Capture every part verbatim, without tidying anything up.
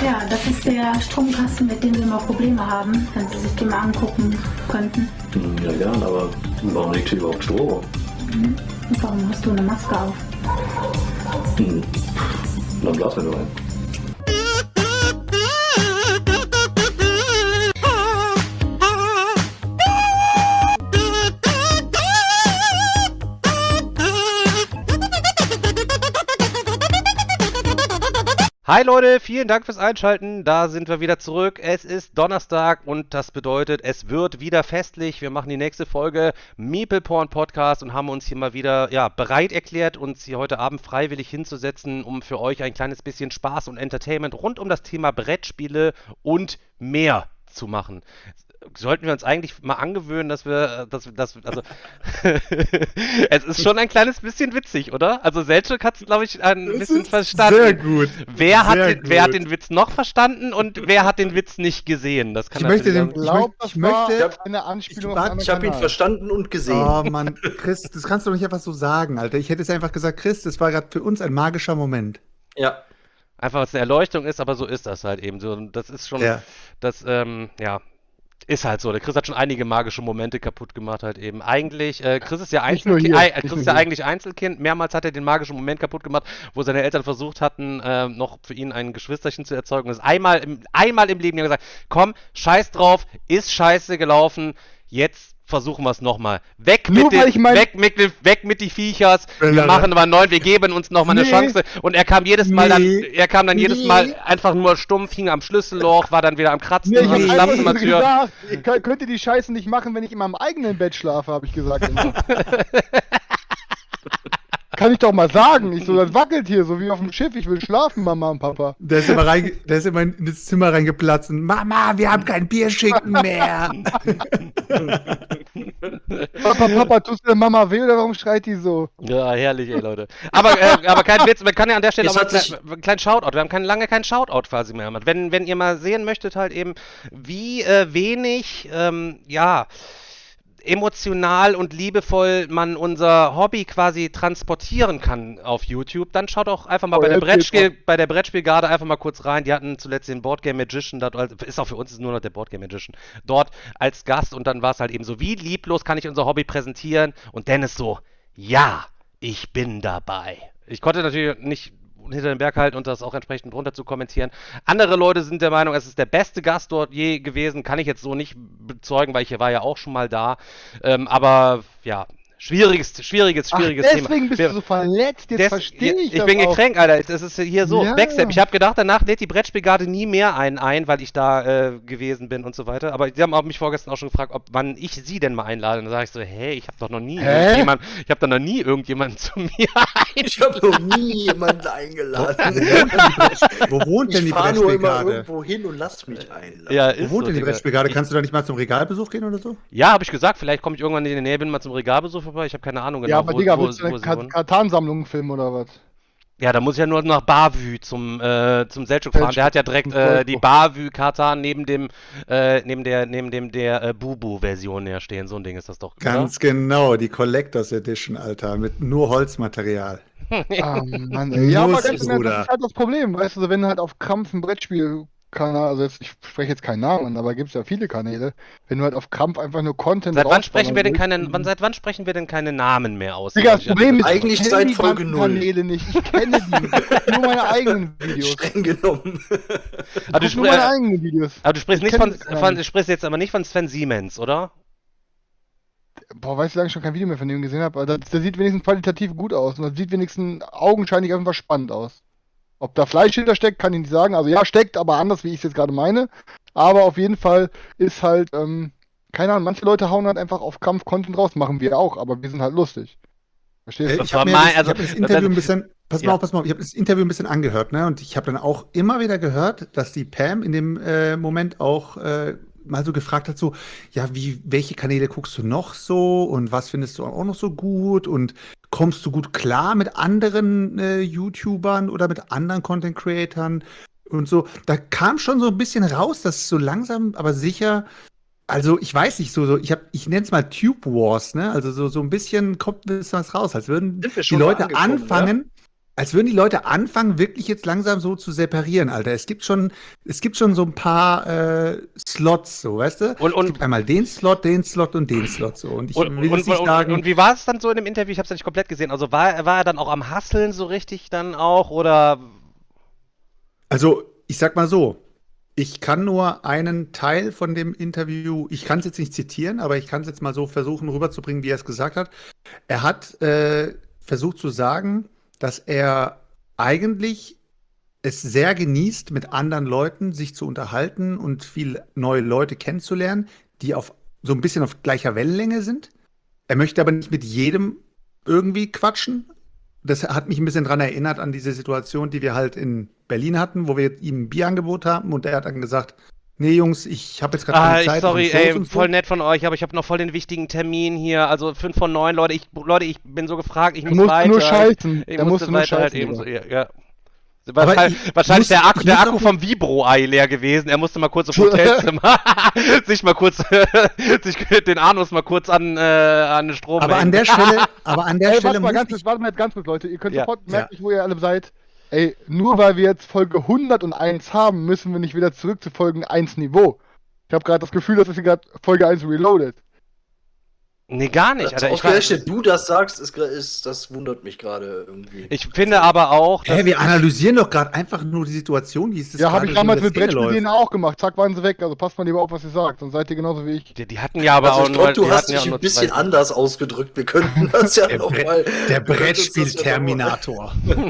Ja, das ist der Stromkasten, mit dem wir mal Probleme haben, wenn Sie sich den mal angucken könnten. Ja, gern, aber warum liegt hier überhaupt Strom? Mhm. Und warum hast du eine Maske auf? Hm. Dann blasen wir nur ein. Hi Leute, vielen Dank fürs Einschalten, da sind wir wieder zurück. Es ist Donnerstag und das bedeutet, es wird wieder festlich. Wir machen die nächste Folge Meeple Porn Podcast und haben uns hier mal wieder ja, bereit erklärt, uns hier heute Abend freiwillig hinzusetzen, um für euch ein kleines bisschen Spaß und Entertainment rund um das Thema Brettspiele und mehr zu machen. Sollten wir uns eigentlich mal angewöhnen, dass wir, dass wir, dass, also, es ist schon ein kleines bisschen witzig, oder? Also Selchuk hat es, glaube ich, ein das bisschen ist verstanden. Sehr gut. Wer hat, sehr den, gut. wer hat den Witz noch verstanden und wer hat den Witz nicht gesehen? Das kann Ich möchte natürlich den- auch- Ich glaub, möcht- das ich möchte- war eine Anspielung ich auf war- einen Ich habe ihn Kanal. verstanden und gesehen. Oh Mann, Chris, das kannst du doch nicht einfach so sagen, Alter. Ich hätte es einfach gesagt, Chris, das war gerade für uns ein magischer Moment. Ja. Einfach, was eine Erleuchtung ist, aber so ist das halt eben so. Und das ist schon, Ja. das, ähm, ja, ist halt so. Der Chris hat schon einige magische Momente kaputt gemacht halt eben. Eigentlich, äh, Chris ist ja Nicht nur Einzelkind, hier, äh, nicht Chris nur ist ja hier. eigentlich Einzelkind. Mehrmals hat er den magischen Moment kaputt gemacht, wo seine Eltern versucht hatten, äh, noch für ihn ein Geschwisterchen zu erzeugen. Das ist einmal im, einmal im Leben, die haben gesagt, komm, scheiß drauf, ist scheiße gelaufen, jetzt versuchen wir es nochmal. Weg Nur mit weil den, ich mein- weg mit den, weg mit die Viechers, wir Ja, machen aber neun, wir geben uns nochmal eine Nee. Chance. Und er kam jedes Mal dann, Nee. er kam dann jedes Nee. Mal einfach nur stumpf, hing am Schlüsselloch, war dann wieder am Kratzen, Nee, ich am hab einfach nur Schlafzimmertür. gesagt, ihr könnt, könnt ihr die Scheiße nicht machen, wenn ich in meinem eigenen Bett schlafe, habe ich gesagt. Immer. Kann ich doch mal sagen. Ich so, das wackelt hier, so wie auf dem Schiff. Ich will schlafen, Mama und Papa. Der ist immer, rein, der ist immer in das Zimmer reingeplatzt und Mama, wir haben kein Bierschinken mehr. Papa, Papa, tust du der Mama weh oder warum schreit die so? Ja, herrlich, ey, Leute. Aber, äh, aber kein Witz, man kann ja an der Stelle Es auch mal hat einen sich- kleinen kleinen Shoutout. Wir haben kein, lange keinen Shoutout quasi mehr gemacht. Wenn, wenn ihr mal sehen möchtet, halt eben, wie äh, wenig, ähm, ja, emotional und liebevoll man unser Hobby quasi transportieren kann auf YouTube, dann schaut auch einfach mal Oh, bei der erzähl Brettspiel, bei der Brettspielgarde einfach mal kurz rein. Die hatten zuletzt den Boardgame Magician, dort, also ist auch für uns nur noch der Boardgame Magician, dort als Gast und dann war es halt eben so, wie lieblos kann ich unser Hobby präsentieren? Und Dennis so, ja, ich bin dabei. Ich konnte natürlich nicht hinter den Berg halten und das auch entsprechend runter zu kommentieren. Andere Leute sind der Meinung, es ist der beste Gast dort je gewesen. Kann ich jetzt so nicht bezeugen, weil ich war ja auch schon mal da. Ähm, aber ja, schwieriges, schwieriges, schwieriges Ach, Thema. deswegen bist Wir- du so verletzt, jetzt Des- verstehe ich Ich das bin auch. gekränkt, Alter. Das ist hier so. Ja. Backstab. Ich habe gedacht, danach lädt die Brettspielgarde nie mehr einen ein, weil ich da äh, gewesen bin und so weiter. Aber die haben auch mich vorgestern auch schon gefragt, ob wann ich sie denn mal einlade. Und dann sage ich so, hey, ich habe doch noch nie Hä? irgendjemand, ich habe doch noch nie irgendjemanden zu mir Ich habe noch nie jemanden eingeladen. Wo wohnt denn Ich die fahre nur immer Brettspielgarde? irgendwo hin und lass mich einladen. Ja, Wo ist wohnt so, denn die Digga. Brettspielgarde? Kannst du da nicht mal zum Regalbesuch gehen oder so? Ja, habe ich gesagt, vielleicht komme ich irgendwann in die Nähe, bin mal zum Regalbesuch vorbei. Ich habe keine Ahnung genau, Ja, aber wo, Digga, wo, willst du wo eine sie Kat- wohnen. Katan-Sammlung filmen oder was? Ja, da muss ich ja nur nach Bavü zum, äh, zum Selchuk fahren. Der hat ja direkt äh, die Bavü-Katan neben dem, äh, neben der, neben dem der äh, Bubu-Version her stehen. So ein Ding ist das doch, Ganz genau, die Collectors Edition, Alter, mit nur Holzmaterial. Ah, Mann, ey. Ja, aber Muss, ganz im Ernst, Bruder. das ist halt das Problem, weißt du, wenn du halt auf Krampf ein Brettspielkanal, also jetzt, ich spreche jetzt keinen Namen an, aber gibt es ja viele Kanäle, wenn du halt auf Krampf einfach nur Content Seit wann sprechen wir denn rausballern keine, wann, seit wann sprechen wir denn keine Namen mehr aus? Digga, das Problem ist, Eigentlich ich seit kenne die Folge ganzen null. Kanäle nicht, ich kenne die, nur meine eigenen Videos. Streng genommen. aber, du Ich guck nur meine spr- eigenen Videos. aber du sprichst Ich nicht kenn von, die gar von, nicht. du sprichst jetzt aber nicht von Sven Siemens, oder? Boah, weißt du, lange ich schon kein Video mehr von dem gesehen habe, aber das, das sieht wenigstens qualitativ gut aus und das sieht wenigstens augenscheinlich einfach spannend aus. Ob da Fleisch hintersteckt, kann ich nicht sagen. Also ja, steckt, aber anders, wie ich es jetzt gerade meine. Aber auf jeden Fall ist halt, ähm, keine Ahnung, manche Leute hauen halt einfach auf Kampf Content raus, machen wir auch, aber wir sind halt lustig. Verstehst du? Das Ich war habe mir, mein- das- also, ich hab mir das das- Interview ein bisschen, pass mal ja. auf, pass mal auf, ich habe das Interview ein bisschen angehört, ne? Und ich habe dann auch immer wieder gehört, dass die Pam in dem äh, Moment auch äh, mal so gefragt hat, so, ja, wie, welche Kanäle guckst du noch so und was findest du auch noch so gut und kommst du gut klar mit anderen äh, YouTubern oder mit anderen Content Creatern und so. Da kam schon so ein bisschen raus, dass so langsam, aber sicher. Also ich weiß nicht, so, so ich habe, ich nenne es mal Tube Wars, ne? Also so, so ein bisschen kommt ein bisschen was raus, als würden Sind wir die schon Leute angekommen, anfangen, als würden die Leute anfangen, wirklich jetzt langsam so zu separieren, Alter. Es gibt schon, es gibt schon so ein paar äh, Slots, so, weißt du? Und, und, es gibt einmal den Slot, den Slot und den Slot, so. Und ich und, will und, jetzt nicht und, sagen, und wie war es dann so in dem Interview? Ich habe es ja nicht komplett gesehen. Also war, war er dann auch am Hasseln so richtig dann auch, oder? also ich sag mal so, ich kann nur einen Teil von dem Interview, ich kann es jetzt nicht zitieren, aber ich kann es jetzt mal so versuchen rüberzubringen, wie er es gesagt hat. Er hat äh, versucht zu sagen, dass er eigentlich es sehr genießt, mit anderen Leuten sich zu unterhalten und viel neue Leute kennenzulernen, die auf so ein bisschen auf gleicher Wellenlänge sind. Er möchte aber nicht mit jedem irgendwie quatschen. Das hat mich ein bisschen daran erinnert an diese Situation, die wir halt in Berlin hatten, wo wir ihm ein Bierangebot haben und er hat dann gesagt, nee Jungs, ich habe jetzt gerade Ah, keine ich, Zeit. sorry, und so ey, und so. voll nett von euch, aber ich habe noch voll den wichtigen Termin hier. Also fünf von neun, Leute. Ich, Leute, ich bin so gefragt, ich Er muss musste weiter. nur scheißen. Ich Er musste musste nur weiter halt scheißen. eben so, Bruder. ja, ja. Aber Wahrscheinlich, ich wahrscheinlich muss- der Akku, ich der muss Akku auch- vom Vibro-Ei leer gewesen. Er musste mal kurz auf Hotelzimmer sich mal kurz sich den Anus mal kurz an, äh, an den Strom Aber hängen. an der Stelle, aber an der Ey, Stelle warte mal, muss ganz ich, kurz, warte mal jetzt ganz kurz, Leute. Ihr könnt Ja. sofort Ja. merken, wo ihr alle seid. Ey, nur weil wir jetzt Folge hunderteins haben, müssen wir nicht wieder zurück zu Folge eins Niveau. Ich habe gerade das Gefühl, dass wir gerade Folge eins reloaded. Nee, gar nicht, Dass Alter. Ich, ausgerechnet du das sagst, ist, ist, das wundert mich gerade irgendwie. ich finde aber auch, dass hä, wir analysieren doch gerade einfach nur die Situation, wie es ist Ja, habe gerade ich so in damals der mit Szene Brettspielen läuft. auch gemacht. Zack, waren sie weg. Also passt mal lieber auf, was ihr sagt. Sonst seid ihr genauso wie ich. die, die hatten ja aber also auch ich nur, glaube, du die hast hatten ja dich nur ein bisschen zwei- anders ausgedrückt. Wir könnten das ja Der, noch Bre mal. der wir könnten uns das ja noch mal- Brettspiel-Terminator.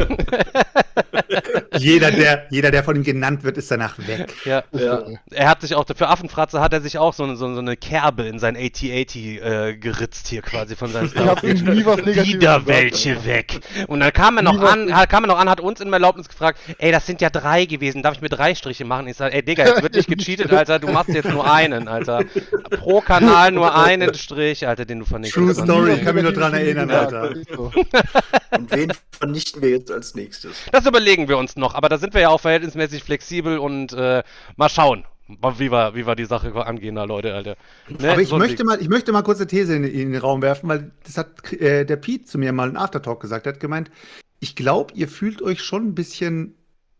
jeder, der, jeder, der von ihm genannt wird, ist danach weg. Ja. Ja. Er hat sich auch, für Affenfratze hat er sich auch so eine, so eine Kerbe in sein A T A T äh, geritzt hier quasi von seinem Ich habe nie was Negatives Wieder gesagt, welche Alter. weg. Und dann kam er noch Nie was an, hat- kam er noch an, hat uns in Erlaubnis gefragt, ey, das sind ja drei gewesen, darf ich mir drei Striche machen? Ich sag, ey, Digga, jetzt wird nicht gecheatet, Alter, du machst jetzt nur einen, Alter. Pro Kanal nur einen Strich, Alter, den du vernichtest. True Und- Story, Nie ich kann mich nur Negatives dran erinnern, gesagt. Alter. Ist so. Und wen vernichten wir jetzt als nächstes? Das überlegen wir uns noch, aber da sind wir ja auch verhältnismäßig flexibel und äh, mal schauen, wie wir, wie wir die Sache angehen, da, Leute, Alter. Ne? Aber ich So- möchte, mal, ich möchte mal kurz eine These in, in den Raum werfen, weil das hat äh, der Pete zu mir mal in Aftertalk gesagt. Er hat gemeint, ich glaube, ihr fühlt euch schon ein bisschen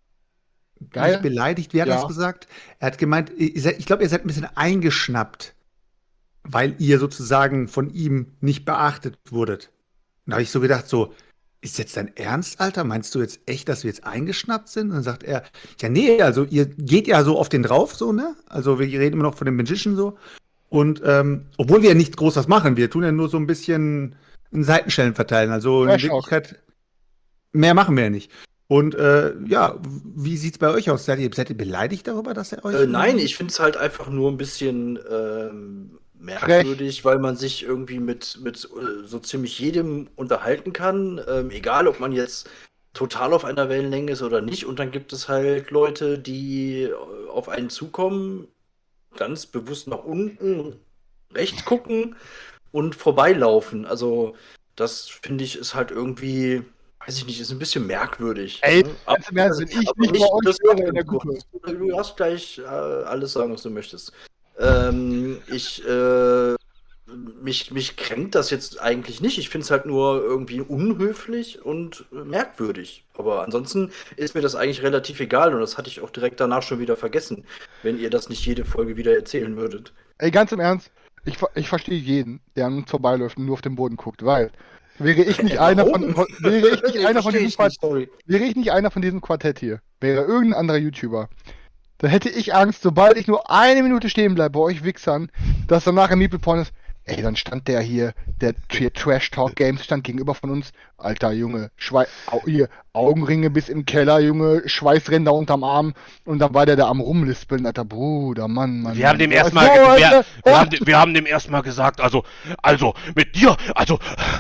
Geil. nicht beleidigt. Wie hat er Ja. das gesagt? Er hat gemeint, ihr seid, ich glaube, ihr seid ein bisschen eingeschnappt, weil ihr sozusagen von ihm nicht beachtet wurdet. Und da habe ich so gedacht, so, ist jetzt dein Ernst, Alter? Meinst du jetzt echt, dass wir jetzt eingeschnappt sind? Und dann sagt er, ja, nee, also ihr geht ja so auf den drauf, so, ne? Also wir reden immer noch von dem Magician so. Und ähm, obwohl wir ja nicht groß was machen, wir tun ja nur so ein bisschen einen Seitenschellen verteilen. Also in Trash Talk. Wirklichkeit, mehr machen wir ja nicht. Und äh, ja, wie sieht's bei euch aus? Seid ihr, seid ihr beleidigt darüber, dass er euch. Äh, nein, ich finde es halt einfach nur ein bisschen ähm, merkwürdig, weil man sich irgendwie mit, mit äh, so ziemlich jedem unterhalten kann, ähm, egal ob man jetzt total auf einer Wellenlänge ist oder nicht. Und dann gibt es halt Leute, die äh, auf einen zukommen, ganz bewusst nach unten, rechts gucken und vorbeilaufen. Also das finde ich ist halt irgendwie, weiß ich nicht, ist ein bisschen merkwürdig. Ey, ne? ganz im Ernst, wenn ich aber nicht bei euch das wäre in der Gruppe. Du darfst gleich äh, alles sagen, was du möchtest. Ähm, ich, äh, mich, mich kränkt das jetzt eigentlich nicht. Ich finde es halt nur irgendwie unhöflich und äh, merkwürdig. Aber ansonsten ist mir das eigentlich relativ egal und das hatte ich auch direkt danach schon wieder vergessen, wenn ihr das nicht jede Folge wieder erzählen würdet. Ey, ganz im Ernst, ich, ver- ich verstehe jeden, der an uns vorbeiläuft und nur auf den Boden guckt, weil wäre ich nicht Ey, einer warum? von, wäre ich nicht Ey, einer von versteh diesem ich Quart- nicht, sorry. wäre ich nicht einer von diesem Quartett hier, wäre irgendein anderer YouTuber, dann hätte ich Angst, sobald ich nur eine Minute stehen bleibe bei euch Wichsern, dass danach im Meeple Porn ist, ey, dann stand der hier, der hier Trash Talk Games stand gegenüber von uns, alter Junge, Schwei Au hier, Augenringe bis im Keller, Junge, Schweißränder unterm Arm und dann war der da am rumlispeln, alter Bruder, Mann, Mann. Wir haben dem Mann. erstmal, So, wir, Alter, wir, oh, haben, de- wir haben dem erstmal gesagt, also, also, mit dir, also,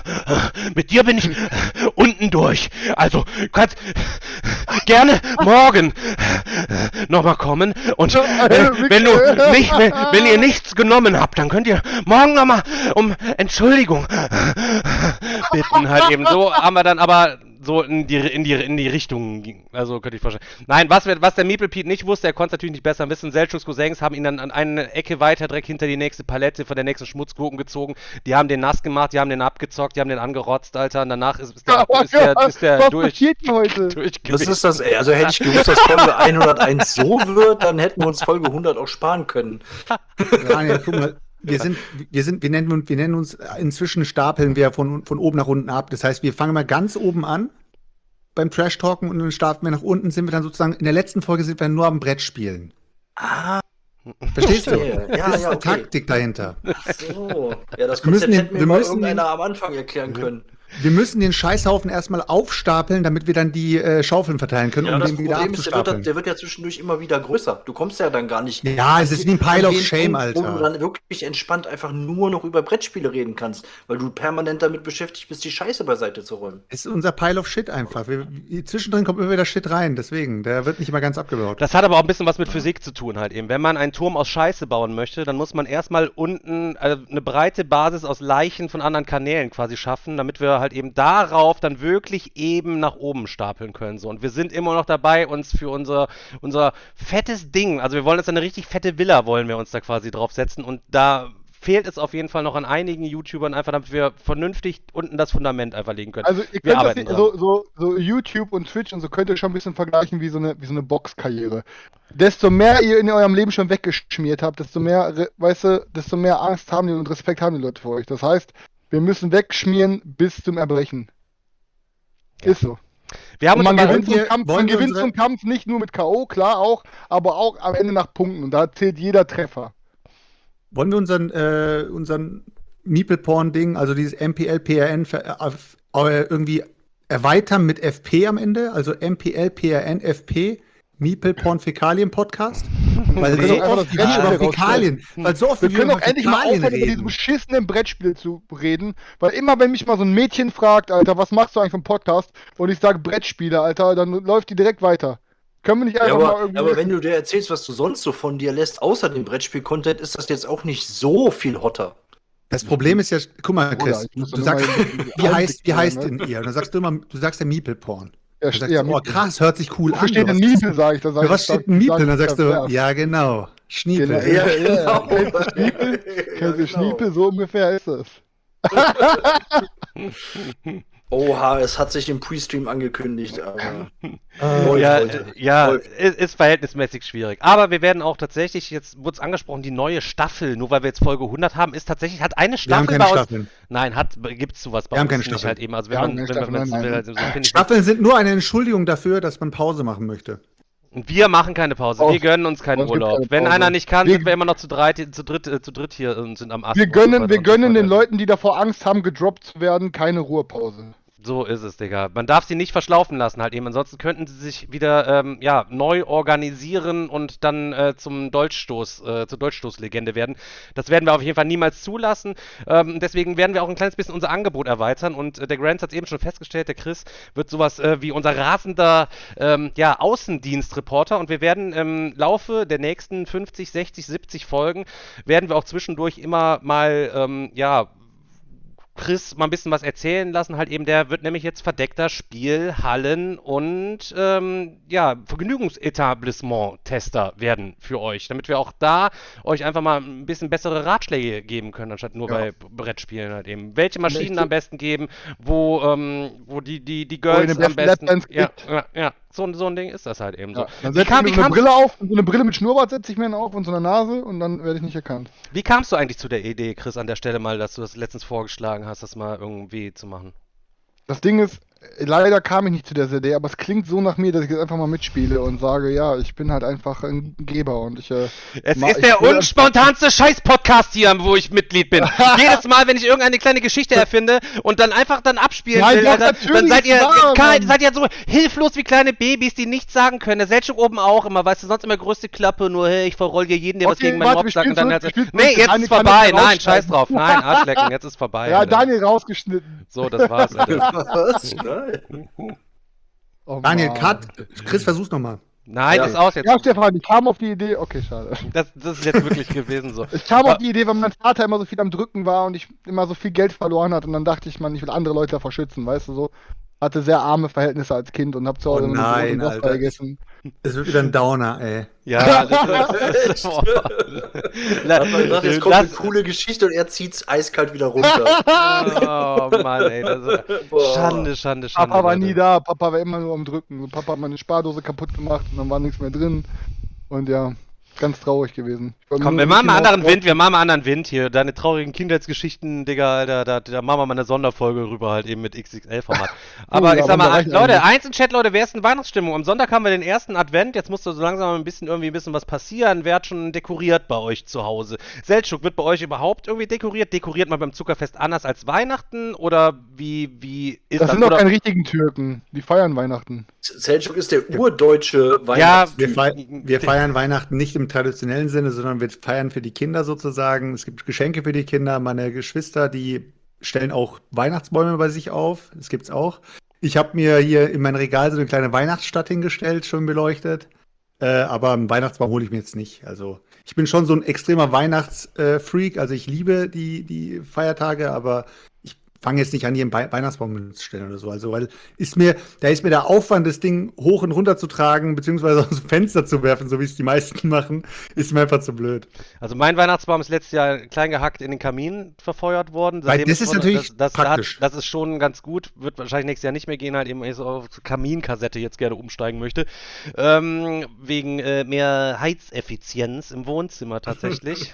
mit dir bin ich unten durch. Also, kannst gerne morgen nochmal kommen und äh, wenn du nicht, wenn, wenn ihr nichts genommen habt, dann könnt ihr morgen nochmal um Entschuldigung bitten halt eben. So haben wir dann aber so in die, in die, in die Richtung ging. Also könnte ich vorstellen. Nein, was, wir, was der Meeple Pete nicht wusste, er konnte es natürlich nicht besser wissen. Selçuks Cousins haben ihn dann an eine Ecke weiter direkt hinter die nächste Palette von der nächsten Schmutzgurken gezogen. Die haben den nass gemacht, die haben den abgezockt, die haben den angerotzt, Alter. Und danach ist, ist der, Oh ist der, Gott, ist der was durch. passiert denn heute? Das ist das, ey, also hätte ich gewusst, dass Folge hunderteins so wird, dann hätten wir uns Folge hundert auch sparen können. Daniel, guck mal, wir sind, wir sind, wir nennen, uns- wir nennen uns inzwischen stapeln wir von, von oben nach unten ab. Das heißt, wir fangen mal ganz oben an beim Trash-Talken und dann starten wir nach unten, sind wir dann sozusagen, in der letzten Folge sind wir nur am Brett spielen. Ah, Verstehst du? verstehe. Ja, Das ist ja, die okay. Taktik dahinter. so. Ja, das Wir müssen Konzept den- hätte mir wir mal müssen irgendeiner den- am Anfang erklären können. Wir müssen den Scheißhaufen erstmal aufstapeln, damit wir dann die äh, Schaufeln verteilen können, Ja, um das den wieder Problem ist, der wird, abzustapeln. der wird ja zwischendurch immer wieder größer. Du kommst ja dann gar nicht. Ja, es ist wie ein Pile an of den Shame, Punkt, Wo du Alter. dann wirklich entspannt einfach nur noch über Brettspiele reden kannst, weil du permanent damit beschäftigt bist, die Scheiße beiseite zu räumen. Es ist unser Pile of Shit einfach. Wir, wir- zwischendrin kommt immer wieder Shit rein, deswegen. Der wird nicht immer ganz abgebaut. Das hat aber auch ein bisschen was mit Physik zu tun halt eben. Wenn man einen Turm aus Scheiße bauen möchte, dann muss man erstmal unten äh, eine breite Basis aus Leichen von anderen Kanälen quasi schaffen, damit wir halt eben darauf dann wirklich eben nach oben stapeln können. So. Und wir sind immer noch dabei, uns für unser, unser fettes Ding, also wir wollen uns eine richtig fette Villa, wollen wir uns da quasi draufsetzen und da fehlt es auf jeden Fall noch an einigen YouTubern, einfach damit wir vernünftig unten das Fundament einfach legen können. Also ihr Wir könnt das arbeiten nicht, dran. so, so, so YouTube und Twitch und so könnt ihr schon ein bisschen vergleichen wie so eine, wie so eine Boxkarriere. Desto mehr ihr in eurem Leben schon weggeschmiert habt, desto mehr, re- weißt du, desto mehr Angst haben die und Respekt haben die Leute vor euch. Das heißt, wir müssen wegschmieren bis zum Erbrechen. Ja. Ist so. Wir haben Und uns man aber- gewinnt, so wir- einen Kampf, wollen man wir gewinnt unsere- so einen Kampf nicht nur mit K O, klar auch, aber auch am Ende nach Punkten. Und da zählt jeder Treffer. Wollen wir unseren, äh, unseren Meeple-Porn-Ding, also dieses M P L P R N, ver- auf- äh, irgendwie erweitern mit F P am Ende? Also M P L P R N F P? Meeple-Porn-Fäkalien-Podcast? Weil Wir so können auch oft einfach wie das wir über Brettspiel Fäkalien, weil so oft Wir wie können über doch endlich mal Fäkalien aufhören, über diese reden. beschissenen Brettspiele zu reden, weil immer, wenn mich mal so ein Mädchen fragt, Alter, was machst du eigentlich vom Podcast, und ich sage Brettspiele, Alter, dann läuft die direkt weiter. Können wir nicht Ja, einfach mal aber, irgendwie... aber wenn du dir erzählst, was du sonst so von dir lässt, außer dem Brettspiel-Content, ist das jetzt auch nicht so viel hotter. Das Problem ist ja, guck mal, Bruder, Chris, ich muss du doch sagst, nur mal die- die wie heißt, wie Einblick heißt sagen, denn ihr? Und dann sagst du immer, du sagst ja Meeple-Porn. Ja, Dann sagst ja, du, oh Miepel. krass, hört sich cool Wofür an. steht denn Was ist- Miepel, sag ich. Dann sag Für ich, was steht ein Miepel? Dann sagst du, ja. ja genau, Schniepel. Genau, ja, ja, ja. Genau. Schniepel, Kennst du Ja, Schniepel, so ungefähr ist es. Oha, es hat sich im Pre-Stream angekündigt, aber. Äh, Ja, Leute. äh, ja Läuft. ist, ist verhältnismäßig schwierig. Aber wir werden auch tatsächlich, jetzt wurde es angesprochen, die neue Staffel, nur weil wir jetzt Folge hundert haben, ist tatsächlich, hat eine wir haben Staffel keine bei uns. Staffeln. Nein, hat, gibt's sowas bei Wir haben uns keine nicht Staffel. halt eben. Also Wir wenn haben man, keine wenn man, Staffel, wenn man nein, will, nein. also so finde ich. Staffeln sind nur eine Entschuldigung dafür, dass man Pause machen möchte. Und wir machen keine Pause, wir Aus- gönnen uns keinen aus gibt Urlaub. keine Wenn Pause. einer nicht kann, Wir- sind wir immer noch zu, dreit, zu, dritt, äh, zu dritt hier und sind am Ast. Wir und so gönnen, weiter wir und so gönnen den weiter. Leuten, die davor Angst haben, gedroppt zu werden, keine Ruhepause. So ist es, Digga. Man darf sie nicht verschlaufen lassen halt eben. Ansonsten könnten sie sich wieder ähm, ja, neu organisieren und dann äh, zum Dolchstoß, äh, zur Dolchstoßlegende werden. Das werden wir auf jeden Fall niemals zulassen. Ähm, deswegen werden wir auch ein kleines bisschen unser Angebot erweitern. Und äh, der Grant hat es eben schon festgestellt, der Chris wird sowas äh, wie unser rasender ähm, ja, Außendienstreporter. Und wir werden im Laufe der nächsten fünfzig, sechzig, siebzig Folgen werden wir auch zwischendurch immer mal ja ja Chris mal ein bisschen was erzählen lassen, halt eben, der wird nämlich jetzt verdeckter Spiel-, Hallen- und ähm, ja, Vergnügungsetablissement-Tester werden für euch, damit wir auch da euch einfach mal ein bisschen bessere Ratschläge geben können, anstatt nur Ja. bei Brettspielen halt eben. Welche Maschinen Richtig. am besten geben, wo, ähm, wo die, die, die Wo ihr Girls den am besten besten... Lapdance Ja, kriegt. ja, ja, so, so ein Ding ist das halt eben Ja. so. Dann Wie, setze kam, ich wie, mir so eine kamst, Brille auf, und so eine Brille mit Schnurrbart setze ich mir dann auf und so eine Nase und dann werde ich nicht erkannt. wie kamst du eigentlich zu der Idee, Chris, an der Stelle mal, dass du das letztens vorgeschlagen hast, das mal irgendwie zu machen? Das Ding ist, leider kam ich nicht zu der Idee, aber es klingt so nach mir, dass ich jetzt einfach mal mitspiele und sage, ja, ich bin halt einfach ein Geber und ich. Äh, Es ma- ist ich der will- unspontanste Scheiß-Podcast hier, wo ich Mitglied bin. Jedes Mal, wenn ich irgendeine kleine Geschichte erfinde und dann einfach dann abspielen Nein, will, doch, Alter, dann natürlich seid ihr, wahr, kein, Mann. seid ihr so hilflos wie kleine Babys, die nichts sagen können. Der Selchuk oben auch immer, weißt du, sonst immer größte Klappe, nur hey, ich verroll dir jeden, der was Okay, gegen meinen warte, Mob wir sagt und spielen dann zurück, halt, wir spielen nee, zurück. jetzt Daniel ist kann vorbei, nicht nein, rausschneiden. scheiß drauf, nein, Arschlecken, jetzt ist vorbei. Ja, Alter. Daniel rausgeschnitten. So, das war's, Alter. Was? Nein. Oh, Daniel, Mann. Cut. Chris, versuch's nochmal. Nein, Ja. ist aus jetzt. Ja, Stefan, ich kam auf die Idee. Okay, schade. Das, das ist jetzt wirklich gewesen so. Ich kam auf die Idee, weil mein Vater immer so viel am Drücken war und ich immer so viel Geld verloren hat und dann dachte ich, man, ich will andere Leute davor schützen, weißt du so. hatte sehr arme Verhältnisse als Kind und habe zu Hause Oh nur Brot nein, und Wasser Alter. gegessen. Es wird wieder ein Downer, ey. Ja, das ist, das ist, boah. Hat man gedacht, jetzt kommt Das- eine coole Geschichte und er zieht's eiskalt wieder runter. Oh Mann, ey, das ist, Boah. Schande, Schande, Schande. Papa war Leute. nie da, Papa war immer nur am Drücken. So, Papa hat meine Spardose kaputt gemacht und dann war nichts mehr drin. Und ja, ganz traurig gewesen. Ich wollte Komm, nur wir machen mal ein bisschen anderen auf- Wind, wir machen mal anderen Wind hier. Deine traurigen Kindheitsgeschichten, Digga, Alter, da, da machen wir mal eine Sonderfolge rüber, halt eben mit X X L-Format. Aber Oh, ich ja, sag mal, aber da reicht Leute, eigentlich. eins im Chat, Leute, wer ist in Weihnachtsstimmung? Am Sonntag haben wir den ersten Advent, jetzt muss da so langsam mal ein bisschen irgendwie ein bisschen was passieren. Wer hat schon dekoriert bei euch zu Hause? Seltschuk, wird bei euch überhaupt irgendwie dekoriert? Dekoriert man beim Zuckerfest anders als Weihnachten? Oder wie, wie ist Das das? sind doch Oder- keine richtigen Türken. Die feiern Weihnachten. Selçuk ist der urdeutsche Ja, Weihnachtstyp. Wir, fei wir feiern Weihnachten nicht im traditionellen Sinne, sondern wir feiern für die Kinder sozusagen. Es gibt Geschenke für die Kinder. Meine Geschwister, die stellen auch Weihnachtsbäume bei sich auf. Das gibt's auch. Ich habe mir hier in mein Regal so eine kleine Weihnachtsstadt hingestellt, schon beleuchtet. Äh, aber einen Weihnachtsbaum hole ich mir jetzt nicht. Also ich bin schon so ein extremer Weihnachtsfreak. Also ich liebe die, die Feiertage, aber ich fange jetzt nicht an, hier einen Wei- Weihnachtsbaum zu stellen oder so. Also, weil ist mir, da ist mir der Aufwand, das Ding hoch und runter zu tragen, beziehungsweise aus dem Fenster zu werfen, so wie es die meisten machen, ist mir einfach zu blöd. Also mein Weihnachtsbaum ist letztes Jahr klein gehackt in den Kamin verfeuert worden. Weil Seitdem das ist wurde- natürlich das, das, praktisch. Hat, das ist schon ganz gut. Wird wahrscheinlich nächstes Jahr nicht mehr gehen, halt eben, weil ich so auf Kaminkassette jetzt gerne umsteigen möchte. Ähm, wegen äh, mehr Heizeffizienz im Wohnzimmer tatsächlich.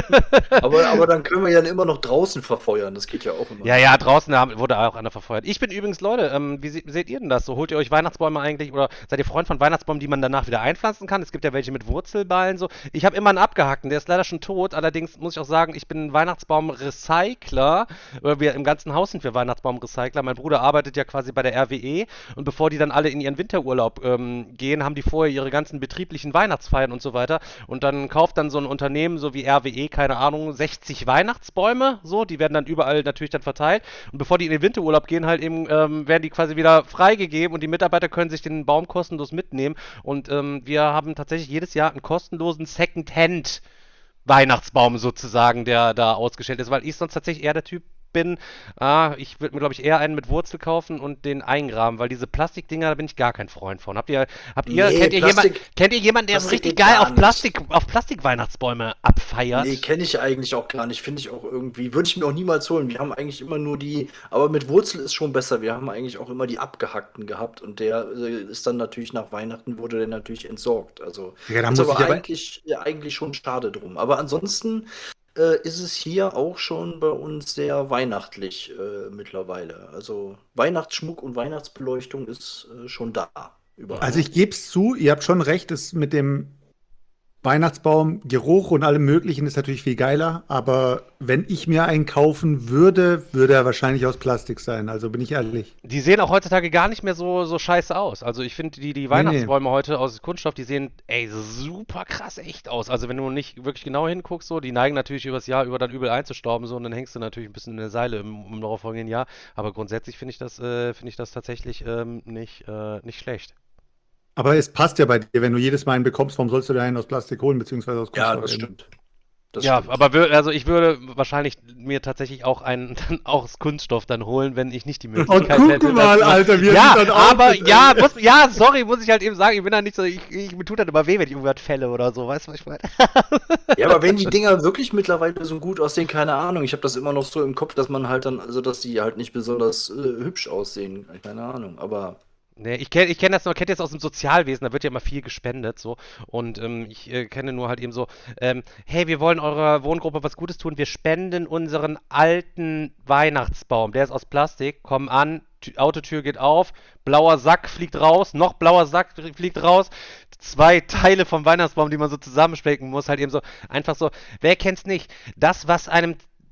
Aber, aber dann können wir ja immer noch draußen verfeuern. Das geht ja auch immer. Ja, ja, draußen haben, wurde auch einer verfeuert. Ich bin übrigens, Leute, ähm, wie se seht ihr denn das so? Holt ihr euch Weihnachtsbäume eigentlich oder seid ihr Freund von Weihnachtsbäumen, die man danach wieder einpflanzen kann? Es gibt ja welche mit Wurzelballen so. Ich habe immer einen abgehackten, der ist leider schon tot. Allerdings muss ich auch sagen, ich bin ein Weihnachtsbaum-Recycler. Oder wir im ganzen Haus sind wir Weihnachtsbaum-Recycler. Mein Bruder arbeitet ja quasi bei der R W E und bevor die dann alle in ihren Winterurlaub ähm, gehen, haben die vorher ihre ganzen betrieblichen Weihnachtsfeiern und so weiter. Und dann kauft dann so ein Unternehmen, so wie R W E, keine Ahnung, sechzig Weihnachtsbäume, so, die werden dann überall natürlich dann verteilt. Und bevor die in den Winterurlaub gehen, halt eben, ähm, werden die quasi wieder freigegeben und die Mitarbeiter können sich den Baum kostenlos mitnehmen. Und ähm, wir haben tatsächlich jedes Jahr einen kostenlosen Second-Hand Weihnachtsbaum sozusagen, der da ausgestellt ist, weil ich sonst tatsächlich eher der Typ bin, ah, ich würde mir, glaube ich, eher einen mit Wurzel kaufen und den eingraben, weil diese Plastikdinger, da bin ich gar kein Freund von. Habt ihr, habt ihr, Nee, kennt ihr Plastik- jemand, kennt ihr jemanden, der so Plastik richtig geht geil gar auf nicht. Plastik, auf Plastik-Weihnachtsbäume abfeiert? Nee, kenne ich eigentlich auch gar nicht. Finde ich auch irgendwie. Würde ich mir auch niemals holen. Wir haben eigentlich immer nur die. Aber mit Wurzel ist schon besser. Wir haben eigentlich auch immer die abgehackten gehabt. Und der äh, ist dann natürlich nach Weihnachten, wurde der natürlich entsorgt. Also Ja, da ist muss aber ich aber eigentlich, ja, eigentlich schon schade drum. Aber ansonsten äh, ist es hier auch schon bei uns sehr weihnachtlich äh, mittlerweile. Also Weihnachtsschmuck und Weihnachtsbeleuchtung ist äh, schon da. Überall. Also ich gebe es zu, ihr habt schon recht, das mit dem Weihnachtsbaum, Geruch und allem Möglichen ist natürlich viel geiler, aber wenn ich mir einen kaufen würde, würde er wahrscheinlich aus Plastik sein, also bin ich ehrlich. Die sehen auch heutzutage gar nicht mehr so, so scheiße aus. Also ich finde, die, die Weihnachtsbäume heute aus Kunststoff, die sehen, ey, super krass echt aus. Also wenn du nicht wirklich genau hinguckst, so, die neigen natürlich übers Jahr über dann übel einzustauben, so, und dann hängst du natürlich ein bisschen in der Seile im, im darauffolgenden Jahr. Aber grundsätzlich finde ich das, äh, finde ich das tatsächlich ähm, nicht, äh, nicht schlecht. Aber es passt ja bei dir, wenn du jedes Mal einen bekommst, warum sollst du dir einen aus Plastik holen, beziehungsweise aus ja, Kunststoff das eben? stimmt. Das Ja, stimmt. aber wür also ich würde wahrscheinlich mir tatsächlich auch einen dann auch aus Kunststoff dann holen, wenn ich nicht die Möglichkeit guck hätte. mal, das- Alter, wie er ja, sich dann aber aufregt, ja, ey. muss, ja, sorry, muss ich halt eben sagen, ich bin da nicht so, ich, ich mir tut das immer weh, wenn ich irgendwas fälle oder so, weißt du, was ich meine? Ja, aber wenn die Dinger wirklich mittlerweile so gut aussehen, keine Ahnung. Ich habe das immer noch so im Kopf, dass man halt dann, also dass die halt nicht besonders äh, hübsch aussehen. Keine Ahnung, aber Nee, ich kenne ich kenn das noch, kennt jetzt aus dem Sozialwesen, da wird ja immer viel gespendet, so. Und ähm, ich äh, kenne nur halt eben so, ähm, hey, wir wollen eurer Wohngruppe was Gutes tun, wir spenden unseren alten Weihnachtsbaum, der ist aus Plastik, komm an, Tü- Autotür geht auf, blauer Sack fliegt raus, noch blauer Sack fliegt raus, zwei Teile vom Weihnachtsbaum, die man so zusammenstecken muss, halt eben so, einfach so, wer kennt's nicht, das, was einem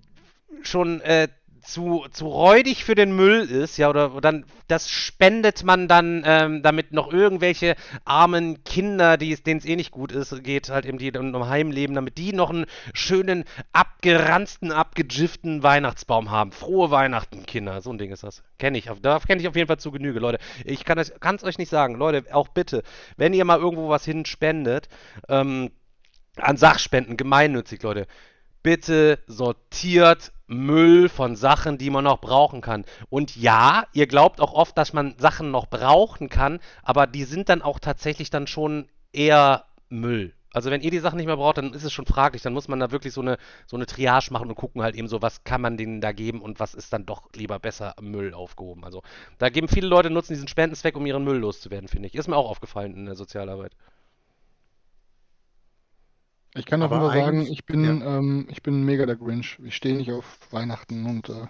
schon äh, zu, zu räudig für den Müll ist, ja, oder, oder dann, das spendet man dann, ähm, damit noch irgendwelche armen Kinder, die es, denen es eh nicht gut ist, geht, halt eben die im Heim leben, damit die noch einen schönen, abgeranzten, abgejifften Weihnachtsbaum haben. Frohe Weihnachten, Kinder, so ein Ding ist das. Kenne ich, da kenne ich auf jeden Fall zu Genüge, Leute. Ich kann es euch nicht sagen, Leute, auch bitte, wenn ihr mal irgendwo was hin spendet, ähm, an Sachspenden, gemeinnützig, Leute, bitte sortiert Müll von Sachen, die man noch brauchen kann. Und ja, ihr glaubt auch oft, dass man Sachen noch brauchen kann, aber die sind dann auch tatsächlich dann schon eher Müll. Also wenn ihr die Sachen nicht mehr braucht, dann ist es schon fraglich. Dann muss man da wirklich so eine, so eine Triage machen und gucken halt eben so, was kann man denen da geben und was ist dann doch lieber besser im Müll aufgehoben. Also da geben viele Leute, nutzen diesen Spendenzweck, um ihren Müll loszuwerden, finde ich. Ist mir auch aufgefallen in der Sozialarbeit. Ich kann auf Aber jeden Fall sagen, eigentlich- ich bin, ähm, ich bin mega der Grinch. Ich stehe nicht auf Weihnachten und äh,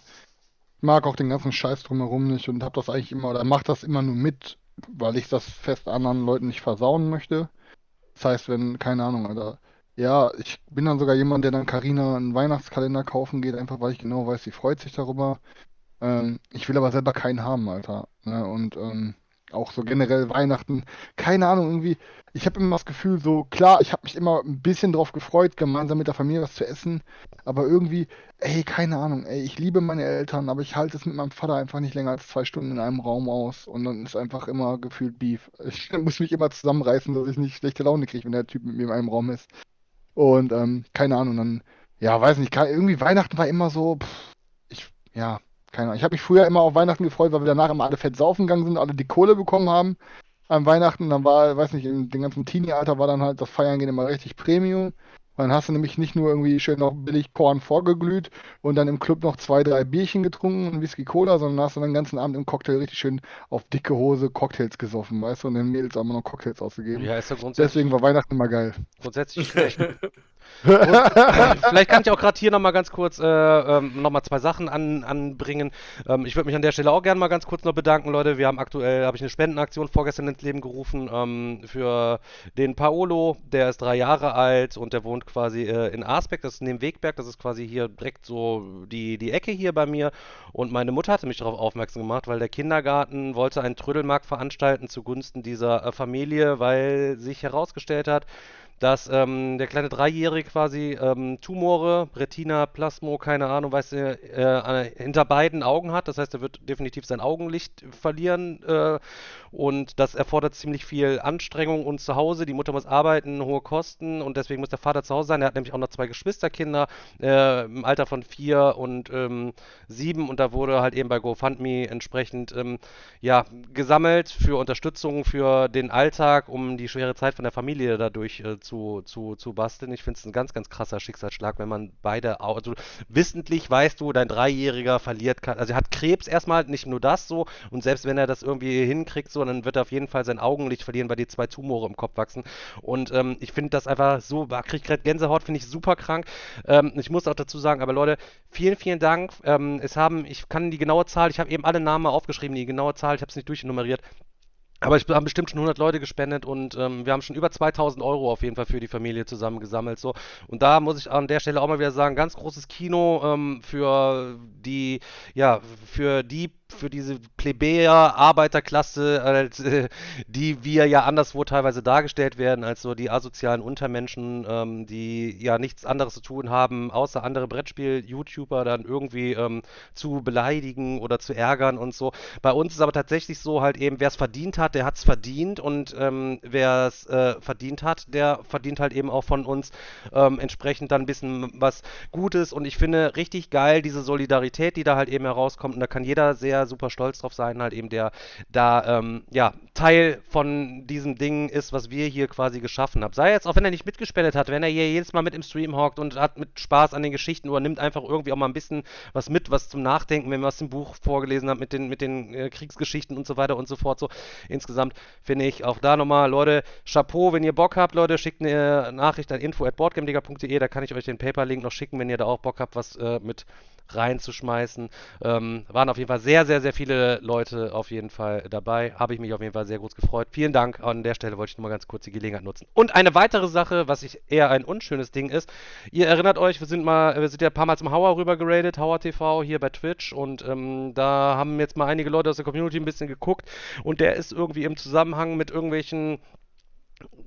mag auch den ganzen Scheiß drumherum nicht und hab das eigentlich immer oder mach das immer nur mit, weil ich das Fest anderen Leuten nicht versauen möchte. Das heißt, wenn, keine Ahnung, Alter. Ja, ich bin dann sogar jemand, der dann Carina einen Weihnachtskalender kaufen geht, einfach weil ich genau weiß, sie freut sich darüber. Ähm, ich will aber selber keinen haben, Alter. Ne? Und ähm, auch so generell Weihnachten, keine Ahnung, irgendwie, ich habe immer das Gefühl, so klar, ich habe mich immer ein bisschen drauf gefreut, gemeinsam mit der Familie was zu essen, aber irgendwie, ey, keine Ahnung, ey, ich liebe meine Eltern, aber ich halte es mit meinem Vater einfach nicht länger als zwei Stunden in einem Raum aus und dann ist einfach immer gefühlt Beef. Ich muss mich immer zusammenreißen, dass ich nicht schlechte Laune kriege, wenn der Typ mit mir in einem Raum ist. Und ähm, keine Ahnung, dann, ja, weiß nicht, ke- irgendwie Weihnachten war immer so, pff, ich, ja, keine Ahnung. Ich habe mich früher immer auf Weihnachten gefreut, weil wir danach immer alle fett saufen gegangen sind, alle die Kohle bekommen haben an Weihnachten. Dann war, weiß nicht, in dem ganzen Teenie-Alter war dann halt das Feiern gehen immer richtig Premium. Und dann hast du nämlich nicht nur irgendwie schön noch billig Korn vorgeglüht und dann im Club noch zwei, drei Bierchen getrunken und Whisky Cola, sondern hast du dann den ganzen Abend im Cocktail richtig schön auf dicke Hose Cocktails gesoffen, weißt du, und den Mädels auch immer noch Cocktails ausgegeben. Ja, ist ja grundsätzlich, Deswegen war Weihnachten immer geil. grundsätzlich schlecht. Vielleicht kann ich auch gerade hier nochmal ganz kurz äh, ähm, nochmal zwei Sachen an, anbringen. Ähm, ich würde mich an der Stelle auch gerne mal ganz kurz noch bedanken, Leute. Wir haben aktuell, habe ich eine Spendenaktion vorgestern ins Leben gerufen ähm, für den Paolo. Der ist drei Jahre alt und der wohnt quasi äh, in Arsbeck, das ist neben Wegberg. Das ist quasi hier direkt so die, die Ecke hier bei mir. Und meine Mutter hatte mich darauf aufmerksam gemacht, weil der Kindergarten wollte einen Trödelmarkt veranstalten zugunsten dieser äh, Familie, weil sich herausgestellt hat, dass ähm, der kleine Dreijährige quasi ähm, Tumore, Retina, Plasmo, keine Ahnung, weiß er, äh, hinter beiden Augen hat. Das heißt, er wird definitiv sein Augenlicht verlieren äh, und das erfordert ziemlich viel Anstrengung und zu Hause. Die Mutter muss arbeiten, hohe Kosten und deswegen muss der Vater zu Hause sein. Er hat nämlich auch noch zwei Geschwisterkinder äh, im Alter von vier und ähm, sieben und da wurde halt eben bei GoFundMe entsprechend ähm, ja, gesammelt für Unterstützung für den Alltag, um die schwere Zeit von der Familie dadurch äh, zu, zu, zu basteln. Ich finde es ein ganz, ganz krasser Schicksalsschlag, wenn man beide, Au- also wissentlich weißt du, dein Dreijähriger verliert, kann, also er hat Krebs erstmal, nicht nur das so, und selbst wenn er das irgendwie hinkriegt, so, dann wird er auf jeden Fall sein Augenlicht verlieren, weil die zwei Tumore im Kopf wachsen. Und ähm, ich finde das einfach so, kriege ich gerade Gänsehaut, finde ich super krank. Ähm, ich muss auch dazu sagen, aber Leute, vielen, vielen Dank. Ähm, es haben, ich kann die genaue Zahl, ich habe eben alle Namen mal aufgeschrieben, die genaue Zahl, ich habe es nicht durchnummeriert. Aber ich haben bestimmt schon hundert Leute gespendet und ähm, wir haben schon über zweitausend Euro auf jeden Fall für die Familie zusammen gesammelt. So. Und da muss ich an der Stelle auch mal wieder sagen, ganz großes Kino ähm, für die, ja, für die, für diese Plebejer, Arbeiterklasse, als, äh, die wir ja anderswo teilweise dargestellt werden, als so die asozialen Untermenschen, ähm, die ja nichts anderes zu tun haben, außer andere Brettspiel-YouTuber dann irgendwie ähm, zu beleidigen oder zu ärgern und so. Bei uns ist aber tatsächlich so halt eben, wer es verdient hat, der hat es verdient und ähm, wer es äh, verdient hat, der verdient halt eben auch von uns ähm, entsprechend dann ein bisschen was Gutes und ich finde richtig geil diese Solidarität, die da halt eben herauskommt und da kann jeder sehr super stolz drauf sein, halt eben der da ähm, ja Teil von diesem Ding ist, was wir hier quasi geschaffen haben. Sei jetzt auch, wenn er nicht mitgespendet hat, wenn er hier jedes Mal mit im Stream hockt und hat mit Spaß an den Geschichten oder nimmt einfach irgendwie auch mal ein bisschen was mit, was zum Nachdenken, wenn man aus dem Buch vorgelesen hat mit den, mit den äh, Kriegsgeschichten und so weiter und so fort. So insgesamt finde ich auch da nochmal, Leute, Chapeau, wenn ihr Bock habt, Leute, schickt eine Nachricht an info at boardgamediger punkt de, da kann ich euch den Paper-Link noch schicken, wenn ihr da auch Bock habt, was äh, mit reinzuschmeißen. Ähm, waren auf jeden Fall sehr, sehr, sehr viele Leute auf jeden Fall dabei. Habe ich mich auf jeden Fall sehr groß gefreut. Vielen Dank. An der Stelle wollte ich nur mal ganz kurz die Gelegenheit nutzen. Und eine weitere Sache, was ich eher ein unschönes Ding ist. Ihr erinnert euch, wir sind mal, wir sind ja ein paar Mal zum Hauer rüber geradet, Hauer T V hier bei Twitch und ähm, da haben jetzt mal einige Leute aus der Community ein bisschen geguckt und der ist irgendwie im Zusammenhang mit irgendwelchen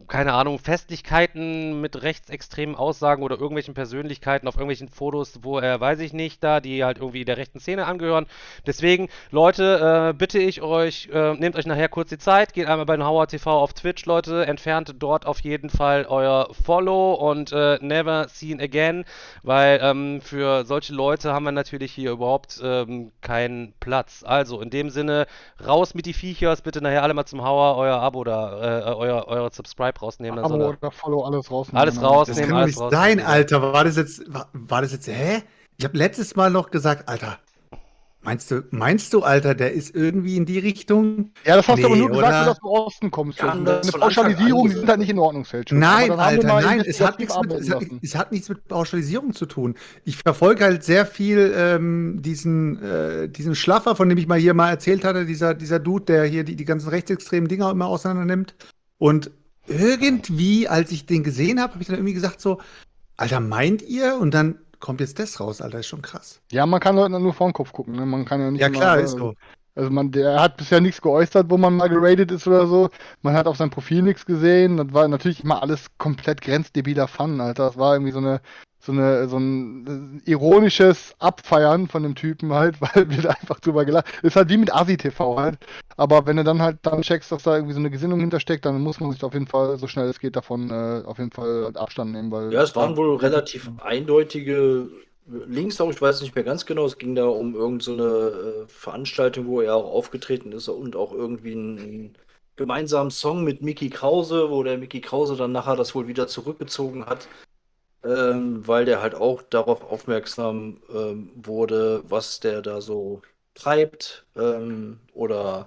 keine Ahnung, Festlichkeiten mit rechtsextremen Aussagen oder irgendwelchen Persönlichkeiten auf irgendwelchen Fotos, wo er, weiß ich nicht, da, die halt irgendwie der rechten Szene angehören. Deswegen, Leute, äh, bitte ich euch, äh, nehmt euch nachher kurz die Zeit, geht einmal bei den Hauer T V auf Twitch, Leute, entfernt dort auf jeden Fall euer Follow und äh, never seen again, weil ähm, für solche Leute haben wir natürlich hier überhaupt ähm, keinen Platz. Also, in dem Sinne, raus mit die Viechers, bitte nachher alle mal zum Hauer, euer Abo da, äh, euer, euer Subscribe rausnehmen. Dann soll Abo er oder Follow, alles rausnehmen. alles genau. rausnehmen, Das kann doch alles nicht rausnehmen. sein, Alter. War das jetzt, war, war das jetzt, hä? Ich habe letztes Mal noch gesagt, Alter, meinst du, meinst du, Alter, der ist irgendwie in die Richtung? Ja, das hast du aber Nee, nur gesagt, oder? weil du aus dem Osten kommst. Ja, Eine das von Anfang Pauschalisierung, an die sind halt nicht in Ordnung, Selchuk. Nein, Aber dann haben wir Alter, mal nein, es hat, investigativ nichts mit, arbeiten es, hat, lassen. es hat nichts mit Pauschalisierung zu tun. Ich verfolge halt sehr viel ähm, diesen, äh, diesen Schlaffer, von dem ich mal hier mal erzählt hatte, dieser, dieser Dude, der hier die, die ganzen rechtsextremen Dinger immer auseinander nimmt. Und irgendwie, als ich den gesehen habe, habe ich dann irgendwie gesagt so, Alter, meint ihr? Und dann kommt jetzt das raus, Alter, ist schon krass. Ja, man kann Leuten nur vor den Kopf gucken. Ne? Man kann ja nicht Ja immer, klar, äh, ist so. Also man, der hat bisher nichts geäußert, wo man mal geradet ist oder so. Man hat auf seinem Profil nichts gesehen. Das war natürlich immer alles komplett grenzdebiler Fun, Alter. Das war irgendwie so eine, so eine, so ein äh, ironisches Abfeiern von dem Typen halt, weil wir da einfach drüber gelacht. Ist halt wie mit Asi-T V halt. Aber wenn du dann halt dann checkst, dass da irgendwie so eine Gesinnung hintersteckt, dann muss man sich auf jeden Fall, so schnell es geht, davon äh, auf jeden Fall Abstand nehmen, weil. Ja, es waren wohl relativ eindeutige Links auch, ich weiß nicht mehr ganz genau, es ging da um irgendeine so eine, äh, Veranstaltung, wo er auch aufgetreten ist und auch irgendwie einen gemeinsamen Song mit Mickey Krause, wo der Mickey Krause dann nachher das wohl wieder zurückgezogen hat, ähm, weil der halt auch darauf aufmerksam ähm, wurde, was der da so treibt, ähm, oder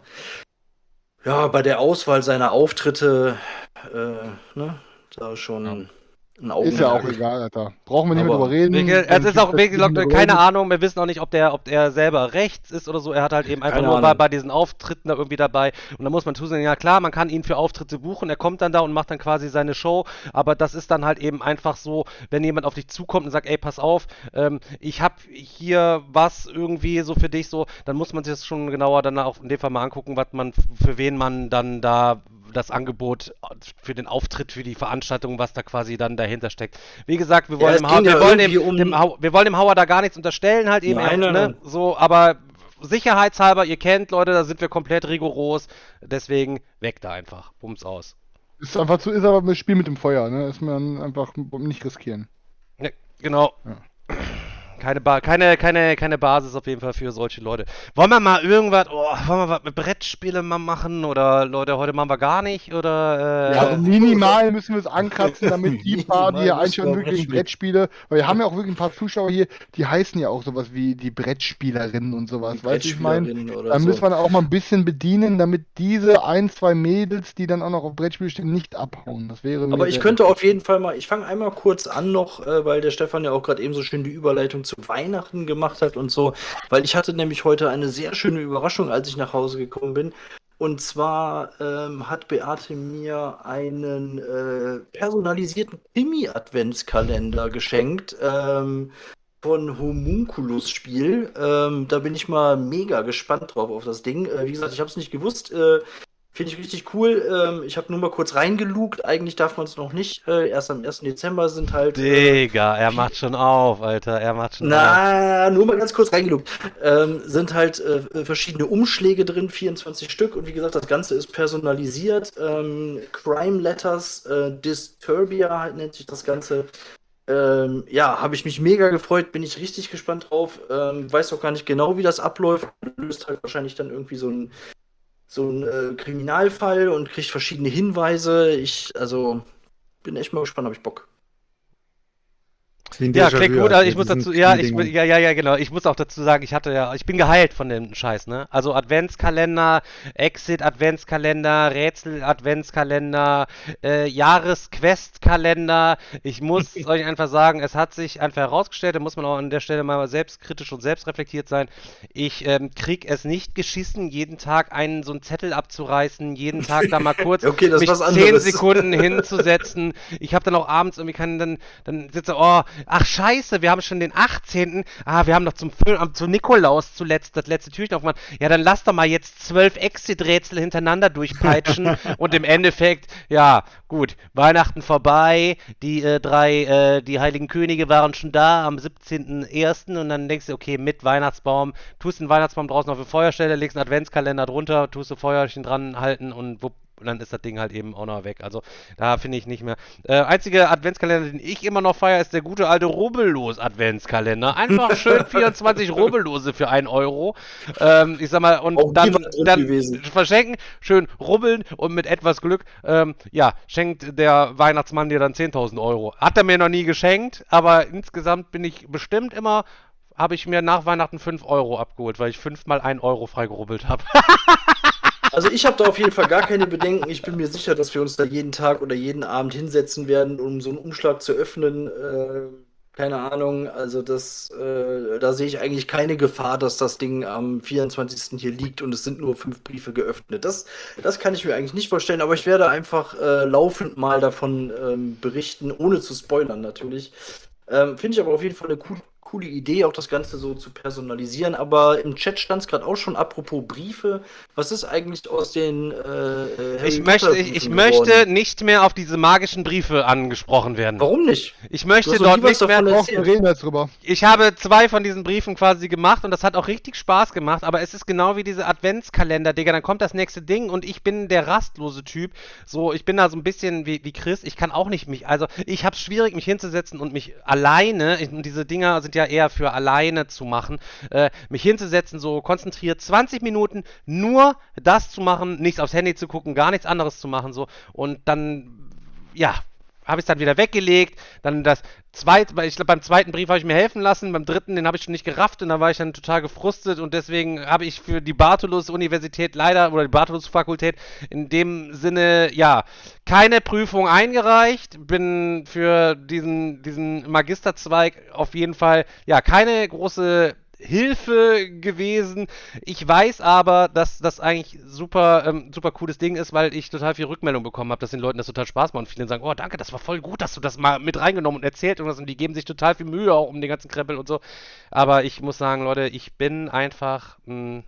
ja, bei der Auswahl seiner Auftritte, äh, ne, da schon Ja. ein Ist ja auch Augenmerk. egal, Alter. Brauchen wir nicht mehr Aber- drüber reden. Wirklich, es ist auch wirklich, Leute, keine keine Ahnung, wir wissen auch nicht, ob der, ob er selber rechts ist oder so. Er hat halt eben einfach Keine nur bei, Ahnung. bei diesen Auftritten da irgendwie dabei. Und da muss man zusehen, ja klar, man kann ihn für Auftritte buchen, er kommt dann da und macht dann quasi seine Show. Aber das ist dann halt eben einfach so, wenn jemand auf dich zukommt und sagt, ey, pass auf, ähm, ich hab hier was irgendwie so für dich so, dann muss man sich das schon genauer dann auch in dem Fall mal angucken, was man, für wen man dann da das Angebot für den Auftritt, für die Veranstaltung, was da quasi dann dahinter steckt. Wie gesagt, wir Ja, wollen, es dem, ging Hau- wir ja wollen, dem, irgendwie um- dem, Hau- wir wollen dem Hauer da gar nichts unterstellen, halt eben, Nein, er, nein, ne? nein. So, aber sicherheitshalber, ihr kennt, Leute, da sind wir komplett rigoros, deswegen weg da einfach, bums aus. Ist einfach zu, ist aber ein Spiel mit dem Feuer, ne? Ist man einfach nicht riskieren. Ne, genau. Ja. Keine, ba keine, keine, keine Basis auf jeden Fall für solche Leute. Wollen wir mal irgendwas, oh, wollen wir was mit Brettspiele mal machen? Oder Leute, heute machen wir gar nicht? Oder, äh, Ja, also minimal müssen wir es ankratzen, damit die paar, die hier Minimal einschalten, müssen wir wirklich Brettspiele, weil wir haben ja auch wirklich ein paar Zuschauer hier, die heißen ja auch sowas wie die Brettspielerinnen und sowas, weißt du, ich meine, Brettspielerinnen oder da so. müssen wir dann auch mal ein bisschen bedienen, damit diese ein, zwei Mädels, die dann auch noch auf Brettspiele stehen, nicht abhauen. Das wäre mir Aber ich sehr könnte auf jeden Fall mal, ich fange einmal kurz an noch, äh, weil der Stefan ja auch gerade eben so schön die Überleitung zu Weihnachten gemacht hat und so, weil ich hatte nämlich heute eine sehr schöne Überraschung, als ich nach Hause gekommen bin. Und zwar ähm, hat Beate mir einen äh, personalisierten Krimi-Adventskalender geschenkt, ähm, von Homunculus Spiel. Ähm, da bin ich mal mega gespannt drauf auf das Ding. Äh, wie gesagt, ich habe es nicht gewusst. Äh, Finde ich richtig cool. Ähm, ich habe nur mal kurz reingelugt. Eigentlich darf man es noch nicht. Äh, erst am ersten Dezember sind halt. Äh, Digga, er macht schon auf, Alter, er macht schon auf. na, nur mal ganz kurz reingelugt. Ähm, sind halt äh, verschiedene Umschläge drin, vierundzwanzig Stück. Und wie gesagt, das Ganze ist personalisiert. Ähm, Crime Letters äh, Disturbia nennt sich das Ganze. Ähm, ja, habe ich mich mega gefreut, bin ich richtig gespannt drauf. Ähm, weiß auch gar nicht genau, wie das abläuft. Löst halt wahrscheinlich dann irgendwie so ein so ein äh, Kriminalfall und kriegt verschiedene Hinweise. Ich, also, bin echt mal gespannt, habe ich Bock. Wie ein Ja, Déjà-vu, klingt gut, also also ich mit muss diesen dazu, ja, ich, Dingern. ja, ja, ja, genau, ich muss auch dazu sagen, ich hatte ja, ich bin geheilt von dem Scheiß, ne? Also Adventskalender, Exit-Adventskalender, Rätsel-Adventskalender, äh, Jahresquest-Kalender. Ich muss euch einfach sagen, es hat sich einfach herausgestellt, da muss man auch an der Stelle mal selbstkritisch und selbstreflektiert sein. Ich ähm, krieg es nicht geschissen, jeden Tag einen so einen Zettel abzureißen, jeden Tag da mal kurz Okay, das ist mich was zehn anderes. Sekunden hinzusetzen. Ich habe dann auch abends irgendwie kann dann dann sitze, oh, ach scheiße, wir haben schon den achtzehnten Ah, wir haben noch zum, zum Nikolaus zuletzt das letzte Türchen aufgemacht. Ja, dann lass doch mal jetzt zwölf Exit-Rätsel hintereinander durchpeitschen und im Endeffekt, ja, gut, Weihnachten vorbei, die äh, drei, äh, die Heiligen Könige waren schon da am siebzehnten ersten und dann denkst du, okay, mit Weihnachtsbaum, tust den Weihnachtsbaum draußen auf die Feuerstelle, legst einen Adventskalender drunter, tust du Feuerchen dran halten und wupp, und dann ist das Ding halt eben auch noch weg. Also da finde ich nicht mehr. Äh, einziger Adventskalender, den ich immer noch feiere, ist der gute alte Rubbellos-Adventskalender. Einfach schön vierundzwanzig Rubbellose für einen Euro. Ähm, ich sag mal, und Auch die dann, war drin dann gewesen. verschenken, schön rubbeln und mit etwas Glück, ähm, ja, schenkt der Weihnachtsmann dir dann zehntausend Euro. Hat er mir noch nie geschenkt, aber insgesamt bin ich bestimmt immer, habe ich mir nach Weihnachten fünf Euro abgeholt, weil ich fünfmal ein Euro freigerubbelt habe. Also ich habe da auf jeden Fall gar keine Bedenken. Ich bin mir sicher, dass wir uns da jeden Tag oder jeden Abend hinsetzen werden, um so einen Umschlag zu öffnen. Äh, keine Ahnung. Also das, äh, da sehe ich eigentlich keine Gefahr, dass das Ding am vierundzwanzigsten hier liegt und es sind nur fünf Briefe geöffnet. Das, das kann ich mir eigentlich nicht vorstellen, aber ich werde einfach äh, laufend mal davon ähm, berichten, ohne zu spoilern natürlich. Ähm, Finde ich aber auf jeden Fall eine coole coole Idee, auch das Ganze so zu personalisieren. Aber im Chat stand es gerade auch schon, apropos Briefe. Was ist eigentlich aus den äh, Harry Ich möchte, Potter ich, ich Briefen möchte geworden? nicht mehr auf diese magischen Briefe angesprochen werden. Warum nicht? Ich möchte Du hast noch dort nie was nicht mehr. davon Auch erzählt. reden wir jetzt drüber. Ich habe zwei von diesen Briefen quasi gemacht und das hat auch richtig Spaß gemacht, aber es ist genau wie diese Adventskalender, Digga, dann kommt das nächste Ding und ich bin der rastlose Typ, so, ich bin da so ein bisschen wie, wie Chris, ich kann auch nicht mich, also ich habe es schwierig, mich hinzusetzen und mich alleine, und diese Dinger sind ja eher für alleine zu machen, äh, mich hinzusetzen, so konzentriert zwanzig Minuten nur das zu machen, nichts aufs Handy zu gucken, gar nichts anderes zu machen, so, und dann, ja, habe ich es dann wieder weggelegt, dann das zweite, ich glaube beim zweiten Brief habe ich mir helfen lassen, beim dritten, den habe ich schon nicht gerafft und da war ich dann total gefrustet und deswegen habe ich für die Bartholus-Universität leider, oder die Bartholus-Fakultät in dem Sinne, ja, keine Prüfung eingereicht, bin für diesen, diesen Magisterzweig auf jeden Fall, ja, keine große Hilfe gewesen. Ich weiß aber, dass das eigentlich super, ähm, super cooles Ding ist, weil ich total viel Rückmeldung bekommen habe, dass den Leuten das total Spaß macht und viele sagen, oh danke, das war voll gut, dass du das mal mit reingenommen und erzählt und, und die geben sich total viel Mühe auch um den ganzen Krempel und so. Aber ich muss sagen, Leute, ich bin einfach mh,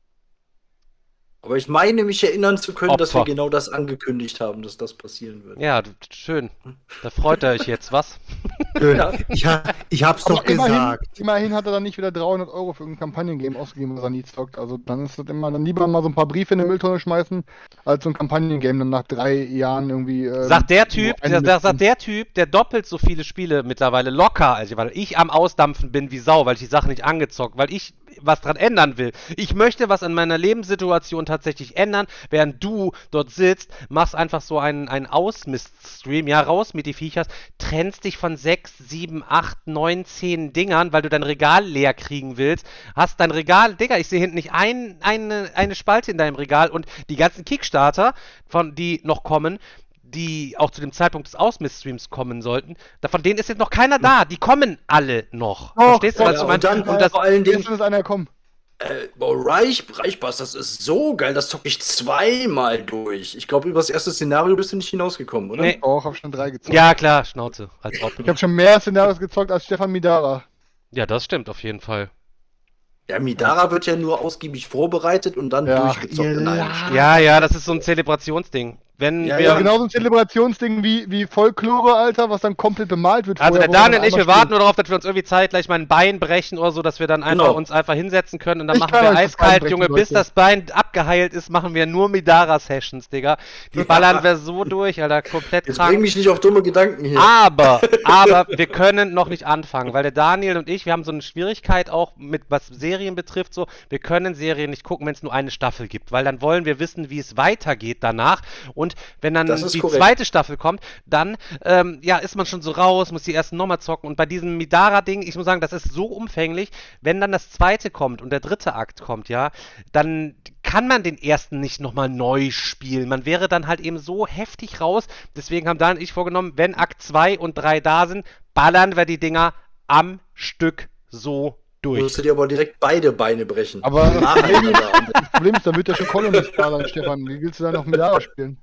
Aber ich meine, mich erinnern zu können, dass wir Opfer. genau das angekündigt haben, dass das passieren wird. ja, d- schön. Da freut ihr euch jetzt, was? Schön. Ja. Ich, ha ich hab's doch Aber immerhin, gesagt. immerhin hat er dann nicht wieder dreihundert Euro für irgendein Kampagnengame ausgegeben, was er nie zockt. Also dann ist das immer, dann lieber mal so ein paar Briefe in die Mülltonne schmeißen, als so ein Kampagnengame dann nach drei Jahren irgendwie. Ähm, Sagt der Typ, nur der, der, sagt einmisten. der Typ, der doppelt so viele Spiele mittlerweile locker, als ich, weil ich am Ausdampfen bin wie Sau, weil ich die Sache nicht angezockt, weil ich was dran ändern will. Ich möchte was an meiner Lebenssituation tatsächlich ändern, während du dort sitzt, machst einfach so einen, einen Ausmist-Stream, ja, raus mit die Viechers, trennst dich von sechs, sieben, acht, neun, zehn Dingern, weil du dein Regal leer kriegen willst, hast dein Regal, Digga, ich sehe hinten nicht ein, eine, eine Spalte in deinem Regal und die ganzen Kickstarter, von die noch kommen, die auch zu dem Zeitpunkt des Ausmist-Streams kommen sollten, da- von denen ist jetzt noch keiner da. Die kommen alle noch. Oh, Verstehst du, was ja, ich meine? und dann- Und das, vor allen Dingen, Gestern ist einer gekommen. Äh, boah, Reich, Reichbass, das ist so geil, das zocke ich zweimal durch. Ich glaube, über das erste Szenario bist du nicht hinausgekommen, oder? Nee. Auch, hab schon drei gezockt. ja, klar, Schnauze. Als ob. Ich habe schon mehr Szenarios gezockt als Stefan Midara. Ja, das stimmt auf jeden Fall. Ja, Midara wird ja nur ausgiebig vorbereitet und dann Ja, durchgezockt ihr in einem La- Spiel. Ja, ja, das ist so ein Zelebrationsding. Wenn Ja, wir. Ja, ja, genau so ein Zelebrationsding wie, wie Folklore, Alter, was dann komplett bemalt wird. Also vorher, der wo man Daniel und ich, einmal wir warten spielt. nur darauf, dass wir uns irgendwie zeitgleich mal ein Bein brechen oder so, dass wir dann einfach Genau. uns einfach hinsetzen können und dann Ich machen kann wir euch das eiskalt, Bein brechen, Junge, bis Leute. das Bein abgeheilt ist, machen wir nur Midara-Sessions, Digga. Die ballern wir so durch, Alter, komplett Jetzt krank. bring mich nicht auf dumme Gedanken hier. Aber, aber wir können noch nicht anfangen, weil der Daniel und ich, wir haben so eine Schwierigkeit auch mit, was Serien betrifft, so, wir können Serien nicht gucken, wenn es nur eine Staffel gibt, weil dann wollen wir wissen, wie es weitergeht danach und wenn dann Das ist die korrekt. zweite Staffel kommt, dann, ähm, ja, ist man schon so raus, muss die ersten nochmal zocken und bei diesem Midara-Ding, ich muss sagen, das ist so umfänglich, wenn dann das zweite kommt und der dritte Akt kommt, ja, dann kann man den ersten nicht nochmal neu spielen. Man wäre dann halt eben so heftig raus. Deswegen haben Dan und ich vorgenommen, wenn Akt zwei und drei da sind, ballern wir die Dinger am Stück so Du durch. musst dir aber direkt beide Beine brechen. Aber das Problem, Nacheinander. das Problem ist, da wird ja schon Colonist da sein, Stefan. Wie willst du da noch Midara spielen?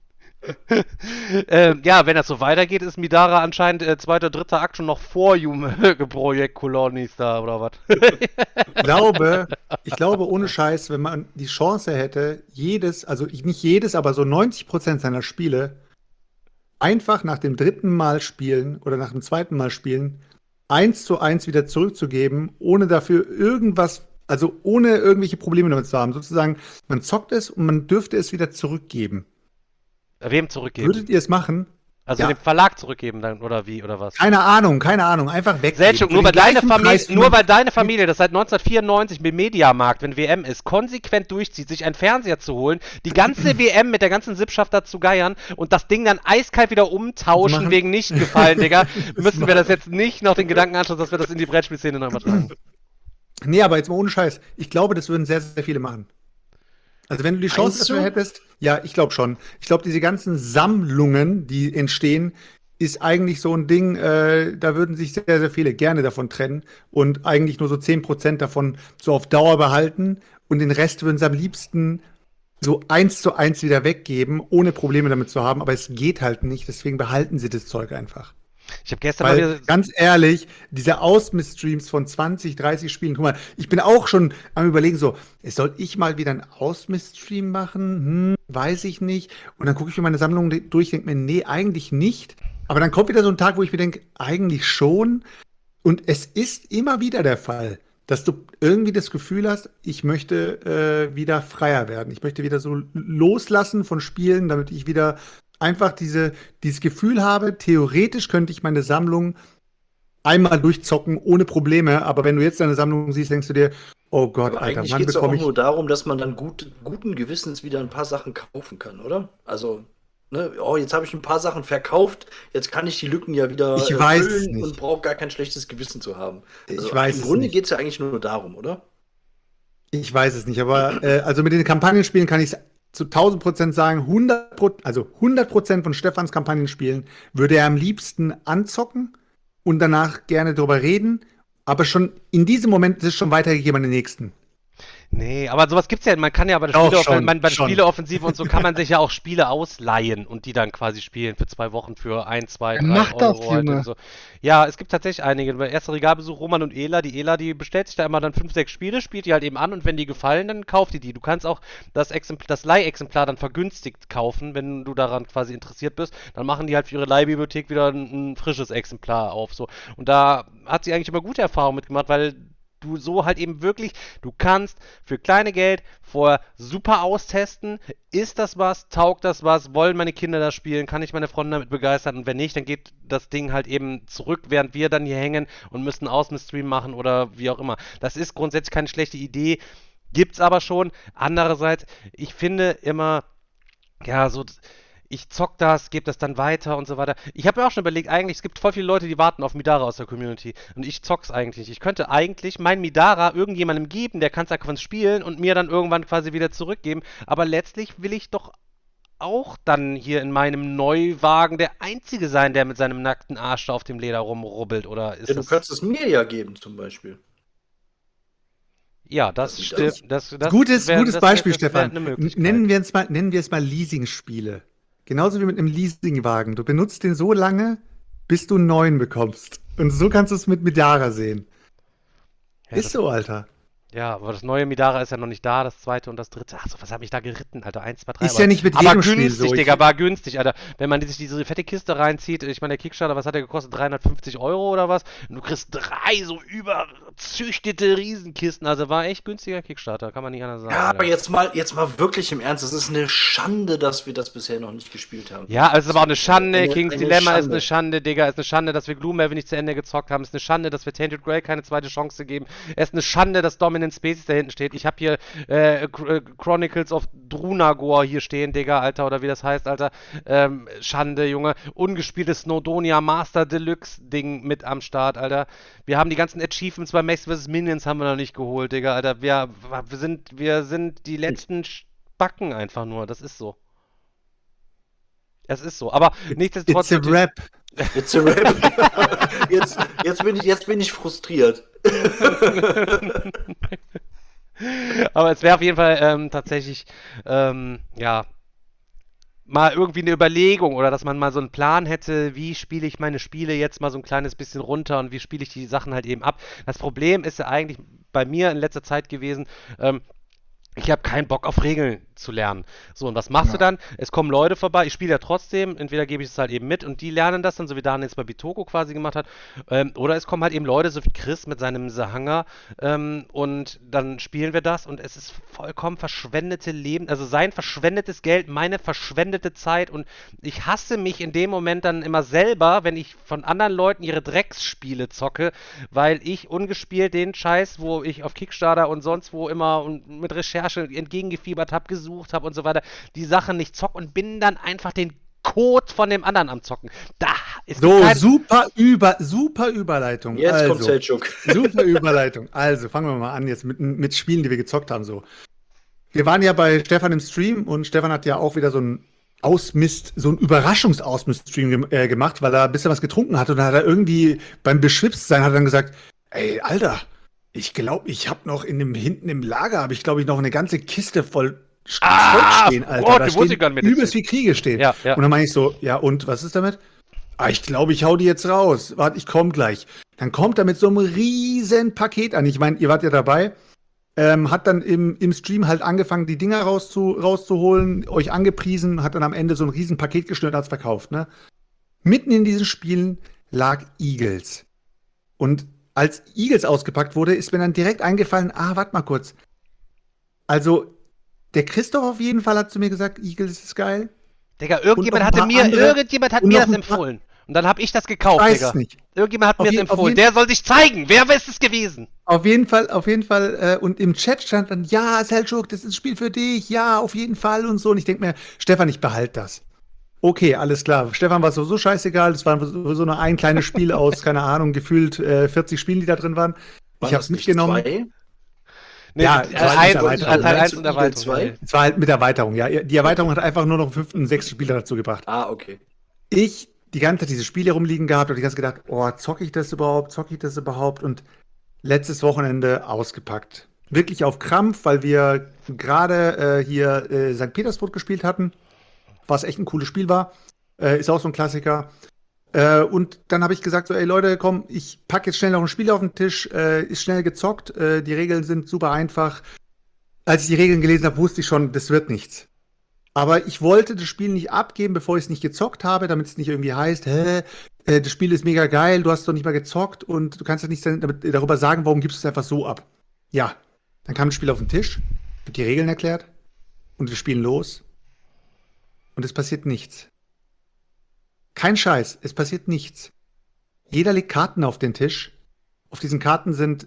ähm, ja, wenn das so weitergeht, ist Midara anscheinend äh, zweiter, dritter Akt schon noch vor Jume Projekt Kolonis da, oder was? Ich glaube, ich glaube, ohne Scheiß, wenn man die Chance hätte, jedes, also nicht jedes, aber so neunzig Prozent seiner Spiele einfach nach dem dritten Mal spielen oder nach dem zweiten Mal spielen, eins zu eins wieder zurückzugeben, ohne dafür irgendwas, also ohne irgendwelche Probleme damit zu haben. Sozusagen, man zockt es und man dürfte es wieder zurückgeben. Wem zurückgeben? Würdet ihr es machen? Also Ja. dem Verlag zurückgeben dann, oder wie, oder was? Keine Ahnung, keine Ahnung, einfach weggeben. Selchuk, Für nur, den weil deine gleichen Familie, Preis, wie nur man- weil deine Familie das seit neunzehnhundertvierundneunzig mit Mediamarkt, wenn W M ist, konsequent durchzieht, sich einen Fernseher zu holen, die ganze W M mit der ganzen Sippschaft da zu geiern und das Ding dann eiskalt wieder umtauschen Machen- wegen nicht gefallen, Digga, müssen wir das jetzt nicht noch den Gedanken anschauen, dass wir das in die Brettspielszene noch übertragen. Nee, aber jetzt mal ohne Scheiß. Ich glaube, das würden sehr, sehr viele machen. Also wenn du die Chance Meinst du? dafür hättest, ja, ich glaube schon. Ich glaube, diese ganzen Sammlungen, die entstehen, ist eigentlich so ein Ding, äh, da würden sich sehr, sehr viele gerne davon trennen und eigentlich nur so zehn Prozent davon so auf Dauer behalten und den Rest würden sie am liebsten so eins zu eins wieder weggeben, ohne Probleme damit zu haben, aber es geht halt nicht, deswegen behalten sie das Zeug einfach. Ich habe gestern mal Weil, wieder... ganz ehrlich, diese Ausmiss-Streams von zwanzig, dreißig Spielen, guck mal, ich bin auch schon am Überlegen, so, soll ich mal wieder einen Ausmiss-Stream machen? Hm, weiß ich nicht. Und dann gucke ich mir meine Sammlung durch, denke mir, nee, eigentlich nicht. Aber dann kommt wieder so ein Tag, wo ich mir denke, eigentlich schon. Und es ist immer wieder der Fall, dass du irgendwie das Gefühl hast, ich möchte äh, wieder freier werden. Ich möchte wieder so loslassen von Spielen, damit ich wieder einfach diese, dieses Gefühl habe, theoretisch könnte ich meine Sammlung einmal durchzocken ohne Probleme, aber wenn du jetzt deine Sammlung siehst, denkst du dir, oh Gott, Aber Alter, eigentlich wann geht es auch bekomme ich... nur darum, dass man dann gut, guten Gewissens wieder ein paar Sachen kaufen kann, oder? Also, ne, oh, jetzt habe ich ein paar Sachen verkauft, jetzt kann ich die Lücken ja wieder Ich äh, weiß es füllen nicht. und brauche gar kein schlechtes Gewissen zu haben. Ich Also, weiß im es Grunde nicht. geht es ja eigentlich nur darum, oder? Ich weiß es nicht, aber äh, also mit den Kampagnenspielen kann ich zu tausend Prozent sagen, hundert Prozent, also hundert Prozent von Stefans Kampagnenspielen würde er am liebsten anzocken und danach gerne drüber reden, aber schon in diesem Moment ist es schon weitergegeben an den nächsten. Nee, aber sowas gibt's ja, man kann ja bei der Doch, Spiele, schon, man, bei der schon. Spieleoffensive und so kann man sich ja auch Spiele ausleihen und die dann quasi spielen für zwei Wochen für ein, zwei, Ja, drei mach das, Euro halt Junge. und so. Ja, es gibt tatsächlich einige. Bei erster Regalbesuch Roman und Ela, die Ela, die bestellt sich da immer dann fünf, sechs Spiele, spielt die halt eben an und wenn die gefallen, dann kauft die die. Du kannst auch das Exemplar, das Leihexemplar dann vergünstigt kaufen, wenn du daran quasi interessiert bist. Dann machen die halt für ihre Leihbibliothek wieder ein, ein frisches Exemplar auf, so. Und da hat sie eigentlich immer gute Erfahrungen mitgemacht, weil du so halt eben wirklich, du kannst für kleine Geld vorher super austesten, ist das was, taugt das was, wollen meine Kinder das spielen, kann ich meine Freunde damit begeistern und wenn nicht, dann geht das Ding halt eben zurück, während wir dann hier hängen und müssen Ausmiss-Stream machen oder wie auch immer. Das ist grundsätzlich keine schlechte Idee, gibt's aber schon. Andererseits, ich finde immer, ja, so... Ich zock das, gebe das dann weiter und so weiter. Ich habe mir auch schon überlegt, eigentlich, es gibt voll viele Leute, die warten auf Midara aus der Community. Und ich zock's eigentlich. Ich könnte eigentlich mein Midara irgendjemandem geben, der kann es einfach spielen und mir dann irgendwann quasi wieder zurückgeben. Aber letztlich will ich doch auch dann hier in meinem Neuwagen der Einzige sein, der mit seinem nackten Arsch da auf dem Leder rumrubbelt. Oder ist Ja, du das... kannst es mir ja geben, zum Beispiel. Ja, das Das ist stimmt. Das, das Gutes, wär- gutes das Beispiel, wär- das wär Stefan. eine Möglichkeit. Nennen wir es mal, nennen wir es mal Leasing-Spiele. Genauso wie mit einem Leasingwagen. Du benutzt den so lange, bis du einen neuen bekommst. Und so kannst du es mit Midara sehen. Ja, Ist das- so, Alter. Ja, aber das neue Midara ist ja noch nicht da, das zweite und das dritte. Achso, was habe ich da geritten, Alter? Eins, zwei, drei. Ist aber, ja nicht mit aber jedem Spiel günstig, so. Ich- Digga, aber günstig, Alter. Wenn man sich diese fette Kiste reinzieht, ich meine, der Kickstarter, was hat der gekostet? dreihundertfünfzig Euro oder was? Und du kriegst drei so überzüchtete Riesenkisten. Also war echt günstiger Kickstarter, kann man nicht anders sagen. Ja, aber Alter. jetzt mal, jetzt mal wirklich im Ernst, es ist eine Schande, dass wir das bisher noch nicht gespielt haben. Ja, also es ist aber auch eine Schande, Eine- King's eine Dilemma ist Schande. eine Schande, Digga, ist eine Schande, dass wir Gloomhaven nicht zu Ende gezockt haben, ist eine Schande, dass wir Tainted Grail keine zweite Chance geben, es ist eine Schande, dass Dominant Species da hinten steht. Ich habe hier äh, Ch- äh, Chronicles of Drunagor hier stehen, Digga, Alter, oder wie das heißt, Alter. Ähm, Schande, Junge. Ungespieltes Snowdonia Master Deluxe Ding mit am Start, Alter. Wir haben die ganzen Achievements bei Max versus. Minions haben wir noch nicht geholt, Digga, Alter. Wir, wir sind, wir sind die letzten Spacken einfach nur, das ist so. Es ist so, aber nichtsdestotrotz. It's a rap. Jetzt, a rap. jetzt, jetzt, bin ich, jetzt bin ich frustriert. Aber es wäre auf jeden Fall ähm, tatsächlich, ähm, ja, mal irgendwie eine Überlegung oder dass man mal so einen Plan hätte, wie spiele ich meine Spiele jetzt mal so ein kleines bisschen runter und wie spiele ich die Sachen halt eben ab. Das Problem ist ja eigentlich bei mir in letzter Zeit gewesen, ähm, ich habe keinen Bock auf Regeln zu lernen. So, und was machst Ja. du dann? Es kommen Leute vorbei, ich spiele ja trotzdem, entweder gebe ich es halt eben mit und die lernen das dann, so wie Daniel jetzt bei Bitoko quasi gemacht hat, ähm, oder es kommen halt eben Leute, so wie Chris mit seinem Sahanger, ähm, und dann spielen wir das und es ist vollkommen verschwendete Leben, also sein verschwendetes Geld, meine verschwendete Zeit und ich hasse mich in dem Moment dann immer selber, wenn ich von anderen Leuten ihre Drecksspiele zocke, weil ich ungespielt den Scheiß, wo ich auf Kickstarter und sonst wo immer und mit Recherche entgegengefiebert habe, gesucht habe und so weiter, die Sachen nicht zock und bin dann einfach den Code von dem anderen am Zocken. Da ist So, kein... super, über, super Überleitung. Jetzt also, kommt Selçuk. Super Überleitung. Also, fangen wir mal an jetzt mit, mit Spielen, die wir gezockt haben. So. Wir waren ja bei Stefan im Stream und Stefan hat ja auch wieder so einen Ausmist, so einen Überraschungsausmist-Stream gem äh, gemacht, weil er ein bisschen was getrunken hat und dann hat er irgendwie beim Beschwipstsein hat er dann gesagt, ey, Alter, ich glaube, ich habe noch in dem hinten im Lager, habe ich glaube ich noch eine ganze Kiste voll Ah, Zeug stehen, Alter. Gott, da die wusste ich stehen gar nicht mehr, übelst das- wie Kriege stehen. Ja, ja. Und dann meine ich so, ja und, was ist damit? Ah, ich glaube, ich hau die jetzt raus. Warte, ich komme gleich. Dann kommt er mit so einem riesen Paket an. Ich meine, ihr wart ja dabei. Ähm, hat dann im, im Stream halt angefangen, die Dinger rauszu, rauszuholen, euch angepriesen, hat dann am Ende so ein riesen Paket geschnürt und hat's verkauft, ne? Mitten in diesen Spielen lag Eagles. Und als Eagles ausgepackt wurde, ist mir dann direkt eingefallen, ah, warte mal kurz. Also, der Christoph auf jeden Fall hat zu mir gesagt, Eagles ist geil. Digga, irgendjemand Und noch ein hatte paar mir, andere- irgendjemand hat und mir noch das ein paar- empfohlen. Und dann habe ich das gekauft, Weiß Digga. es nicht. Irgendjemand hat Auf mir das je- auf empfohlen. jeden- Der soll sich zeigen. Wer ist es gewesen? Auf jeden Fall, auf jeden Fall. Äh, und im Chat stand dann, ja, Selçuk, das ist ein Spiel für dich. Ja, auf jeden Fall und so. Und ich denke mir, Stefan, ich behalte das. Okay, alles klar. Stefan war sowieso scheißegal. Das war so nur ein kleines Spiel aus, keine Ahnung, gefühlt äh, vierzig Spielen, die da drin waren. Ich habe es mitgenommen. Zwei? Nee, Ja, Teil das war eins nicht und- Erweiterung. Teil eins Meinst und du Erweiterung. zwei? nee. Es war halt mit Erweiterung, ja. Die Erweiterung hat einfach nur noch einen fünften und sechsten Spieler dazu gebracht. Ah, okay. Ich die ganze Zeit diese Spiele rumliegen gehabt und die ganze Zeit gedacht, oh, zocke ich das überhaupt, zocke ich das überhaupt? Und letztes Wochenende ausgepackt. Wirklich auf Krampf, weil wir gerade äh, hier äh, Sankt Petersburg gespielt hatten, was echt ein cooles Spiel war. Äh, ist auch so ein Klassiker. Äh, und dann habe ich gesagt, so, ey Leute, komm, ich packe jetzt schnell noch ein Spiel auf den Tisch, äh, ist schnell gezockt, äh, die Regeln sind super einfach. Als ich die Regeln gelesen habe, wusste ich schon, das wird nichts. Aber ich wollte das Spiel nicht abgeben, bevor ich es nicht gezockt habe, damit es nicht irgendwie heißt, hä, äh, das Spiel ist mega geil, du hast doch nicht mal gezockt und du kannst ja nicht damit, darüber sagen, warum gibst du es einfach so ab. Ja, dann kam das Spiel auf den Tisch, wird die Regeln erklärt und wir spielen los und es passiert nichts. Kein Scheiß, es passiert nichts. Jeder legt Karten auf den Tisch. Auf diesen Karten sind,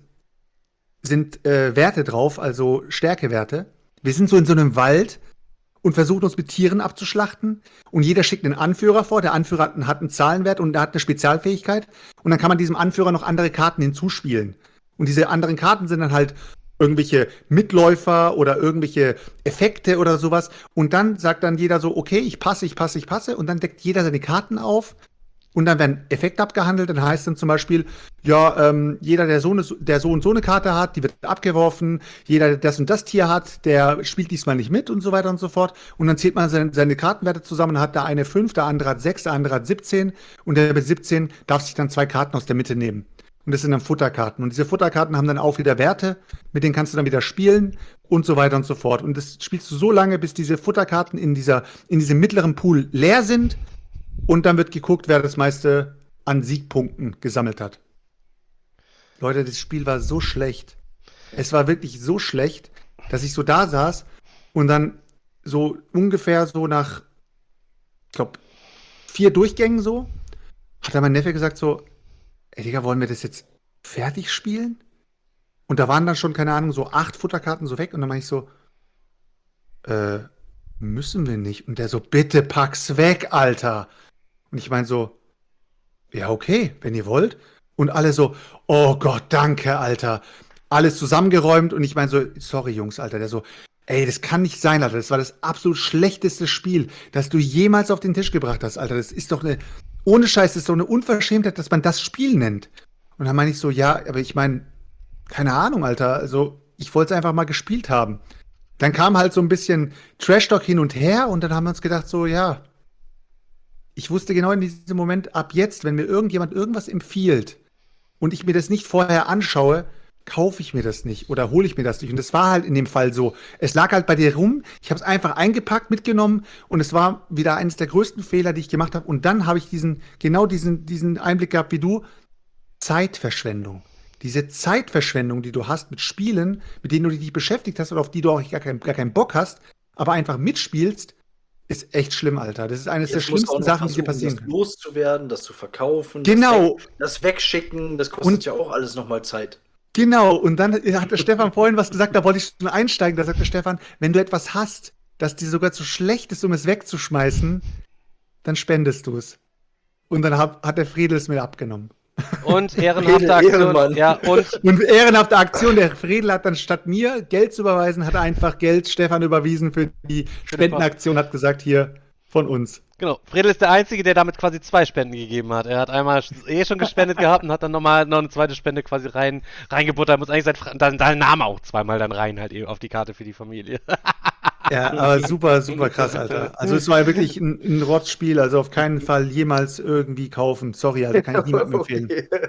sind äh, Werte drauf, also Stärkewerte. Wir sind so in so einem Wald und versuchen uns mit Tieren abzuschlachten. Und jeder schickt einen Anführer vor. Der Anführer hat einen, hat einen Zahlenwert und er hat eine Spezialfähigkeit. Und dann kann man diesem Anführer noch andere Karten hinzuspielen. Und diese anderen Karten sind dann halt irgendwelche Mitläufer oder irgendwelche Effekte oder sowas. Und dann sagt dann jeder so, okay, ich passe, ich passe, ich passe. Und dann deckt jeder seine Karten auf. Und dann werden Effekte abgehandelt. Dann heißt dann zum Beispiel, ja, ähm, jeder, der so, eine, der so und so eine Karte hat, die wird abgeworfen. Jeder, der das und das Tier hat, der spielt diesmal nicht mit und so weiter und so fort. Und dann zählt man seine, seine Kartenwerte zusammen und hat da eine fünf, der andere hat sechs, der andere hat siebzehn. Und der mit siebzehn darf sich dann zwei Karten aus der Mitte nehmen. Und das sind dann Futterkarten. Und diese Futterkarten haben dann auch wieder Werte, mit denen kannst du dann wieder spielen und so weiter und so fort. Und das spielst du so lange, bis diese Futterkarten in, dieser, in diesem mittleren Pool leer sind. Und dann wird geguckt, wer das meiste an Siegpunkten gesammelt hat. Leute, das Spiel war so schlecht. Es war wirklich so schlecht, dass ich so da saß und dann so ungefähr so nach, ich glaube, vier Durchgängen so, hat dann mein Neffe gesagt so, ey Digga, wollen wir das jetzt fertig spielen? Und da waren dann schon, keine Ahnung, so acht Futterkarten so weg und dann meinte ich so, äh, müssen wir nicht. Und der so, bitte pack's weg, Alter. Und ich meine so, ja, okay, wenn ihr wollt. Und alle so, oh Gott, danke, Alter. Alles zusammengeräumt. Und ich meine so, sorry, Jungs, Alter. Der so, ey, das kann nicht sein, Alter. Das war das absolut schlechteste Spiel, das du jemals auf den Tisch gebracht hast, Alter. Das ist doch eine, ohne Scheiß, das ist doch eine Unverschämtheit, dass man das Spiel nennt. Und dann meine ich so, ja, aber ich meine, keine Ahnung, Alter. Also, ich wollte es einfach mal gespielt haben. dann kam halt so ein bisschen Trash-Talk hin und her und dann haben wir uns gedacht, so, ja, ich wusste genau in diesem Moment, ab jetzt, wenn mir irgendjemand irgendwas empfiehlt und ich mir das nicht vorher anschaue, kaufe ich mir das nicht oder hole ich mir das nicht. Und das war halt in dem Fall so. Es lag halt bei dir rum, ich habe es einfach eingepackt, mitgenommen und es war wieder eines der größten Fehler, die ich gemacht habe. Und dann habe ich diesen, genau diesen, diesen Einblick gehabt wie du, Zeitverschwendung. Diese Zeitverschwendung, die du hast mit Spielen, mit denen du dich beschäftigt hast oder auf die du auch gar, kein, gar keinen Bock hast, aber einfach mitspielst, ist echt schlimm, Alter. Das ist eines der Jetzt musst du auch schlimmsten noch Sachen, die dir versuchen, passieren das können. loszuwerden, das zu verkaufen, Genau. das, weg, das wegschicken, das kostet Und- ja auch alles nochmal Zeit. Genau, und dann hat der Stefan vorhin was gesagt, da wollte ich schon einsteigen, da sagt der Stefan, wenn du etwas hast, das dir sogar zu schlecht ist, um es wegzuschmeißen, dann spendest du es. Und dann hat, hat der Friedel es mir abgenommen. Und ehrenhafte Ehre- Aktion. Ehrenmann. Ja, und Und ehrenhafte Aktion, der Friedel hat dann statt mir Geld zu überweisen, hat einfach Geld Stefan überwiesen für die Spendenaktion, hat gesagt, hier, von uns. genau, Fredel ist der Einzige, der damit quasi zwei Spenden gegeben hat. Er hat einmal eh schon gespendet gehabt und hat dann nochmal noch eine zweite Spende quasi rein, reingebuttert. Muss eigentlich sein, Fra- dann dein Name auch zweimal dann rein halt eben auf die Karte für die Familie. Ja, aber super, super krass, Alter. Also es war ja wirklich ein, ein Rotzspiel, also auf keinen Fall jemals irgendwie kaufen. Sorry, also kann ich niemandem empfehlen.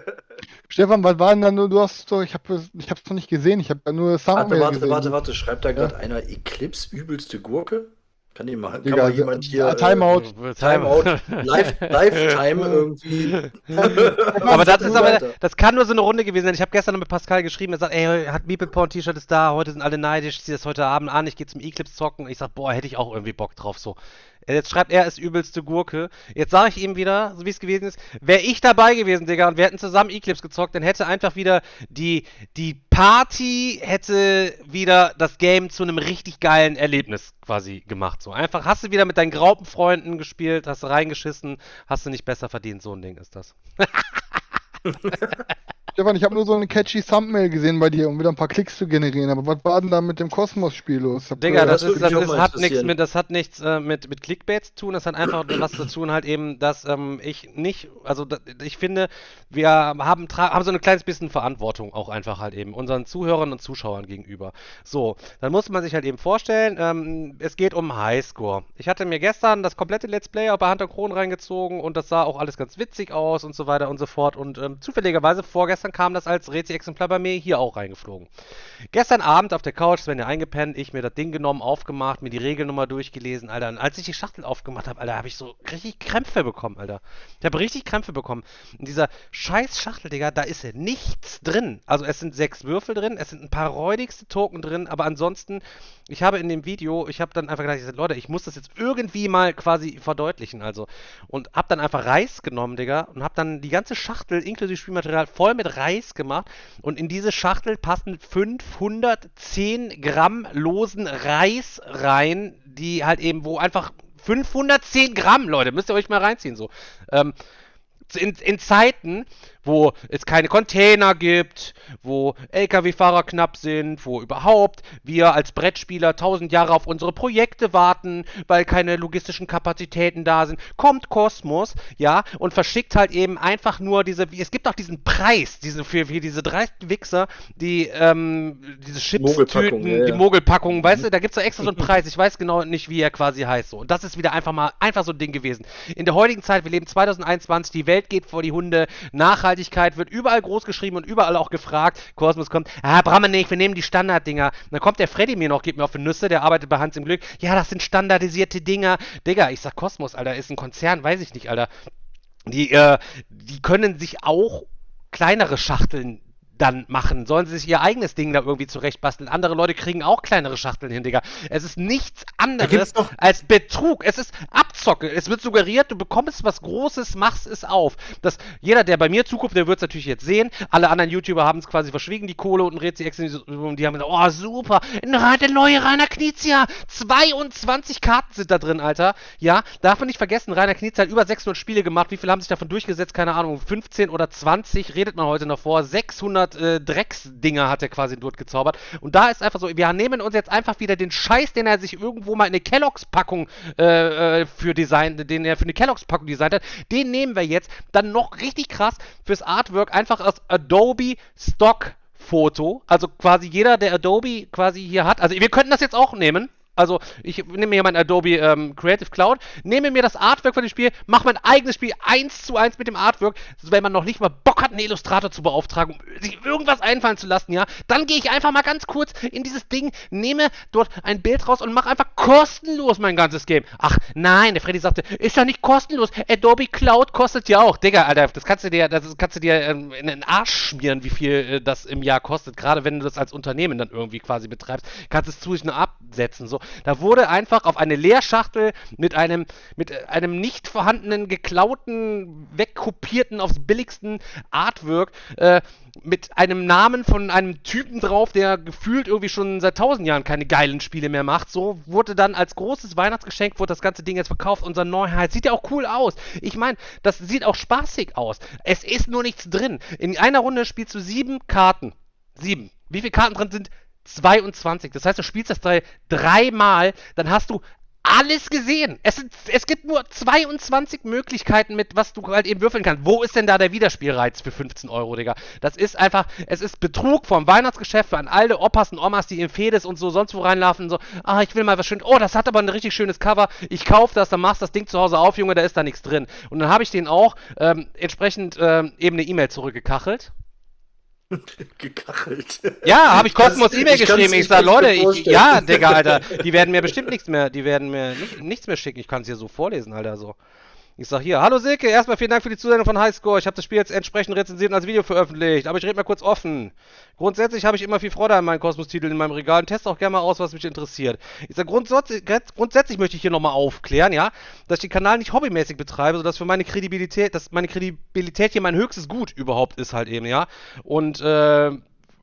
Stefan, was war denn da nur, du hast so, ich habe ich hab's noch nicht gesehen, ich habe da nur Warte, Thumbnail warte, gesehen. warte, warte, schreibt da gerade einer Eclipse übelste Gurke? Kann, die mal, kann Digga, mal jemand hier. äh, Timeout. Äh, Timeout. Live, Lifetime irgendwie. Aber das ist Und aber, weiter. das kann nur so eine Runde gewesen sein. Ich habe gestern noch mit Pascal geschrieben, er sagt, ey, hat Meeple-Porn-T-Shirt ist da, heute sind alle neidisch, ich zieh das heute Abend an, ich gehe zum Eclipse zocken. Ich sag, boah, hätte ich auch irgendwie Bock drauf, so. Jetzt schreibt er, ist übelste Gurke. Jetzt sage ich ihm wieder, so wie es gewesen ist, wäre ich dabei gewesen, Digga, und wir hätten zusammen Eclipse gezockt, dann hätte einfach wieder die, die Party hätte wieder das Game zu einem richtig geilen Erlebnis quasi gemacht. So einfach hast du wieder mit deinen Graupenfreunden gespielt, hast du reingeschissen, hast du nicht besser verdient, so ein Ding ist das. Stefan, ich habe nur so eine catchy Thumbnail gesehen bei dir, um wieder ein paar Klicks zu generieren. Aber was war denn da mit dem Kosmos-Spiel los? Ich hab, Digga, äh, das, das ist, würde das mich auch ist, mal hat nichts interessieren. mit, das hat nichts äh, mit, mit Clickbait zu tun, das hat einfach was zu tun halt eben, dass ähm, ich nicht, also da, ich finde, wir haben, tra- haben so ein kleines bisschen Verantwortung auch einfach halt eben unseren Zuhörern und Zuschauern gegenüber. So, dann muss man sich halt eben vorstellen, ähm, es geht um Highscore. Ich hatte mir gestern das komplette Let's Play auch bei Hunter Kron reingezogen und das sah auch alles ganz witzig aus und so weiter und so fort und ähm, zufälligerweise vorgestern kam das als Rezi-Exemplar bei mir hier auch reingeflogen. Gestern Abend auf der Couch, Sven ja eingepennt, ich mir das Ding genommen, aufgemacht, mir die Regelnummer durchgelesen, Alter. Und als ich die Schachtel aufgemacht habe, Alter, habe ich so richtig Krämpfe bekommen, Alter. Ich habe richtig Krämpfe bekommen. In dieser scheiß Schachtel, Digga, da ist ja nichts drin. Also es sind sechs Würfel drin, es sind ein paar räudigste Token drin, aber ansonsten, ich habe in dem Video, ich habe dann einfach gedacht, ich sag, Leute, ich muss das jetzt irgendwie mal quasi verdeutlichen, also. Und habe dann einfach Reis genommen, Digga, und habe dann die ganze Schachtel inklusive Spielmaterial voll mit Reis gemacht. Und in diese Schachtel passen fünfhundertzehn Gramm losen Reis rein, die halt eben, wo einfach fünfhundertzehn Gramm, Leute, müsst ihr euch mal reinziehen, so. Ähm, in, in Zeiten, wo es keine Container gibt, wo L K W-Fahrer knapp sind, wo überhaupt wir als Brettspieler tausend Jahre auf unsere Projekte warten, weil keine logistischen Kapazitäten da sind, kommt Kosmos, ja, und verschickt halt eben einfach nur diese, es gibt auch diesen Preis, diese, für, für diese dreisten Wichser, die, ähm, diese Mogelpackung, Chips-Tüten, ja, ja. die Mogelpackungen, weißt du, da gibt es doch extra so einen Preis, ich weiß genau nicht, wie er quasi heißt, so. Und das ist wieder einfach mal, einfach so ein Ding gewesen. In der heutigen Zeit, wir leben zwanzig einundzwanzig, die Welt geht vor die Hunde, Nachhaltigkeit wird überall groß geschrieben und überall auch gefragt. Kosmos kommt, ah, brauchen wir nicht, wir nehmen die Standarddinger. Und dann kommt der Freddy mir noch, geht mir auf die Nüsse, der arbeitet bei Hans im Glück. Ja, das sind standardisierte Dinger. Digga, ich sag Kosmos, Alter, ist ein Konzern, weiß ich nicht, Alter. Die, äh, die können sich auch kleinere Schachteln dann machen. Sollen sie sich ihr eigenes Ding da irgendwie zurechtbasteln. Andere Leute kriegen auch kleinere Schachteln hin, Digga. Es ist nichts anderes doch- als Betrug. Es ist Abzocke. Es wird suggeriert, du bekommst was Großes, machst es auf. Das, jeder, der bei mir zuguckt, der wird es natürlich jetzt sehen. Alle anderen YouTuber haben es quasi verschwiegen, die Kohle und ein Rezi-Ex, und die haben gesagt, oh, super, der neue Rainer Knizia. zweiundzwanzig Karten sind da drin, Alter. Ja, darf man nicht vergessen, Rainer Knizia hat über sechshundert Spiele gemacht. Wie viele haben sich davon durchgesetzt? Keine Ahnung, fünfzehn oder zwanzig, redet man heute noch vor. sechshundert äh, Drecksdinger hat er quasi dort gezaubert. Und da ist einfach so, wir nehmen uns jetzt einfach wieder den Scheiß, den er sich irgendwo mal in eine Kelloggs-Packung äh, für Design, den er für eine Kelloggs-Packung designt hat, den nehmen wir jetzt dann noch richtig krass fürs Artwork einfach aus Adobe Stock Foto, also quasi jeder, der Adobe quasi hier hat, also wir könnten das jetzt auch nehmen. Also, ich nehme hier mein Adobe ähm, Creative Cloud, nehme mir das Artwork von dem Spiel, mache mein eigenes Spiel eins zu eins mit dem Artwork, wenn man noch nicht mal Bock hat, einen Illustrator zu beauftragen, um sich irgendwas einfallen zu lassen, ja, dann gehe ich einfach mal ganz kurz in dieses Ding, nehme dort ein Bild raus und mache einfach kostenlos mein ganzes Game. Ach, nein, der Freddy sagte, ist ja nicht kostenlos, Adobe Cloud kostet ja auch. Digga, Alter, das kannst du dir, das kannst du dir ähm, in den Arsch schmieren, wie viel äh, das im Jahr kostet, gerade wenn du das als Unternehmen dann irgendwie quasi betreibst, kannst du es zusätzlich nur absetzen, so. Da wurde einfach auf eine Leerschachtel mit einem, mit einem nicht vorhandenen, geklauten, wegkopierten, aufs billigsten Artwork, äh, mit einem Namen von einem Typen drauf, der gefühlt irgendwie schon seit tausend Jahren keine geilen Spiele mehr macht. So wurde dann als großes Weihnachtsgeschenk, wurde das ganze Ding jetzt verkauft. Unser Neuheit sieht ja auch cool aus. Ich meine, das sieht auch spaßig aus. Es ist nur nichts drin. In einer Runde spielst du sieben Karten. Sieben. Wie viele Karten drin sind? zweiundzwanzig. Das heißt, du spielst das Teil dreimal, dann hast du alles gesehen. Es, sind, es gibt nur zweiundzwanzig Möglichkeiten, mit was du halt eben würfeln kannst. Wo ist denn da der Wiederspielreiz für fünfzehn Euro, Digga? Das ist einfach, es ist Betrug vom Weihnachtsgeschäft für an alle Opas und Omas, die in Fedes und so sonst wo reinlaufen. So, ah, ich will mal was schön. Oh, das hat aber ein richtig schönes Cover. Ich kauf das, dann machst das Ding zu Hause auf, Junge, da ist da nichts drin. Und dann habe ich denen auch ähm, entsprechend ähm, eben eine E-Mail zurückgekachelt. Gekachelt. Ja, habe ich Cosmos E-Mail geschrieben. Ich sag, Leute, ich, vorstellen. ja, Digga, Alter, die werden mir bestimmt nichts mehr, die werden mir nicht, nichts mehr schicken. Ich kann es hier so vorlesen, Alter, so. Ich sag hier, hallo Silke, erstmal vielen Dank für die Zusendung von Highscore. Ich habe das Spiel jetzt entsprechend rezensiert und als Video veröffentlicht, aber ich rede mal kurz offen. Grundsätzlich habe ich immer viel Freude an meinen Kosmos-Titeln in meinem Regal und teste auch gerne mal aus, was mich interessiert. Ich sag, grundsätzlich, grundsätzlich möchte ich hier nochmal aufklären, ja, dass ich den Kanal nicht hobbymäßig betreibe, sodass für meine Kredibilität, dass meine Kredibilität hier mein höchstes Gut überhaupt ist halt eben, ja. Und, äh,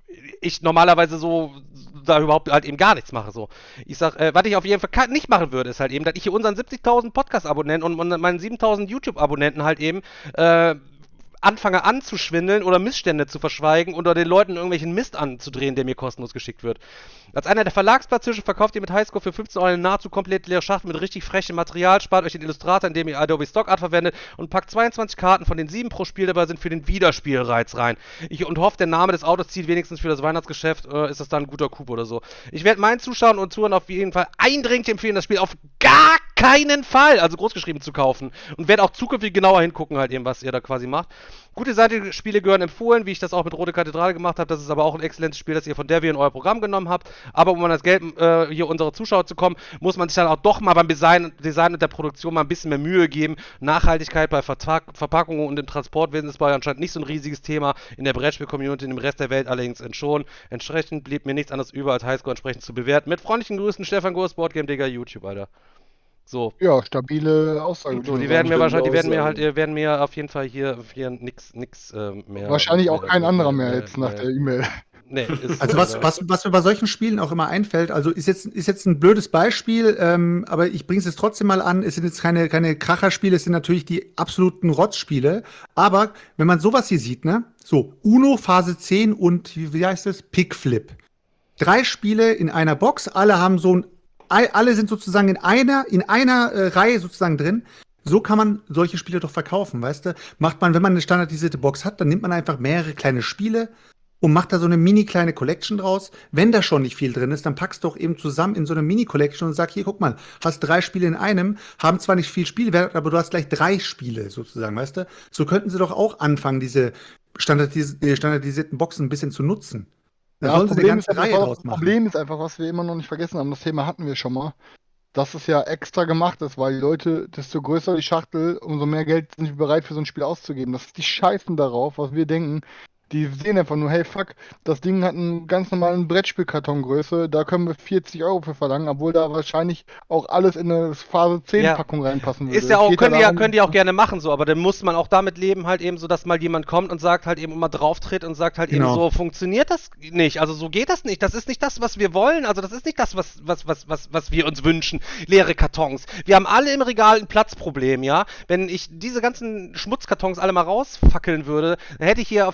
ich normalerweise so da überhaupt halt eben gar nichts mache, so. Ich sag, äh, was ich auf jeden Fall nicht machen würde, ist halt eben, dass ich hier unseren siebzigtausend Podcast-Abonnenten und, und meinen siebentausend YouTube-Abonnenten halt eben, äh, anfange anzuschwindeln oder Missstände zu verschweigen oder den Leuten irgendwelchen Mist anzudrehen, der mir kostenlos geschickt wird. Als einer der Verlagsplatzhirschen verkauft ihr mit Highscore für fünfzehn Euro eine nahezu komplett leere Schachtel mit richtig frechem Material, spart euch den Illustrator, indem ihr Adobe Stock Art verwendet und packt zweiundzwanzig Karten von den sieben pro Spiel dabei sind für den Wiederspielreiz rein. Ich und hoffe, der Name des Autos zieht wenigstens für das Weihnachtsgeschäft, äh, ist das dann ein guter Coup oder so. Ich werde meinen Zuschauern und Zuhörern auf jeden Fall eindringlich empfehlen, das Spiel auf gar keinen Fall, also großgeschrieben, zu kaufen und werde auch zukünftig genauer hingucken halt eben, was ihr da quasi macht. Gute Seite-Spiele gehören empfohlen, wie ich das auch mit Rote Kathedrale gemacht habe. Das ist aber auch ein exzellentes Spiel, das ihr von Devi in euer Programm genommen habt. Aber um an das Geld äh, hier unserer Zuschauer zu kommen, muss man sich dann auch doch mal beim Design, Design und der Produktion mal ein bisschen mehr Mühe geben. Nachhaltigkeit bei Vertrag, Verpackungen und im Transportwesen ist bei anscheinend nicht so ein riesiges Thema. In der Brettspiel-Community, in dem Rest der Welt allerdings schon. Entsprechend blieb mir nichts anderes über, als Highscore entsprechend zu bewerten. Mit freundlichen Grüßen, Stefan Gurs, Boardgame Digger, YouTube, Alter. So. Ja, stabile Aussage. So, die werden mir wahrscheinlich, die werden mir halt, werden mir auf jeden Fall hier, hier nix, nix äh, mehr. Wahrscheinlich auch mehr, kein mehr, anderer mehr, mehr mehr jetzt nach mehr. der E-Mail. Nee, ist Also so, was, ja. was, was mir bei solchen Spielen auch immer einfällt, also ist jetzt, ist jetzt ein blödes Beispiel, ähm, aber ich bringe es jetzt trotzdem mal an, es sind jetzt keine, keine Kracherspiele, es sind natürlich die absoluten Rotzspiele, aber wenn man sowas hier sieht, ne, so Uno, Phase zehn und, wie, wie heißt es, Pickflip. Drei Spiele in einer Box, alle haben so ein, alle sind sozusagen in einer, in einer äh, Reihe sozusagen drin. So kann man solche Spiele doch verkaufen, weißt du? Macht man, wenn man eine standardisierte Box hat, dann nimmt man einfach mehrere kleine Spiele und macht da so eine mini kleine Collection draus. Wenn da schon nicht viel drin ist, dann packst du doch eben zusammen in so eine Mini-Collection und sag, hier, guck mal, hast drei Spiele in einem, haben zwar nicht viel Spielwert, aber du hast gleich drei Spiele sozusagen, weißt du? So könnten sie doch auch anfangen, diese standardis äh, standardisierten Boxen ein bisschen zu nutzen. Da Ja, sollen das sie eine Problem, ist ganze Reihe einfach, draus das machen. Problem ist einfach, was wir immer noch nicht vergessen haben, das Thema hatten wir schon mal, dass es ja extra gemacht ist, weil die Leute, desto größer die Schachtel, umso mehr Geld sind sie bereit für so ein Spiel auszugeben. Das ist die scheißen darauf, was wir denken. Die sehen einfach nur, hey fuck, das Ding hat einen ganz normalen Brettspielkartongröße, da können wir vierzig Euro für verlangen, obwohl da wahrscheinlich auch alles in eine Phase zehn Ja. Packung reinpassen würde. Ist ja Es auch, geht können die ja, darum- können die auch gerne machen, so, aber dann muss man auch damit leben, halt eben so, dass mal jemand kommt und sagt halt eben mal drauf tritt und sagt halt Genau. eben so, funktioniert das nicht, also so geht das nicht, das ist nicht das, was wir wollen, also das ist nicht das, was, was, was, was, was wir uns wünschen, leere Kartons. Wir haben alle im Regal ein Platzproblem, ja, wenn ich diese ganzen Schmutzkartons alle mal rausfackeln würde, dann hätte ich hier auf jeden Fall noch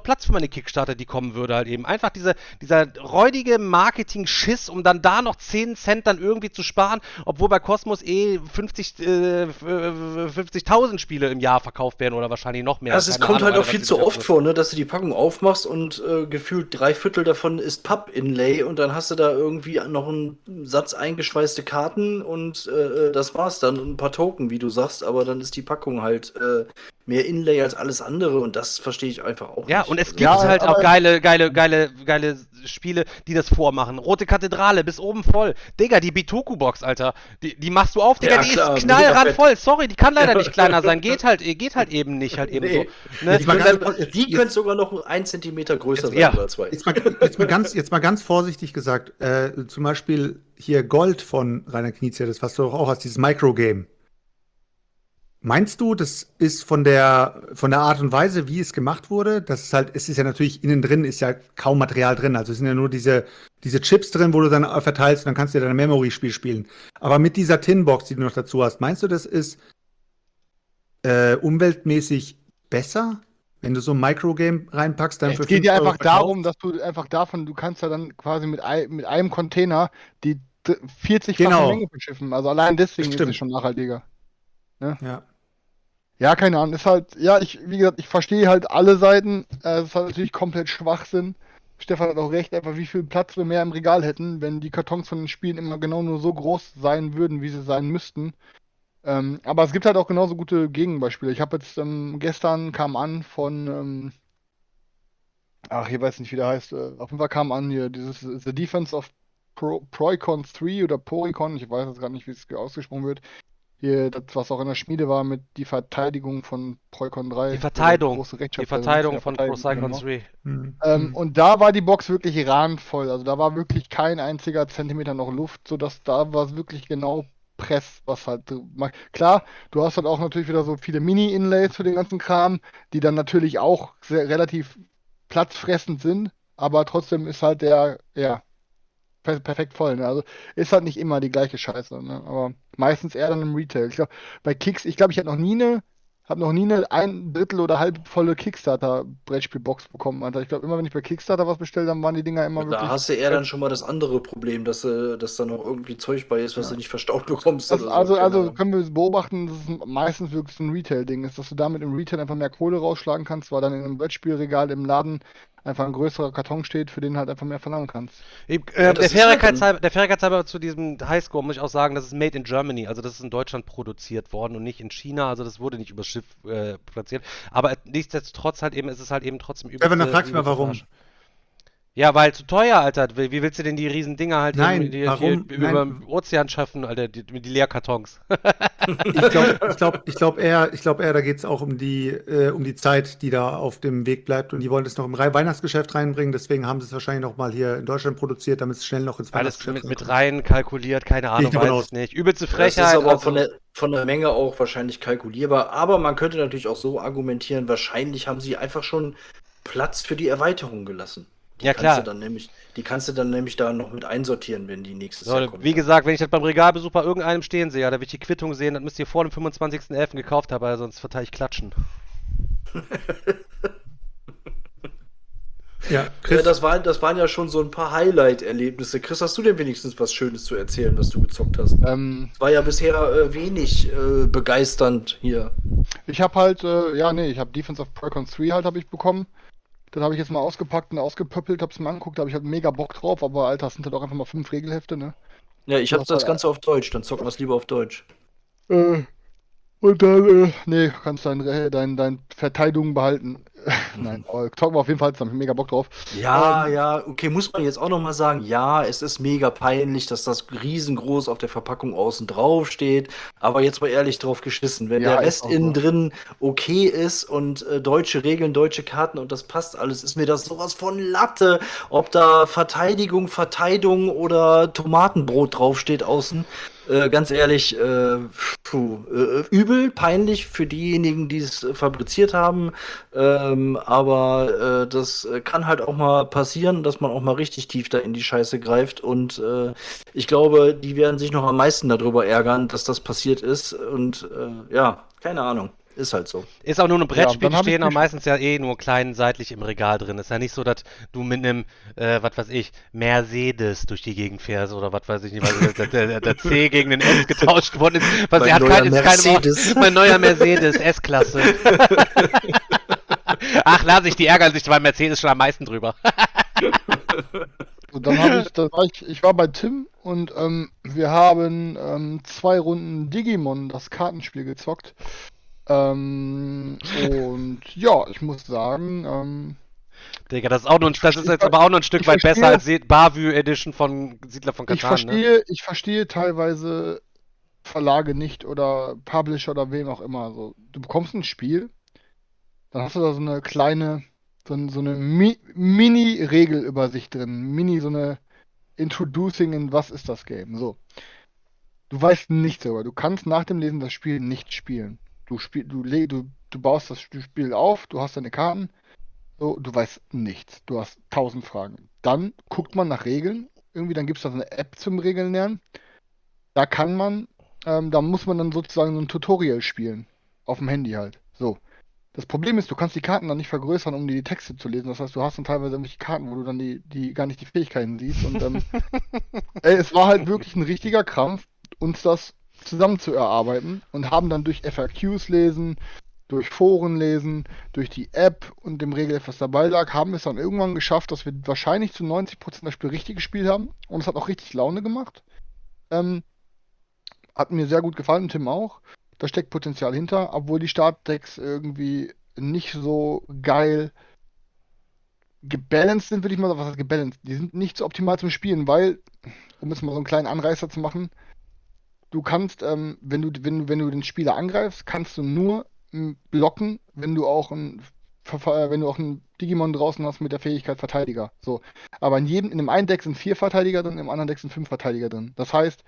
Platz für meine Kickstarter, die kommen würde halt eben. Einfach diese, dieser räudige Marketing-Schiss, um dann da noch zehn Cent dann irgendwie zu sparen, obwohl bei Cosmos eh fünfzig, äh, fünfzigtausend Spiele im Jahr verkauft werden oder wahrscheinlich noch mehr. Also es Keine kommt Ahnung, halt auch Alter, viel was zu die oft dafür- vor, ne, dass du die Packung aufmachst und äh, gefühlt drei Viertel davon ist Papp-Inlay und dann hast du da irgendwie noch einen Satz eingeschweißte Karten und äh, das war's dann und ein paar Token, wie du sagst, aber dann ist die Packung halt äh, mehr Inlay als alles andere und das verstehe ich einfach auch Ja, nicht. und es Also, gibt Ja, halt aber- auch geile, geile, geile, geile Spiele, die das vormachen. Rote Kathedrale, bis oben voll. Digga, die Bitoku-Box, Alter, die, die machst du auf, Digga, Ja, die klar, ist knallrand mega voll. Sorry, die kann leider Ja. nicht kleiner sein. Geht halt, geht halt eben nicht, halt eben Nee. so. Ne? Jetzt mal Die ganz- können- jetzt- die jetzt- können sogar noch ein Zentimeter größer sein Ja. oder zwei. Jetzt mal, jetzt, mal ganz, jetzt mal ganz vorsichtig gesagt, äh, zum Beispiel hier Gold von Rainer Knizia, das was du doch auch hast, dieses Microgame. Meinst du, das ist von der, von der Art und Weise, wie es gemacht wurde, das ist halt, es ist ja natürlich innen drin, ist ja kaum Material drin, also es sind ja nur diese, diese Chips drin, wo du dann verteilst und dann kannst du ja dein Memory-Spiel spielen. Aber mit dieser Tinbox, die du noch dazu hast, meinst du, das ist äh, umweltmäßig besser, wenn du so ein Microgame reinpackst, dann Es für geht fünf ja Euro einfach verkaufst? darum, dass du einfach davon, du kannst ja dann quasi mit, ein, mit einem Container die vierzig-fache Genau. Menge verschiffen. Also allein deswegen ist Stimmt. es schon nachhaltiger. Ja. Ja, keine Ahnung. Ist halt, ja, ich, wie gesagt, ich verstehe halt alle Seiten. Äh, Es ist halt natürlich komplett Schwachsinn. Stefan hat auch recht, einfach wie viel Platz wir mehr im Regal hätten, wenn die Kartons von den Spielen immer genau nur so groß sein würden, wie sie sein müssten. Ähm, aber es gibt halt auch genauso gute Gegenbeispiele. Ich habe jetzt ähm, gestern kam an von, ähm, ach, ich weiß nicht, wie der heißt. Äh, auf jeden Fall kam an hier dieses äh, The Defense of Pro, Proicon drei oder Proicon, ich weiß jetzt gar nicht, wie es ausgesprochen wird. Hier, das, was auch in der Schmiede war, mit die Verteidigung von Proicon drei. Die Verteidigung. wo der große Die Rechtsschaftsprozess- Verteidigung ja, von Verteidigung, Procyclone genau. drei. Hm. Ähm, Hm. und da war die Box wirklich randvoll. Also da war wirklich kein einziger Zentimeter noch Luft, sodass da war es wirklich genau Press, was halt. so ma- Klar, du hast halt auch natürlich wieder so viele Mini-Inlays für den ganzen Kram, die dann natürlich auch sehr, relativ platzfressend sind, aber trotzdem ist halt der, ja, per perfekt voll. Ne? Also ist halt nicht immer die gleiche Scheiße, ne? Aber meistens eher dann im Retail. Ich glaube, bei Kicks, ich glaube, ich habe noch nie eine, habe noch nie eine ein Drittel oder halb volle Kickstarter-Brettspielbox bekommen, Alter. Ich glaube, immer wenn ich bei Kickstarter was bestellt habe, waren die Dinger immer Da wirklich. hast du eher dann schon mal das andere Problem, dass, äh, dass da noch irgendwie Zeug bei ist, was Ja. du nicht verstaut bekommst. Das, oder so. also, Keine also Ahnung. können wir beobachten, dass es meistens wirklich so ein Retail-Ding ist, dass du damit im Retail einfach mehr Kohle rausschlagen kannst, weil dann in einem Brettspielregal im Laden einfach ein größerer Karton steht, für den halt einfach mehr verlangen kannst. Ich, Ja, äh, das der ist halt Fairigkeitshalber der Fairigkeitshalber zu diesem Highscore muss ich auch sagen, das ist made in Germany, also das ist in Deutschland produziert worden und nicht in China, also das wurde nicht übers Schiff äh, platziert. Aber nichtsdestotrotz halt eben, ist es halt eben trotzdem übelste, Stefan, dann fragst du mal, übelste warum. Verarsche. Ja, weil zu teuer, Alter. Wie wie willst du denn die riesen Dinger halt Nein, eben, die, warum? die, über Nein. den Ozean schaffen, Alter, die, die Leerkartons? Ich glaube ich glaub, ich glaub eher, ich glaub eher, da geht es auch um die, äh, um die Zeit, die da auf dem Weg bleibt. Und die wollen es noch im Re Weihnachtsgeschäft reinbringen. Deswegen haben sie es wahrscheinlich noch mal hier in Deutschland produziert, damit es schnell noch ins Alles Weihnachtsgeschäft mit, mit reinkommt. rein kalkuliert, keine Ahnung, davon weiß aus. ich nicht. Übelste Das Frechheit. ist aber also, von, der, von der Menge auch wahrscheinlich kalkulierbar. Aber man könnte natürlich auch so argumentieren, wahrscheinlich haben sie einfach schon Platz für die Erweiterung gelassen. Die Ja, kannst klar. Du dann nämlich, die kannst du dann nämlich da noch mit einsortieren, wenn die nächstes so, Jahr kommt. wie gesagt, wenn ich das beim Regalbesuch bei irgendeinem stehen sehe, da will ich die Quittung sehen, dann müsst ihr vor dem fünfundzwanzigsten elften gekauft haben, weil sonst verteile ich Klatschen. Ja, Ja, Chris, das, waren, das waren ja schon so ein paar Highlight-Erlebnisse. Chris, hast du denn wenigstens was Schönes zu erzählen, was du gezockt hast? Ähm, Es war ja bisher äh, wenig äh, begeisternd hier. ich habe halt, äh, ja, nee, ich habe Defense of Proicon drei halt habe ich bekommen. Dann habe ich jetzt mal ausgepackt und ausgepöppelt, hab's mir angeguckt, da habe ich halt mega Bock drauf, aber Alter, das sind halt auch einfach mal fünf Regelhefte, ne? Ja, ich Du hab hast das halt- Ganze auf Deutsch, dann zocken wir es lieber auf Deutsch. Äh, und dann, äh, nee, kannst dein, Re- dein, dein Verteidigung behalten. Nein, aber zocken wir auf jeden Fall zusammen, ich hab mega Bock drauf. Ja, Ähm, ja, okay, muss man jetzt auch nochmal sagen, ja, es ist mega peinlich, dass das riesengroß auf der Verpackung außen drauf steht, aber jetzt mal ehrlich drauf geschissen, wenn Ja, der ist Rest auch innen so. drin okay ist und äh, deutsche Regeln, deutsche Karten und das passt alles, ist mir das sowas von Latte, ob da Verteidigung, Verteidigung oder Tomatenbrot draufsteht außen. Äh, ganz ehrlich, äh, puh, äh, übel, peinlich für diejenigen, die es äh, fabriziert haben. Ähm, aber äh, das äh, kann halt auch mal passieren, dass man auch mal richtig tief da in die Scheiße greift. Und äh, ich glaube, die werden sich noch am meisten darüber ärgern, dass das passiert ist. Und äh, ja, keine Ahnung. Ist halt so. Ist auch nur ein Brettspiel, dann die hab ich stehen auch mich- meistens ja eh nur klein seitlich im Regal drin. Ist ja nicht so, dass du mit einem, äh, was weiß ich, Mercedes durch die Gegend fährst oder was weiß ich nicht, weil der, der, der C gegen den S getauscht worden ist. Was Mein er hat neuer kein, ist keine Mercedes. mein neuer Mercedes S-Klasse. Ach, lass ich, die ärgern sich bei Mercedes schon am meisten drüber. So, dann habe ich, da war ich, ich war bei Tim und ähm, wir haben ähm, zwei Runden Digimon, das Kartenspiel, gezockt. Ähm, und ja, ich muss sagen, ähm, Digga, das ist auch nur ein, das ist Ich jetzt ver- aber auch noch ein Stück ich weit verstehe- besser als Se- Bavü Edition von Siedler von ich Catan, ne? verstehe, ich verstehe teilweise Verlage nicht oder Publisher oder wem auch immer. So, du bekommst ein Spiel, dann hast du da so eine kleine, so, ein- so eine Mi Mini-Regelübersicht drin, Mini, so eine Introducing in was ist das Game. So. Du weißt nichts darüber. Du kannst nach dem Lesen das Spiel nicht spielen. Du spiel, du, le- du, du baust das Spiel auf, du hast deine Karten, so, du weißt nichts. Du hast tausend Fragen. Dann guckt man nach Regeln. Irgendwie, dann gibt es da so eine App zum Regeln lernen. Da kann man, ähm, da muss man dann sozusagen so ein Tutorial spielen. Auf dem Handy halt. So. Das Problem ist, du kannst die Karten dann nicht vergrößern, um dir die Texte zu lesen. Das heißt, du hast dann teilweise irgendwelche Karten, wo du dann die, die gar nicht die Fähigkeiten siehst. Und ähm, ey, es war halt wirklich ein richtiger Krampf, uns das zusammen zu erarbeiten und haben dann durch F A Qs lesen, durch Foren lesen, durch die App und dem Regelheft, was dabei lag, haben wir es dann irgendwann geschafft, dass wir wahrscheinlich zu neunzig Prozent das Spiel richtig gespielt haben. Und es hat auch richtig Laune gemacht. Ähm, hat mir sehr gut gefallen, Tim auch. Da steckt Potenzial hinter, obwohl die Startdecks irgendwie nicht so geil gebalanced sind, würde ich mal sagen. Was heißt gebalanced? Die sind nicht so optimal zum Spielen, weil, um jetzt mal so einen kleinen Anreißer zu machen, du kannst, ähm, wenn du, wenn, du- wenn du den Spieler angreifst, kannst du nur m, blocken, wenn du auch ein Ver- Ver- wenn du auch einen Digimon draußen hast mit der Fähigkeit Verteidiger. So. Aber in jedem, in dem einen Deck sind vier Verteidiger drin, im anderen Deck sind fünf Verteidiger drin. Das heißt,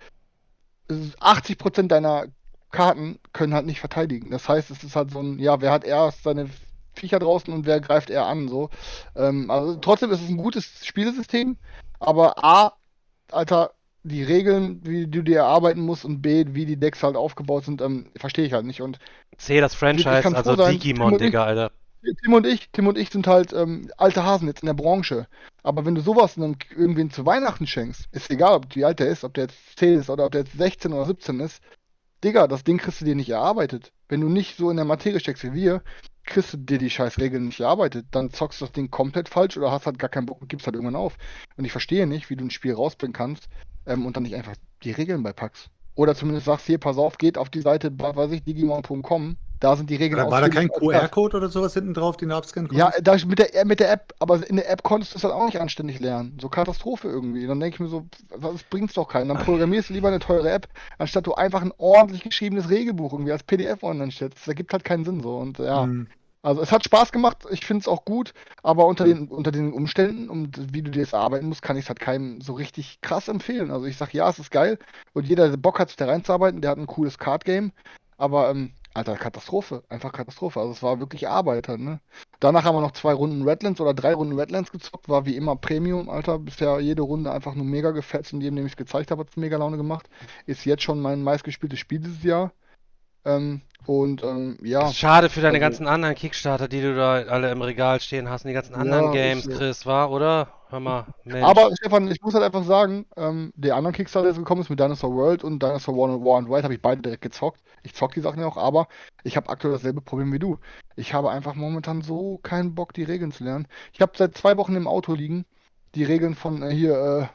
es ist achtzig Prozent deiner Karten können halt nicht verteidigen. Das heißt, es ist halt so ein, ja, wer hat erst seine Viecher draußen und wer greift er an, so. Ähm, also trotzdem ist es ein gutes Spielsystem, aber A, Alter, die Regeln, wie du dir erarbeiten musst und B, wie die Decks halt aufgebaut sind, ähm, verstehe ich halt nicht. Und C, das Ich Franchise, kann also froh sein, Digimon, Tim und ich- Digga, Alter. Tim und ich, Tim und ich sind halt ähm, alte Hasen jetzt in der Branche. Aber wenn du sowas dann irgendwen zu Weihnachten schenkst, ist egal, ob wie alt der ist, ob der jetzt zehn ist oder ob der jetzt sechzehn oder siebzehn ist, Digga, das Ding kriegst du dir nicht erarbeitet. Wenn du nicht so in der Materie steckst wie wir, kriegst du dir die scheiß Regeln nicht erarbeitet. Dann zockst du das Ding komplett falsch oder hast halt gar keinen Bock und gibst halt irgendwann auf. Und ich verstehe nicht, wie du ein Spiel rausbringen kannst ähm, und dann nicht einfach die Regeln beipackst. Oder zumindest sagst, hier, pass auf, geht auf die Seite, was weiß ich, digimon punkt com, da sind die Regeln Oder war da kein ausführlich erklärt. Q R-Code oder sowas hinten drauf, den du abscannen Ja, konntest? da mit der, mit der App, aber in der App konntest du es halt auch nicht anständig lernen. So Katastrophe irgendwie. Dann denke ich mir so, das bringt's doch keinen. Dann programmierst du lieber eine teure App, anstatt du einfach ein ordentlich geschriebenes Regelbuch irgendwie als P D F online stellst. Das ergibt halt keinen Sinn so. Und ja, Hm. also es hat Spaß gemacht, ich finde es auch gut, aber unter den, unter den Umständen und wie du dir das erarbeiten musst, kann ich es halt keinem so richtig krass empfehlen. Also ich sag, ja, es ist geil und jeder, der Bock hat, sich da reinzuarbeiten, der hat ein cooles Card-Game, aber ähm, Alter, Katastrophe, einfach Katastrophe. Also es war wirklich Arbeit halt, ne? Danach haben wir noch zwei Runden Redlands oder drei Runden Redlands gezockt, war wie immer Premium, Alter. Bisher jede Runde einfach nur mega gefetzt und jedem, dem ich es gezeigt habe, hat es mega Laune gemacht. Ist jetzt schon mein meistgespieltes Spiel dieses Jahr. Ähm, und ähm, ja. Ist schade für deine also- ganzen anderen Kickstarter, die du da alle im Regal stehen hast, und die ganzen Ja, anderen ist Games, so. Chris, war, oder? Hör mal, Mensch. Aber Stefan, ich muss halt einfach sagen, ähm, der andere Kickstarter, der jetzt gekommen ist mit Dinosaur World und Dinosaur War and, War and White, habe ich beide direkt gezockt. Ich zock die Sachen ja auch, aber ich habe aktuell dasselbe Problem wie du. Ich habe einfach momentan so keinen Bock, die Regeln zu lernen. Ich habe seit zwei Wochen im Auto liegen, die Regeln von äh, hier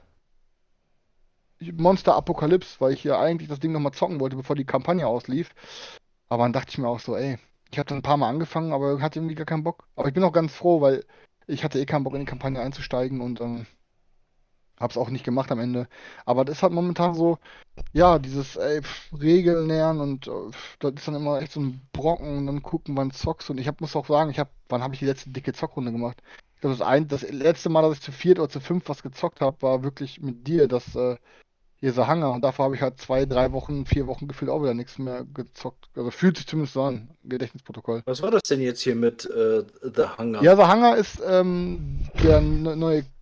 äh, Monster Apocalypse, weil ich hier eigentlich das Ding nochmal zocken wollte, bevor die Kampagne auslief. Aber dann dachte ich mir auch so, ey, ich habe dann ein paar Mal angefangen, aber hatte irgendwie gar keinen Bock. Aber ich bin auch ganz froh, weil ich hatte eh keinen Bock in die Kampagne einzusteigen und ähm, hab's auch nicht gemacht am Ende. Aber das ist halt momentan so, ja, dieses ey, pf, Regeln lernen und äh, pf, das ist dann immer echt so ein Brocken und dann gucken, wann zockst. Und ich hab, muss auch sagen, ich hab, wann habe ich die letzte dicke Zockrunde gemacht? Ich glaube, das, ein, das letzte Mal, dass ich zu viert oder zu fünf was gezockt habe, war wirklich mit dir, das äh, hier so Hanger. Und davor habe ich halt zwei, drei Wochen, vier Wochen gefühlt auch wieder nichts mehr gezockt. Also fühlt sich zumindest so an, Gedächtnisprotokoll. Was war das denn jetzt hier mit äh, The Hunger? Ja, The Hunger ist ähm, der ne- neue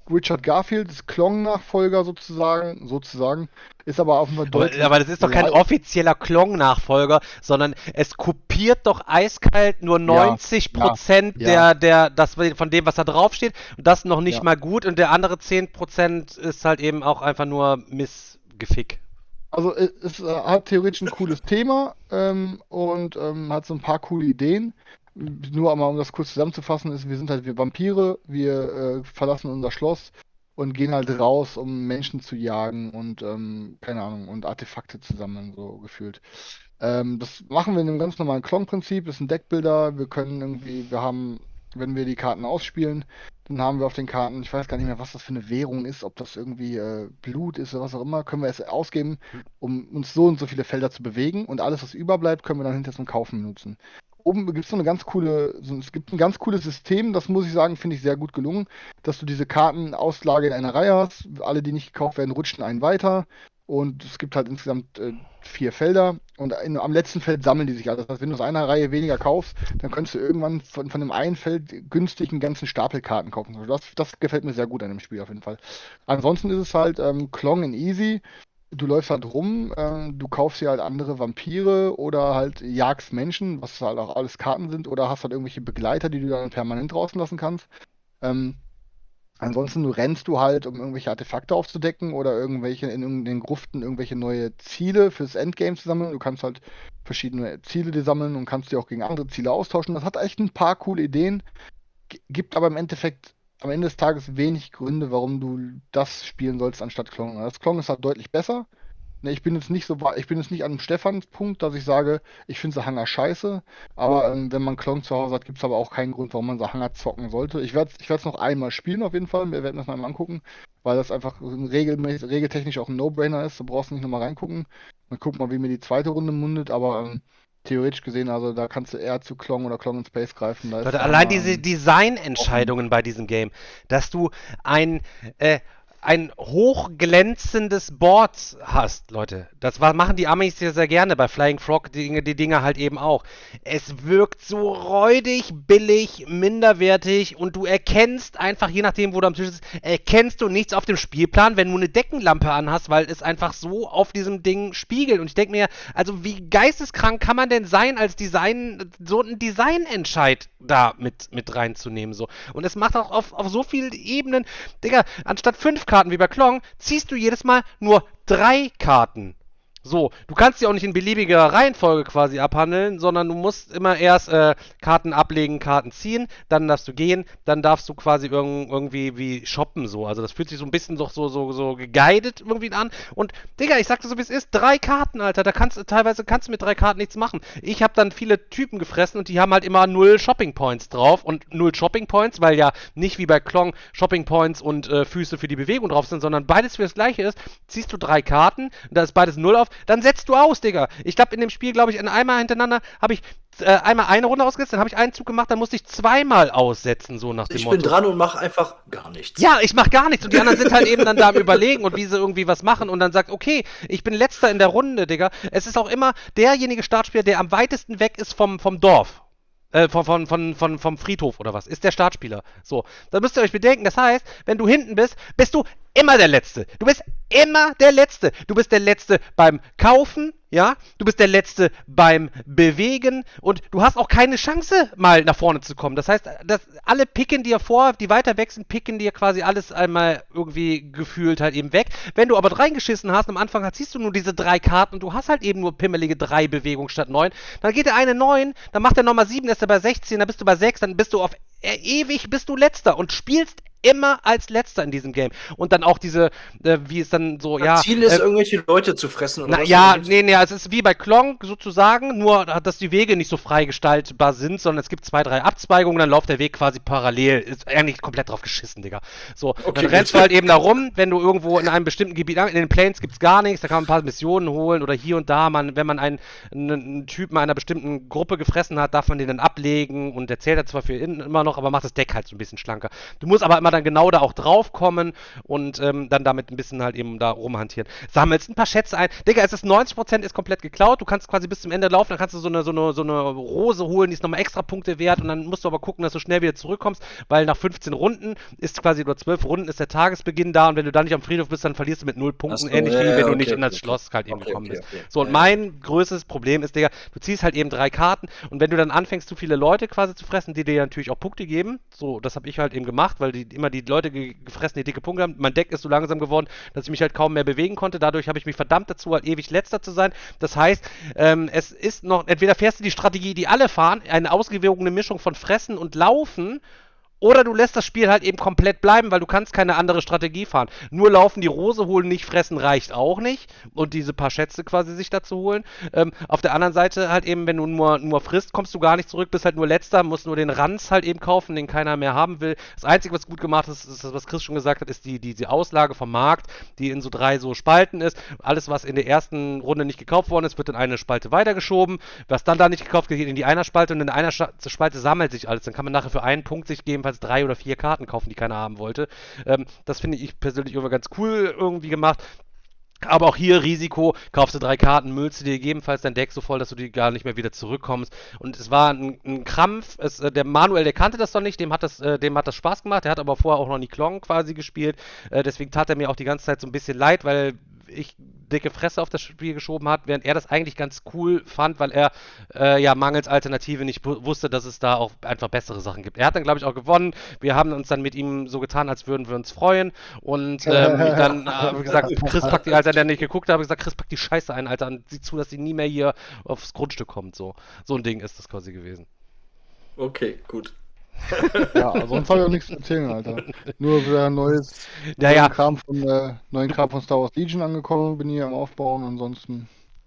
Richard Garfield ist Klong-Nachfolger sozusagen, sozusagen, ist aber auf jeden Fall deutlich. Aber, aber das ist doch kein real- offizieller Klong-Nachfolger, sondern es kopiert doch eiskalt nur neunzig Prozent ja. der, der, das, von dem, was da draufsteht. Und das noch nicht Ja. mal gut. Und der andere zehn Prozent ist halt eben auch einfach nur Missgefick. Also es, es äh, hat theoretisch ein cooles Thema ähm, und ähm, hat so ein paar coole Ideen. Nur einmal, um das kurz zusammenzufassen, ist, wir sind halt wir Vampire, wir äh, verlassen unser Schloss und gehen halt raus, um Menschen zu jagen und ähm, keine Ahnung, und Artefakte zu sammeln, so gefühlt. Ähm, das machen wir in einem ganz normalen Klon-Prinzip, das ist ein Deckbilder, wir können irgendwie, wir haben, wenn wir die Karten ausspielen, dann haben wir auf den Karten, ich weiß gar nicht mehr, was das für eine Währung ist, ob das irgendwie äh, Blut ist oder was auch immer, können wir es ausgeben, um uns so und so viele Felder zu bewegen und alles, was überbleibt, können wir dann hinterher zum Kaufen benutzen. Oben gibt es so eine ganz coole, so, es gibt ein ganz cooles System, das muss ich sagen, finde ich sehr gut gelungen, dass du diese Kartenauslage in einer Reihe hast, alle, die nicht gekauft werden, rutschen einen weiter und es gibt halt insgesamt äh, vier Felder und in, am letzten Feld sammeln die sich alle. Das heißt, wenn du aus einer Reihe weniger kaufst, dann könntest du irgendwann von, von dem einen Feld günstig einen ganzen Stapel Karten kaufen. Also das, das gefällt mir sehr gut an dem Spiel auf jeden Fall. Ansonsten ist es halt ähm, Klong in Easy. Du läufst halt rum, ähm, du kaufst dir halt andere Vampire oder halt jagst Menschen, was halt auch alles Karten sind, oder hast halt irgendwelche Begleiter, die du dann permanent draußen lassen kannst. Ähm, ansonsten rennst du halt, um irgendwelche Artefakte aufzudecken oder irgendwelche in irgendeinen Gruften irgendwelche neue Ziele fürs Endgame zu sammeln. Du kannst halt verschiedene Ziele dir sammeln und kannst die auch gegen andere Ziele austauschen. Das hat echt ein paar coole Ideen, g- gibt aber im Endeffekt am Ende des Tages wenig Gründe, warum du das spielen sollst anstatt Klong. Das Klong ist halt deutlich besser. Ne, ich bin jetzt nicht so, wa- ich bin jetzt nicht an Stefans Punkt, dass ich sage, ich finde Sahanger scheiße, aber ähm, wenn man Klong zu Hause hat, gibt es aber auch keinen Grund, warum man Sahanger zocken sollte. Ich werde ich es noch einmal spielen auf jeden Fall, wir werden das mal angucken, weil das einfach ein regelmäßig, regeltechnisch auch ein No-Brainer ist, da brauchst du nicht nochmal reingucken. Dann guck mal, wie mir die zweite Runde mundet, aber ähm, theoretisch gesehen, also da kannst du eher zu Klong oder Klong in Space greifen. Da ist Leute, einmal, allein diese ähm, Designentscheidungen bei diesem Game, dass du ein, äh, ein hochglänzendes Board hast, Leute. Das war, machen die Amis sehr, sehr gerne bei Flying Frog, die, die Dinger halt eben auch. Es wirkt so räudig, billig, minderwertig und du erkennst einfach, je nachdem, wo du am Tisch sitzt, erkennst du nichts auf dem Spielplan, wenn du eine Deckenlampe anhast, weil es einfach so auf diesem Ding spiegelt. Und ich denke mir, also wie geisteskrank kann man denn sein, als Design, so einen Designentscheid da mit, mit reinzunehmen, so. Und es macht auch auf, auf so vielen Ebenen, Digga, anstatt fünf Karten wie bei Klong, ziehst du jedes Mal nur drei Karten. So, du kannst die auch nicht in beliebiger Reihenfolge quasi abhandeln, sondern du musst immer erst äh, Karten ablegen, Karten ziehen, dann darfst du gehen, dann darfst du quasi irg irgendwie wie shoppen so. Also das fühlt sich so ein bisschen so, so, so, so geguidet irgendwie an. Und Digga, ich sag dir so wie es ist, drei Karten, Alter, da kannst du teilweise kannst du mit drei Karten nichts machen. Ich habe dann viele Typen gefressen und die haben halt immer null Shopping Points drauf und null Shopping Points, weil ja nicht wie bei Klong Shopping Points und äh, Füße für die Bewegung drauf sind, sondern beides für das gleiche ist. Ziehst du drei Karten, da ist beides null auf, dann setzt du aus, Digga. Ich glaube, in dem Spiel, glaube ich, in einmal hintereinander habe ich äh, einmal eine Runde ausgesetzt, dann habe ich einen Zug gemacht, dann musste ich zweimal aussetzen, so nach dem Ich Motto. bin dran und mache einfach gar nichts. Ja, ich mach gar nichts und die anderen sind halt eben dann da am Überlegen und wie sie irgendwie was machen und dann sagt, okay, ich bin letzter in der Runde, Digga. Es ist auch immer derjenige Startspieler, der am weitesten weg ist vom, vom Dorf. Äh, von, von, von, von, vom Friedhof oder was, ist der Startspieler. So, da müsst ihr euch bedenken, das heißt, wenn du hinten bist, bist du immer der Letzte. Du bist immer der Letzte. Du bist der Letzte beim Kaufen, ja, du bist der Letzte beim Bewegen und du hast auch keine Chance, mal nach vorne zu kommen. Das heißt, das, alle picken dir vor, die weiter weg sind, picken dir quasi alles einmal irgendwie gefühlt halt eben weg. Wenn du aber reingeschissen hast, am Anfang ziehst du nur diese drei Karten und du hast halt eben nur pimmelige drei Bewegungen statt neun, dann geht der eine neun, dann macht der nochmal sieben, ist er bei sechzehn, dann bist du bei sechs, dann bist du auf äh, ewig bist du Letzter und spielst immer als Letzter in diesem Game. Und dann auch diese, äh, wie es dann so, ja... Ziel ist, äh, irgendwelche Leute zu fressen, oder na, was? ja, Oder gibt's- nee, nee, es ist wie bei Klong sozusagen, nur dass die Wege nicht so frei gestaltbar sind, sondern es gibt zwei, drei Abzweigungen, dann läuft der Weg quasi parallel. Ist eigentlich komplett drauf geschissen, Digga. So, Okay, dann rennst gut. du halt eben da rum, wenn du irgendwo in einem bestimmten Gebiet, in den Plains gibt's gar nichts, da kann man ein paar Missionen holen oder hier und da, man, wenn man einen, einen, einen Typen einer bestimmten Gruppe gefressen hat, darf man den dann ablegen und der zählt er zwar für innen immer noch, aber macht das Deck halt so ein bisschen schlanker. Du musst aber immer dann genau da auch draufkommen und ähm, dann damit ein bisschen halt eben da rumhantieren. Sammelst ein paar Schätze ein. Digga, es ist neunzig Prozent ist komplett geklaut. Du kannst quasi bis zum Ende laufen, dann kannst du so eine, so eine, so eine Rose holen, die ist nochmal extra Punkte wert und dann musst du aber gucken, dass du schnell wieder zurückkommst, weil nach fünfzehn Runden ist quasi, oder zwölf Runden ist der Tagesbeginn da und wenn du dann nicht am Friedhof bist, dann verlierst du mit null Punkten, Ach so, ähnlich ja, wie ja, wenn du okay, nicht in das okay, Schloss halt eben okay, gekommen okay, bist. okay. So, und Ja, mein größtes Problem ist, Digga, du ziehst halt eben drei Karten und wenn du dann anfängst, zu viele Leute quasi zu fressen, die dir natürlich auch Punkte geben, so, das habe ich halt eben gemacht, weil die immer die Leute ge gefressen, die dicke Punkte haben. Mein Deck ist so langsam geworden, dass ich mich halt kaum mehr bewegen konnte. Dadurch habe ich mich verdammt dazu, halt ewig letzter zu sein. Das heißt, ähm, es ist noch, entweder fährst du die Strategie, die alle fahren, eine ausgewogene Mischung von Fressen und Laufen, oder du lässt das Spiel halt eben komplett bleiben, weil du kannst keine andere Strategie fahren. Nur laufen, die Rose holen, nicht fressen reicht auch nicht. Und diese paar Schätze quasi sich dazu holen. Ähm, auf der anderen Seite halt eben, wenn du nur, nur frisst, kommst du gar nicht zurück, bist halt nur Letzter, musst nur den Ranz halt eben kaufen, den keiner mehr haben will. Das Einzige, was gut gemacht ist, ist das, was Chris schon gesagt hat, ist die, die, die Auslage vom Markt, die in so drei so Spalten ist. Alles, was in der ersten Runde nicht gekauft worden ist, wird in eine Spalte weitergeschoben. Was dann da nicht gekauft wird, geht in die einer Spalte und in einer Spalte sammelt sich alles. Dann kann man nachher für einen Punkt sich gegebenenfalls drei oder vier Karten kaufen, die keiner haben wollte. Ähm, das finde ich persönlich immer ganz cool irgendwie gemacht. Aber auch hier Risiko, kaufst du drei Karten, müllst du dir gegebenenfalls dein Deck so voll, dass du die gar nicht mehr wieder zurückkommst. Und es war ein, ein Krampf. Es, äh, der Manuel, der kannte das doch nicht, dem hat das, äh, dem hat das Spaß gemacht. Der hat aber vorher auch noch nie Klong quasi gespielt. Äh, deswegen tat er mir auch die ganze Zeit so ein bisschen leid, weil ich dicke Fresse auf das Spiel geschoben hat, während er das eigentlich ganz cool fand, weil er äh, ja mangels Alternative nicht wusste, dass es da auch einfach bessere Sachen gibt. Er hat dann, glaube ich, auch gewonnen. Wir haben uns dann mit ihm so getan, als würden wir uns freuen. Und ähm, dann habe ich gesagt, Chris packt die, als er dann nicht geguckt hat, habe ich gesagt, Chris packt die Scheiße ein, Alter, und sieh zu, dass sie nie mehr hier aufs Grundstück kommt. So, so ein Ding ist das quasi gewesen. Okay, gut. Ja, sonst habe ich auch nichts zu erzählen, Alter. Nur wieder neues Ja, neuen ja. Kram von, äh, neuen Kram von Star Wars Legion angekommen, bin hier am Aufbauen, ansonsten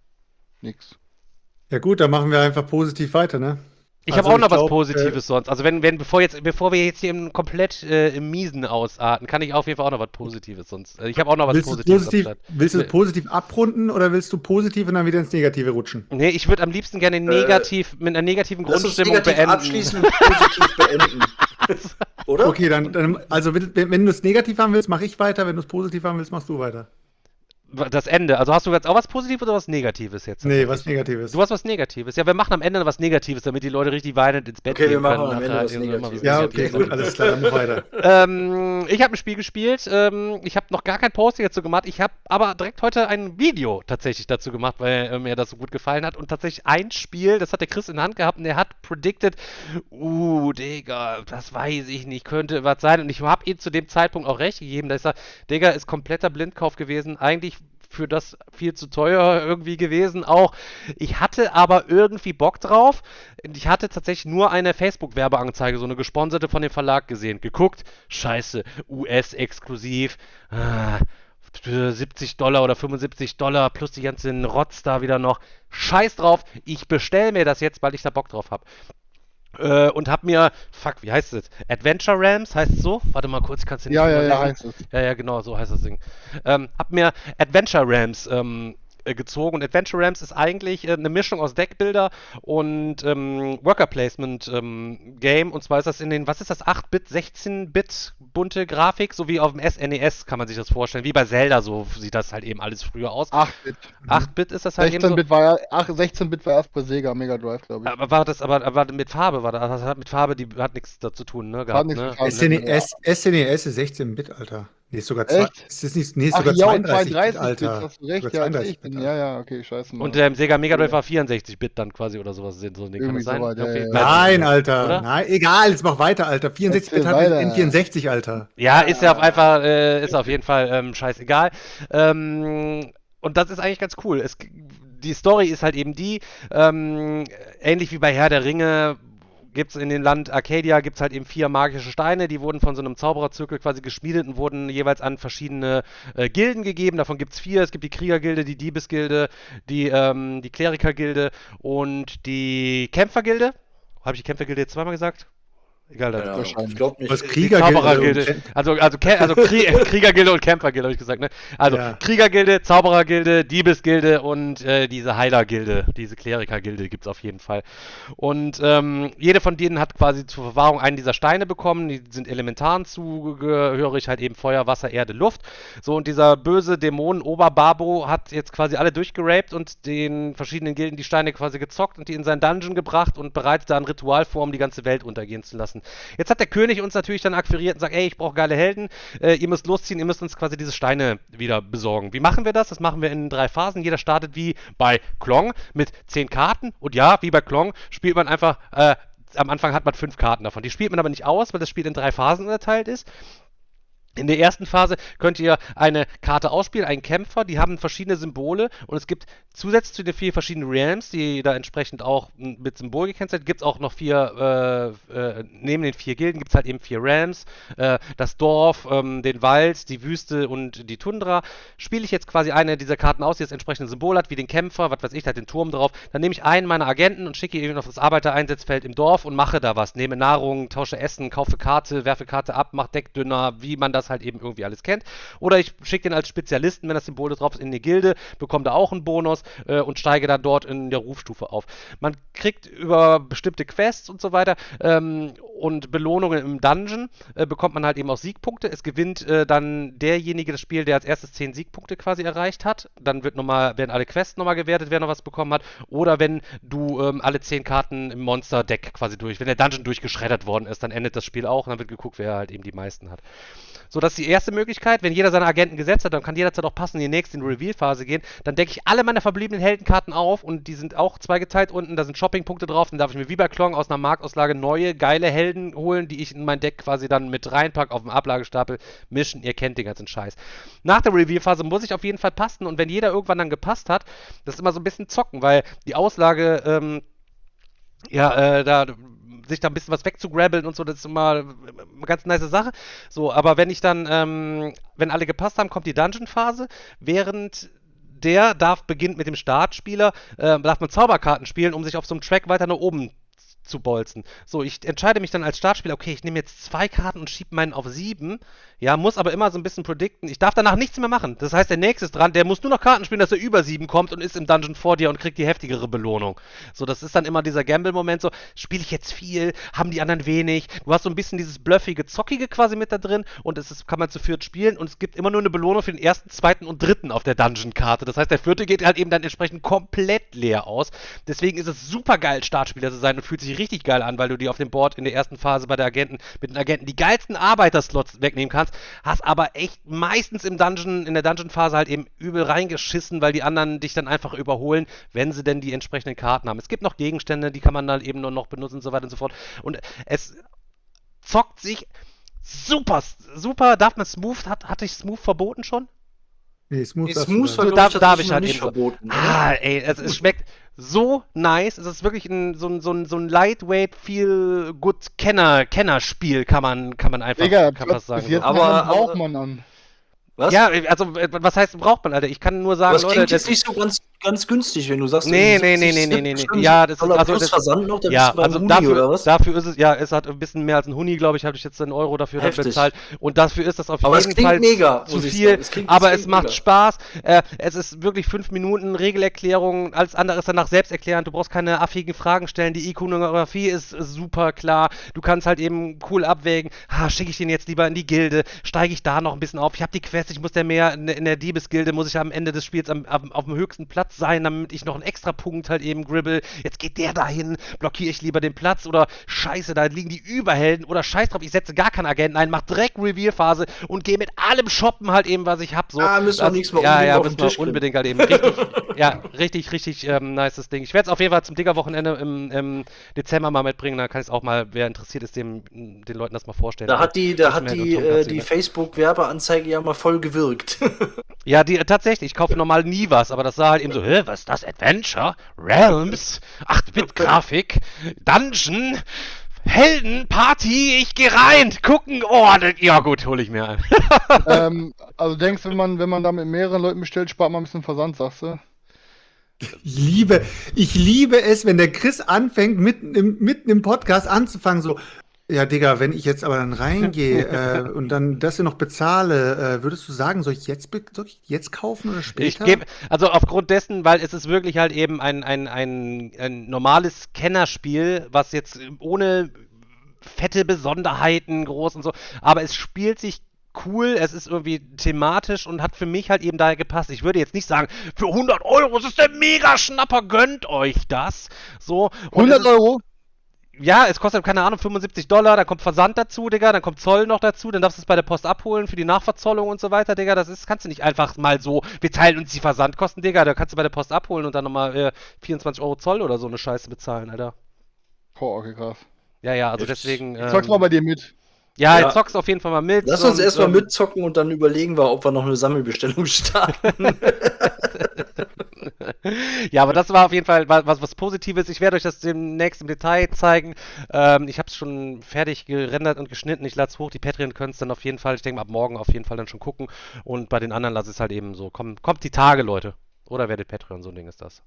nix. Ja gut, dann machen wir einfach positiv weiter, ne? Ich Also habe auch noch was glaub, Positives äh, sonst. Also wenn, wenn, bevor jetzt, bevor wir jetzt hier im komplett äh, im Miesen ausarten, kann ich auf jeden Fall auch noch was Positives sonst. Äh, ich habe auch noch was Willst du Positives. positiv, am Start. willst du Nee. positiv abrunden oder willst du positiv und dann wieder ins Negative rutschen? Nee, ich würde am liebsten gerne negativ, mit einer negativen Lass uns Grundstimmung negativ beenden. abschließen und positiv beenden. Oder? Okay, dann, dann also wenn, wenn du es negativ haben willst, mache ich weiter. Wenn du es positiv haben willst, machst du weiter. Das Ende. Also hast du jetzt auch was Positives oder was Negatives jetzt? Nee, was Negatives. Du hast was Negatives. Ja, wir machen am Ende was Negatives, damit die Leute richtig weinend ins Bett Okay, wir gehen machen können. am Ende nachher. was Irgendwie immer Negatives. Ja, Negatives. okay, gut, alles klar, dann mach weiter. Ähm, ich habe ein Spiel gespielt. Ähm, ich habe noch gar kein Posting dazu gemacht. Ich habe aber direkt heute ein Video tatsächlich dazu gemacht, weil äh, mir das so gut gefallen hat. Und tatsächlich ein Spiel, das hat der Chris in der Hand gehabt und der hat predicted, uh, Digga, das weiß ich nicht, könnte was sein. Und ich habe ihm zu dem Zeitpunkt auch recht gegeben, dass ich sage, Digga, ist kompletter Blindkauf gewesen. Eigentlich für das viel zu teuer irgendwie gewesen auch. Ich hatte aber irgendwie Bock drauf. Ich hatte tatsächlich nur eine Facebook-Werbeanzeige, so eine gesponserte von dem Verlag gesehen. Geguckt, scheiße, U S-exklusiv, ah, für siebzig Dollar oder fünfundsiebzig Dollar plus die ganzen Rotz da wieder noch. Scheiß drauf, ich bestell mir das jetzt, weil ich da Bock drauf habe. Äh, und hab mir, fuck, wie heißt es? Adventure Realms, heißt es so? Warte mal kurz, ich kann es dir nicht Ja, ja, mal ja, lesen. heißt es. Ja, ja, genau, so heißt das Ding. Ähm, hab mir Adventure Realms ähm, äh, gezogen und Adventure Realms ist eigentlich äh, eine Mischung aus Deckbilder und ähm, Worker Placement ähm, Game und zwar ist das in den, was ist das, acht Bit, sechzehn Bit bunte Grafik, so wie auf dem S N E S kann man sich das vorstellen, wie bei Zelda, so sieht das halt eben alles früher aus. acht Bit. acht Bit ist das halt eben so. sechzehn Bit war ja, ach, sechzehn Bit war erst bei Sega Mega Drive, glaube ich. Aber war das, aber, aber mit Farbe war das, das hat mit Farbe, die hat nichts dazu tun, ne? Gehabt, nichts ne? mit Farbe. S N E S, S N E S ist sechzehn Bit, Alter. Nee, ist sogar zwei, Echt? ist das nicht, nee, ist Ach sogar ja, und zweiunddreißig Bit, zweiunddreißig Bit, Alter. hast du recht, Sogar ja, zweiunddreißig ich bin, Bit, ja, Alter. ja, okay, scheiße. Und der ähm, Sega Mega Drive war vierundsechzig Bit dann quasi oder sowas. So ein Ding, kann Irgendwie das sein? so weit, ja, Okay. ja, ja. Nein, Alter. Oder? Nein, egal, jetzt mach weiter, Alter. vierundsechzig Bit Erzähl hat weiter. N vierundsechzig, Alter. Ja, ist ja auf einfach, äh, ist auf jeden Fall ähm, scheißegal. Ähm, und das ist eigentlich ganz cool. Es, die Story ist halt eben die, ähm, ähnlich wie bei Herr der Ringe, gibt es in dem Land Arcadia, gibt es halt eben vier magische Steine, die wurden von so einem Zaubererzirkel quasi geschmiedet und wurden jeweils an verschiedene äh, Gilden gegeben. Davon gibt es vier. Es gibt die Kriegergilde, die Diebesgilde, die, ähm, die Klerikergilde und die Kämpfergilde. Habe ich die Kämpfergilde jetzt zweimal gesagt? Egal, Keine das Ahnung, wahrscheinlich. ich glaube nicht. Was Ich- Kriegergilde Zauberergilde. und- Also, also, Kä- also Krie Kriegergilde und Kämpfergilde, habe ich gesagt, ne? Also Ja. Kriegergilde, Zauberergilde, Diebesgilde und äh, diese Heilergilde, diese Klerikergilde gibt es auf jeden Fall. Und ähm, jede von denen hat quasi zur Verwahrung einen dieser Steine bekommen. Die sind Elementaren zugehörig, halt eben Feuer, Wasser, Erde, Luft. So, und dieser böse Dämon Oberbabo hat jetzt quasi alle durchgeraped und den verschiedenen Gilden die Steine quasi gezockt und die in seinen Dungeon gebracht und bereitet da ein Ritual vor, um die ganze Welt untergehen zu lassen. Jetzt hat der König uns natürlich dann akquiriert und sagt, ey, ich brauche geile Helden, äh, ihr müsst losziehen, ihr müsst uns quasi diese Steine wieder besorgen. Wie machen wir das? Das machen wir in drei Phasen. Jeder startet wie bei Klong mit zehn Karten und ja, wie bei Klong spielt man einfach, äh, am Anfang hat man fünf Karten davon. Die spielt man aber nicht aus, weil das Spiel in drei Phasen unterteilt ist. In der ersten Phase könnt ihr eine Karte ausspielen, einen Kämpfer, die haben verschiedene Symbole und es gibt zusätzlich zu den vier verschiedenen Realms, die da entsprechend auch mit Symbol gekennzeichnet sind, gibt es auch noch vier, äh, äh, neben den vier Gilden gibt es halt eben vier Realms, äh, das Dorf, ähm, den Wald, die Wüste und die Tundra. Spiele ich jetzt quasi eine dieser Karten aus, die das entsprechende Symbol hat, wie den Kämpfer, was weiß ich, da hat den Turm drauf, dann nehme ich einen meiner Agenten und schicke ihn auf das Arbeitereinsatzfeld im Dorf und mache da was, nehme Nahrung, tausche Essen, kaufe Karte, werfe Karte ab, mache Deckdünner, wie man das halt eben irgendwie alles kennt. Oder ich schicke den als Spezialisten, wenn das Symbol drauf ist, in die Gilde, bekomme da auch einen Bonus äh, und steige dann dort in der Rufstufe auf. Man kriegt über bestimmte Quests und so weiter ähm, und Belohnungen im Dungeon, äh, bekommt man halt eben auch Siegpunkte. Es gewinnt äh, dann derjenige das Spiel, der als erstes zehn Siegpunkte quasi erreicht hat. Dann wird noch mal, werden alle Quests nochmal gewertet, wer noch was bekommen hat. Oder wenn du ähm, alle zehn Karten im Monster-Deck quasi durch, wenn der Dungeon durchgeschreddert worden ist, dann endet das Spiel auch und dann wird geguckt, wer halt eben die meisten hat. So, das ist die erste Möglichkeit. Wenn jeder seine Agenten gesetzt hat, dann kann jederzeit auch passend in die nächste Reveal-Phase gehen. Dann decke ich alle meine verbliebenen Heldenkarten auf und die sind auch zweigeteilt unten. Da sind Shopping-Punkte drauf. Dann darf ich mir wie bei Klong aus einer Marktauslage neue, geile Helden holen, die ich in mein Deck quasi dann mit reinpacke auf dem Ablagestapel. Mischen, ihr kennt den ganzen Scheiß. Nach der Reveal-Phase muss ich auf jeden Fall passen und wenn jeder irgendwann dann gepasst hat, das ist immer so ein bisschen zocken, weil die Auslage, ähm, ja, äh, da sich da ein bisschen was wegzugrabbeln und so, das ist immer eine ganz nice Sache. So, aber wenn ich dann, ähm, wenn alle gepasst haben, kommt die Dungeon-Phase, während der darf beginnt mit dem Startspieler, äh, darf man Zauberkarten spielen, um sich auf so einem Track weiter nach oben zu bolzen. So, ich entscheide mich dann als Startspieler, okay, ich nehme jetzt zwei Karten und schiebe meinen auf sieben, ja, muss aber immer so ein bisschen predikten. Ich darf danach nichts mehr machen. Das heißt, der Nächste ist dran, der muss nur noch Karten spielen, dass er über sieben kommt und ist im Dungeon vor dir und kriegt die heftigere Belohnung. So, das ist dann immer dieser Gamble-Moment, so, spiele ich jetzt viel, haben die anderen wenig. Du hast so ein bisschen dieses bluffige, zockige quasi mit da drin und es ist, kann man zu viert spielen und es gibt immer nur eine Belohnung für den ersten, zweiten und dritten auf der Dungeon-Karte. Das heißt, der vierte geht halt eben dann entsprechend komplett leer aus. Deswegen ist es super geil, Startspieler zu sein und fühlt sich richtig geil an, weil du dir auf dem Board in der ersten Phase bei der Agenten mit den Agenten die geilsten Arbeiterslots wegnehmen kannst, hast aber echt meistens im Dungeon, in der Dungeon-Phase halt eben übel reingeschissen, weil die anderen dich dann einfach überholen, wenn sie denn die entsprechenden Karten haben. Es gibt noch Gegenstände, die kann man dann eben nur noch benutzen und so weiter und so fort. Und es zockt sich super, super. Darf man Smooth, hat, hatte ich Smooth verboten schon? Nee, Smooth, Nee, darfst Smooth du war, sagen. So, glaub darf- darf tatsächlich ich noch halt nicht eben so. verboten. Ah, ey, es, es schmeckt so nice. Es ist wirklich ein, so ein, so ein, so ein Lightweight, feel good Kenner, Kennerspiel, kann man, kann man einfach Digga, kann man sagen. bis jetzt So. Aber- aber, braucht aber- man an. Was? Ja, also, äh, was heißt braucht man, Alter? Ich kann nur sagen, Aber das Leute, klingt das, jetzt nicht so ganz, ganz günstig, wenn du sagst, Nee, irgendwie nee, nee, siebzig nee, nee, nee, Stimmt, ja, das ist- Dollar also plus das- Versand noch, dann ja, bist du beim also Huni, dafür, oder was? dafür ist es, ja, es hat ein bisschen mehr als ein Huni, glaube ich, habe ich jetzt einen Euro dafür dann Heftig. bezahlt. Und dafür ist das auf Aber es jeden klingt Fall mega, zu muss ich viel, sagen. Es klingt- aber es es klingt macht mega. Spaß. Äh, es ist wirklich fünf Minuten Regelerklärung, alles andere ist danach selbsterklärend. Du brauchst keine affigen Fragen stellen. Die Ikonografie ist super klar. Du kannst halt eben cool abwägen. Ha, schicke ich den jetzt lieber in die Gilde? Steige ich da noch ein bisschen auf? Ich habe die Quest, ich muss der mehr in, in der Diebesgilde, muss ich am Ende des Spiels am, am, auf dem höchsten Platz sein, damit ich noch einen extra Punkt halt eben gribble. Jetzt geht der dahin, blockiere ich lieber den Platz oder scheiße, da liegen die Überhelden oder scheiß drauf, ich setze gar keinen Agenten ein, mach direkt Reveal-Phase und gehe mit allem shoppen halt eben, was ich hab. So. Ah, müssen wir Das- nächstes Mal ja, unbedingt ja, auf den müssen wir Tisch kriegen. unbedingt halt eben richtig, ja, richtig, richtig ähm, nices Ding. Ich werde es auf jeden Fall zum Digger-Wochenende im, im Dezember mal mitbringen, dann kann ich es auch mal, wer interessiert ist, dem, den Leuten das mal vorstellen. Da hat die, da Das hat mir die, Tom äh, Katzi, die ne? Facebook-Werbeanzeige ja mal voll gewirkt. Ja, die, tatsächlich, ich kaufe normal nie was, aber das sah halt eben so, hä, was ist das? Adventure? Realms? acht Bit Grafik? Dungeon? Helden? Party? Ich geh rein! Gucken! Oh, das, ja gut, hole ich mir ein. ähm, also denkst du, wenn man, wenn man da mit mehreren Leuten bestellt, spart man ein bisschen Versand, sagst du? Ich liebe, ich liebe es, wenn der Chris anfängt, mitten im, mitten im Podcast anzufangen, so, Ja, Digga, wenn ich jetzt aber dann reingehe äh, und dann das hier noch bezahle, äh, würdest du sagen, soll ich jetzt, be- soll ich jetzt kaufen oder Ich später? gebe, also aufgrund dessen, weil es ist wirklich halt eben ein, ein, ein, ein normales Kennerspiel, was jetzt ohne fette Besonderheiten groß und so, aber es spielt sich cool, es ist irgendwie thematisch und hat für mich halt eben daher gepasst. Ich würde jetzt nicht sagen, für hundert Euro, das ist der Mega-Schnapper, gönnt euch das. So. Und es hundert ist, Euro? ja, es kostet, keine Ahnung, fünfundsiebzig Dollar, dann kommt Versand dazu, Digga, dann kommt Zoll noch dazu, dann darfst du es bei der Post abholen für die Nachverzollung und so weiter, Digga, das ist, kannst du nicht einfach mal so, wir teilen uns die Versandkosten, Digga, da kannst du bei der Post abholen und dann nochmal äh, vierundzwanzig Euro Zoll oder so eine Scheiße bezahlen, Alter. Boah, okay, krass. Ja, ja, also Heftig. deswegen, Ich zock's ähm, mal bei dir mit. ja, Ja. jetzt zockst du auf jeden Fall mal mit. Lass uns und, erstmal ähm, mitzocken und dann überlegen wir, ob wir noch eine Sammelbestellung starten. Ja, aber das war auf jeden Fall was, was Positives. Ich werde euch das demnächst im Detail zeigen. Ähm, ich habe es schon fertig gerendert und geschnitten. Ich lade es hoch. Die Patreon können es dann auf jeden Fall, ich denke mal ab morgen auf jeden Fall dann schon gucken. Und bei den anderen lasse ich es halt eben so. Komm, kommt die Tage, Leute. Oder werdet Patreon, so ein Ding ist das.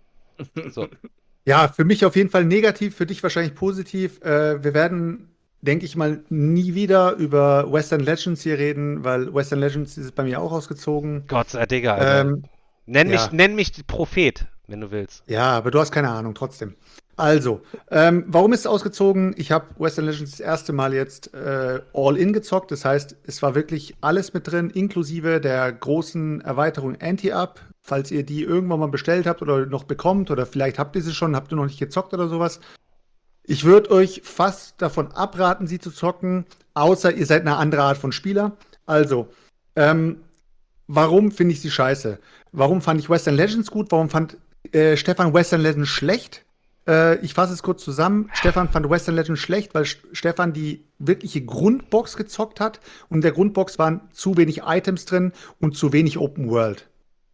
So. Ja, für mich auf jeden Fall negativ, für dich wahrscheinlich positiv. Äh, wir werden, denke ich mal, nie wieder über Western Legends hier reden, weil Western Legends ist bei mir auch ausgezogen. Gott, äh, Digga, Alter. Ähm, nenn, ja. mich, nenn mich Prophet, wenn du willst. Ja, aber du hast keine Ahnung, trotzdem. Also, ähm, warum ist es ausgezogen? Ich habe Western Legends das erste Mal jetzt äh, All-In gezockt. Das heißt, es war wirklich alles mit drin, inklusive der großen Erweiterung Anti-Up. Falls ihr die irgendwann mal bestellt habt oder noch bekommt oder vielleicht habt ihr sie schon, habt ihr noch nicht gezockt oder sowas. Ich würde euch fast davon abraten, sie zu zocken, außer ihr seid eine andere Art von Spieler. Also, ähm, warum finde ich sie scheiße? Warum fand ich Western Legends gut? Warum fand äh, Stefan Western Legends schlecht? Äh, ich fasse es kurz zusammen. Stefan fand Western Legends schlecht, weil St- Stefan die wirkliche Grundbox gezockt hat. Und in der Grundbox waren zu wenig Items drin und zu wenig Open World.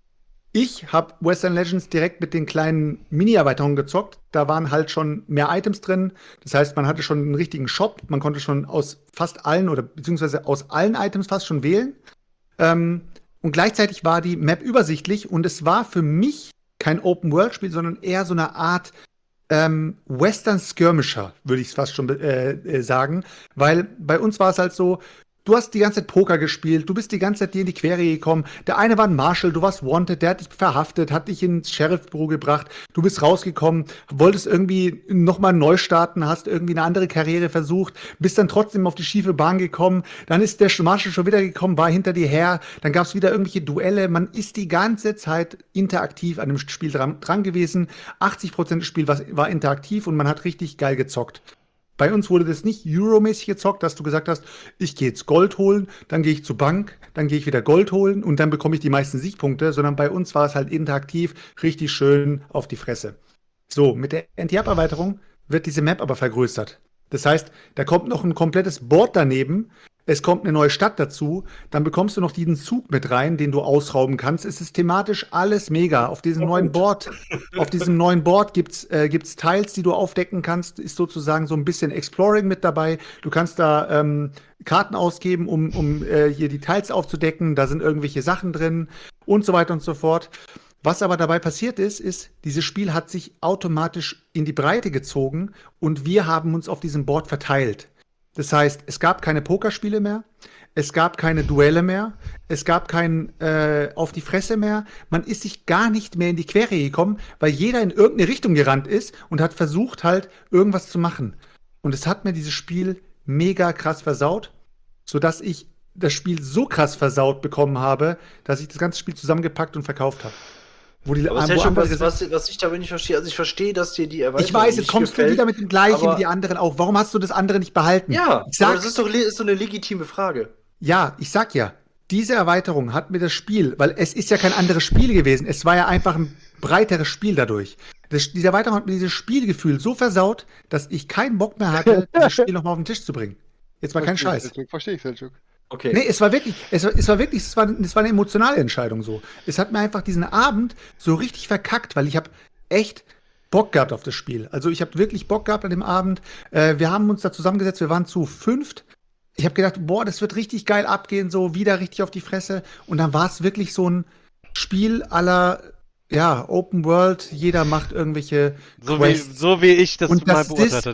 Ich habe Western Legends direkt mit den kleinen Mini-Erweiterungen gezockt. Da waren halt schon mehr Items drin. Das heißt, man hatte schon einen richtigen Shop. Man konnte schon aus fast allen oder beziehungsweise aus allen Items fast schon wählen. Ähm, und gleichzeitig war die Map übersichtlich und es war für mich kein Open-World-Spiel, sondern eher so eine Art ähm, Western Skirmisher, würde ich es fast schon äh, äh, sagen. Weil bei uns war es halt so, du hast die ganze Zeit Poker gespielt, du bist die ganze Zeit dir in die Quere gekommen. Der eine war ein Marshal, du warst wanted, der hat dich verhaftet, hat dich ins Sheriffbüro gebracht, du bist rausgekommen, wolltest irgendwie nochmal neu starten, hast irgendwie eine andere Karriere versucht, bist dann trotzdem auf die schiefe Bahn gekommen, dann ist der Marshal schon wieder gekommen, war hinter dir her, dann gab es wieder irgendwelche Duelle, man ist die ganze Zeit interaktiv an dem Spiel dran, dran gewesen. achtzig Prozent des Spiels war, war interaktiv und man hat richtig geil gezockt. Bei uns wurde das nicht Euro-mäßig gezockt, dass du gesagt hast, ich gehe jetzt Gold holen, dann gehe ich zur Bank, dann gehe ich wieder Gold holen und dann bekomme ich die meisten Siegpunkte, sondern bei uns war es halt interaktiv, richtig schön auf die Fresse. So, mit der Anti-Up-Erweiterung wird diese Map aber vergrößert. Das heißt, da kommt noch ein komplettes Board daneben, es kommt eine neue Stadt dazu, dann bekommst du noch diesen Zug mit rein, den du ausrauben kannst. Es ist thematisch alles mega. Auf diesem neuen Board, auf diesem neuen Board gibt's äh, gibt's Tiles, die du aufdecken kannst. Ist sozusagen so ein bisschen Exploring mit dabei. Du kannst da ähm, Karten ausgeben, um, um äh, hier die Tiles aufzudecken. Da sind irgendwelche Sachen drin und so weiter und so fort. Was aber dabei passiert ist, ist, dieses Spiel hat sich automatisch in die Breite gezogen und wir haben uns auf diesem Board verteilt. Das heißt, es gab keine Pokerspiele mehr, es gab keine Duelle mehr, es gab kein äh, auf die Fresse mehr. Man ist sich gar nicht mehr in die Quere gekommen, weil jeder in irgendeine Richtung gerannt ist und hat versucht halt, irgendwas zu machen. Und es hat mir dieses Spiel mega krass versaut, sodass ich das Spiel so krass versaut bekommen habe, dass ich das ganze Spiel zusammengepackt und verkauft habe. Wo die, Aber wo Sergio, andere was, gesagt- was, was ich da nicht verstehe, also ich verstehe, dass dir die Erweiterung ich weiß, jetzt nicht kommst gefällt, du wieder mit dem gleichen aber- wie die anderen auch. Warum hast du das andere nicht behalten? Ja, ich sag, aber das ist doch le- ist so eine legitime Frage. Ja, ich sag ja, diese Erweiterung hat mir das Spiel, weil es ist ja kein anderes Spiel gewesen, es war ja einfach ein breiteres Spiel dadurch. Das, diese Erweiterung hat mir dieses Spielgefühl so versaut, dass ich keinen Bock mehr hatte, dieses Spiel nochmal auf den Tisch zu bringen. Jetzt mal kein Verstehe ich, Scheiß. Selçuk, Verstehe ich, Selçuk. Okay. Nee, es war wirklich, es war, es war wirklich, es war, es war eine emotionale Entscheidung so. Es hat mir einfach diesen Abend so richtig verkackt, weil ich habe echt Bock gehabt auf das Spiel. Also ich habe wirklich Bock gehabt an dem Abend. Äh, wir haben uns da zusammengesetzt, wir waren zu fünft. Ich habe gedacht, boah, das wird richtig geil abgehen, so wieder richtig auf die Fresse. Und dann war es wirklich so ein Spiel aller, ja, Open World. Jeder macht irgendwelche So wie, Quests. so wie ich das Und mal das beurteilt ist- hatte, ja.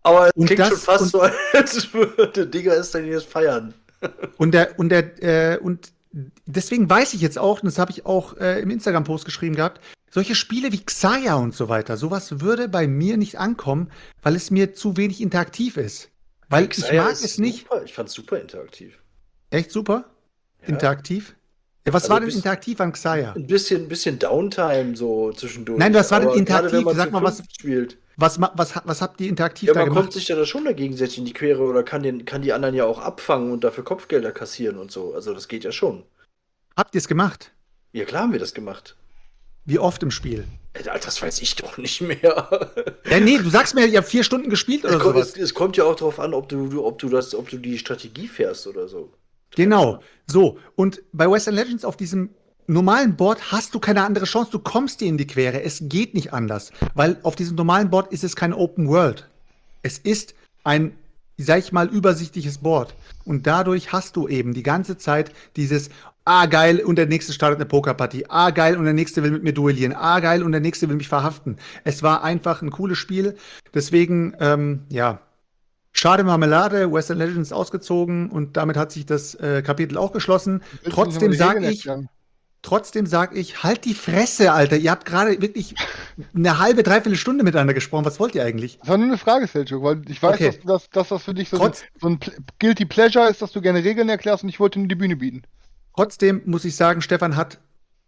Aber es Und klingt das- schon fast und- so, als würde Digga es dann jetzt feiern. Und der, und der, äh, und deswegen weiß ich jetzt auch, und das habe ich auch äh, im Instagram-Post geschrieben gehabt, solche Spiele wie Xayah und so weiter, sowas würde bei mir nicht ankommen, weil es mir zu wenig interaktiv ist. Weil ich Xayah mag ist es nicht. Super. Ich fand's super interaktiv. Echt super? Ja. Interaktiv? Ja, was Also war denn bis- interaktiv an Xayah? Ein bisschen, bisschen Downtime so zwischendurch. Nein, was war denn Aber interaktiv? gerade wenn man Sag zu mal, was- fünft spielt. Was, ma- was, was habt ihr interaktiv Ja, da man gemacht? kommt sich ja da schon dagegen gegenseitig in die Quere oder kann, den, kann die anderen ja auch abfangen und dafür Kopfgelder kassieren und so. Also das geht ja schon. Habt ihr es gemacht? Ja, klar haben wir das gemacht. Wie oft im Spiel? Alter, das weiß ich doch nicht mehr. Ja, nee, du sagst mir, ihr habt vier Stunden gespielt Es, oder kommt, sowas. es, es kommt ja auch darauf an, ob du, du, ob du das, ob du die Strategie fährst oder so. Genau, so. Und bei Western Legends auf diesem normalen Board hast du keine andere Chance. Du kommst dir in die Quere. Es geht nicht anders. Weil auf diesem normalen Board ist es kein Open World. Es ist ein, sag ich mal, übersichtliches Board. Und dadurch hast du eben die ganze Zeit dieses, ah geil, und der nächste startet eine Pokerpartie. Ah geil, und der nächste will mit mir duellieren. Ah geil, und der nächste will mich verhaften. Es war einfach ein cooles Spiel. Deswegen, ähm, ja, schade Marmelade, Western Legends ausgezogen und damit hat sich das äh, Kapitel auch geschlossen. Willst du nicht Trotzdem nochmal die sag Regeln ich, erklären? trotzdem sag ich, halt die Fresse, Alter. Ihr habt gerade wirklich eine halbe, dreiviertel Stunde miteinander gesprochen. Was wollt ihr eigentlich? Das war nur eine Frage, Selchuk, weil ich weiß, Okay. dass, dass, dass das für dich so, Trotz- so ein Pl- Guilty Pleasure ist, dass du gerne Regeln erklärst und ich wollte nur die Bühne bieten. Trotzdem muss ich sagen, Stefan hat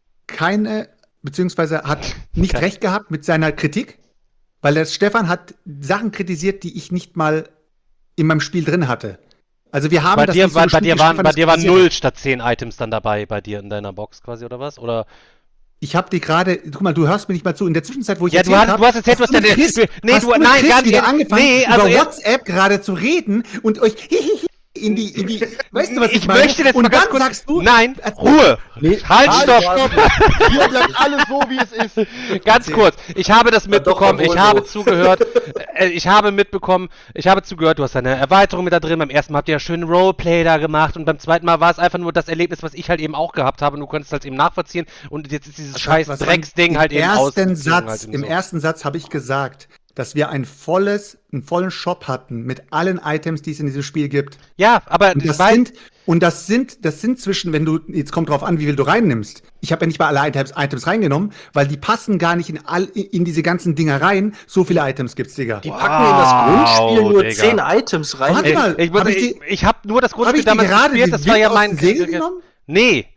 keine, beziehungsweise hat nicht Okay. recht gehabt mit seiner Kritik, weil der Stefan hat Sachen kritisiert, die ich nicht mal in meinem Spiel drin hatte. Also wir haben Bei das dir, nicht so bei, bei gespielt, dir wie waren, Stefan bei das dir waren kritisiert null hat. statt zehn Items dann dabei bei dir in deiner Box quasi oder was? Oder? Ich habe die gerade, guck mal, du hörst mir nicht mal zu. In der Zwischenzeit, wo ich Ja, du erzählt hast- hab, du hast erzählt, du hast mit deine- Chris, nee, hast du- du mit nein, Chris gar nicht. wieder angefangen, Nee, also über er- WhatsApp gerade zu reden und euch in die, in die, weißt du, was ich, Ich meine? möchte jetzt und mal ganz dann kurz- sagst du, Nein, Erzähl. Ruhe! Nee, Halt, Halt, stopp! stopp! Hier bleibt alles so, wie es ist. Ganz kurz, ich habe das mitbekommen, doch, ich wohl habe so. zugehört, äh, ich habe mitbekommen, ich habe zugehört, du hast eine Erweiterung mit da drin, beim ersten Mal habt ihr ja schön Roleplay da gemacht und beim zweiten Mal war es einfach nur das Erlebnis, was ich halt eben auch gehabt habe und du konntest halt eben nachvollziehen und jetzt ist dieses Was scheiß was Drecksding im halt eben ersten ausgezogen Satz, halt eben Im so. ersten Satz habe ich gesagt, dass wir ein volles, einen vollen Shop hatten mit allen Items, die es in diesem Spiel gibt. Ja, aber Und das weil- sind, und das sind, das sind zwischen, wenn du, jetzt kommt drauf an, wie viel du reinnimmst. Ich habe ja nicht mal alle Items, Items reingenommen, weil die passen gar nicht in all, in diese ganzen Dinger rein. So viele Items gibt's, Digga. Die packen in das Grundspiel Wow, nur Digga. zehn Items rein. Warte ich, mal, ich, muss- hab ich ich, die- ich habe nur das Habe Grundspiel ich dir damals gerade gespielt, die das war ja Wind aus mein den Segeln genommen? Nee.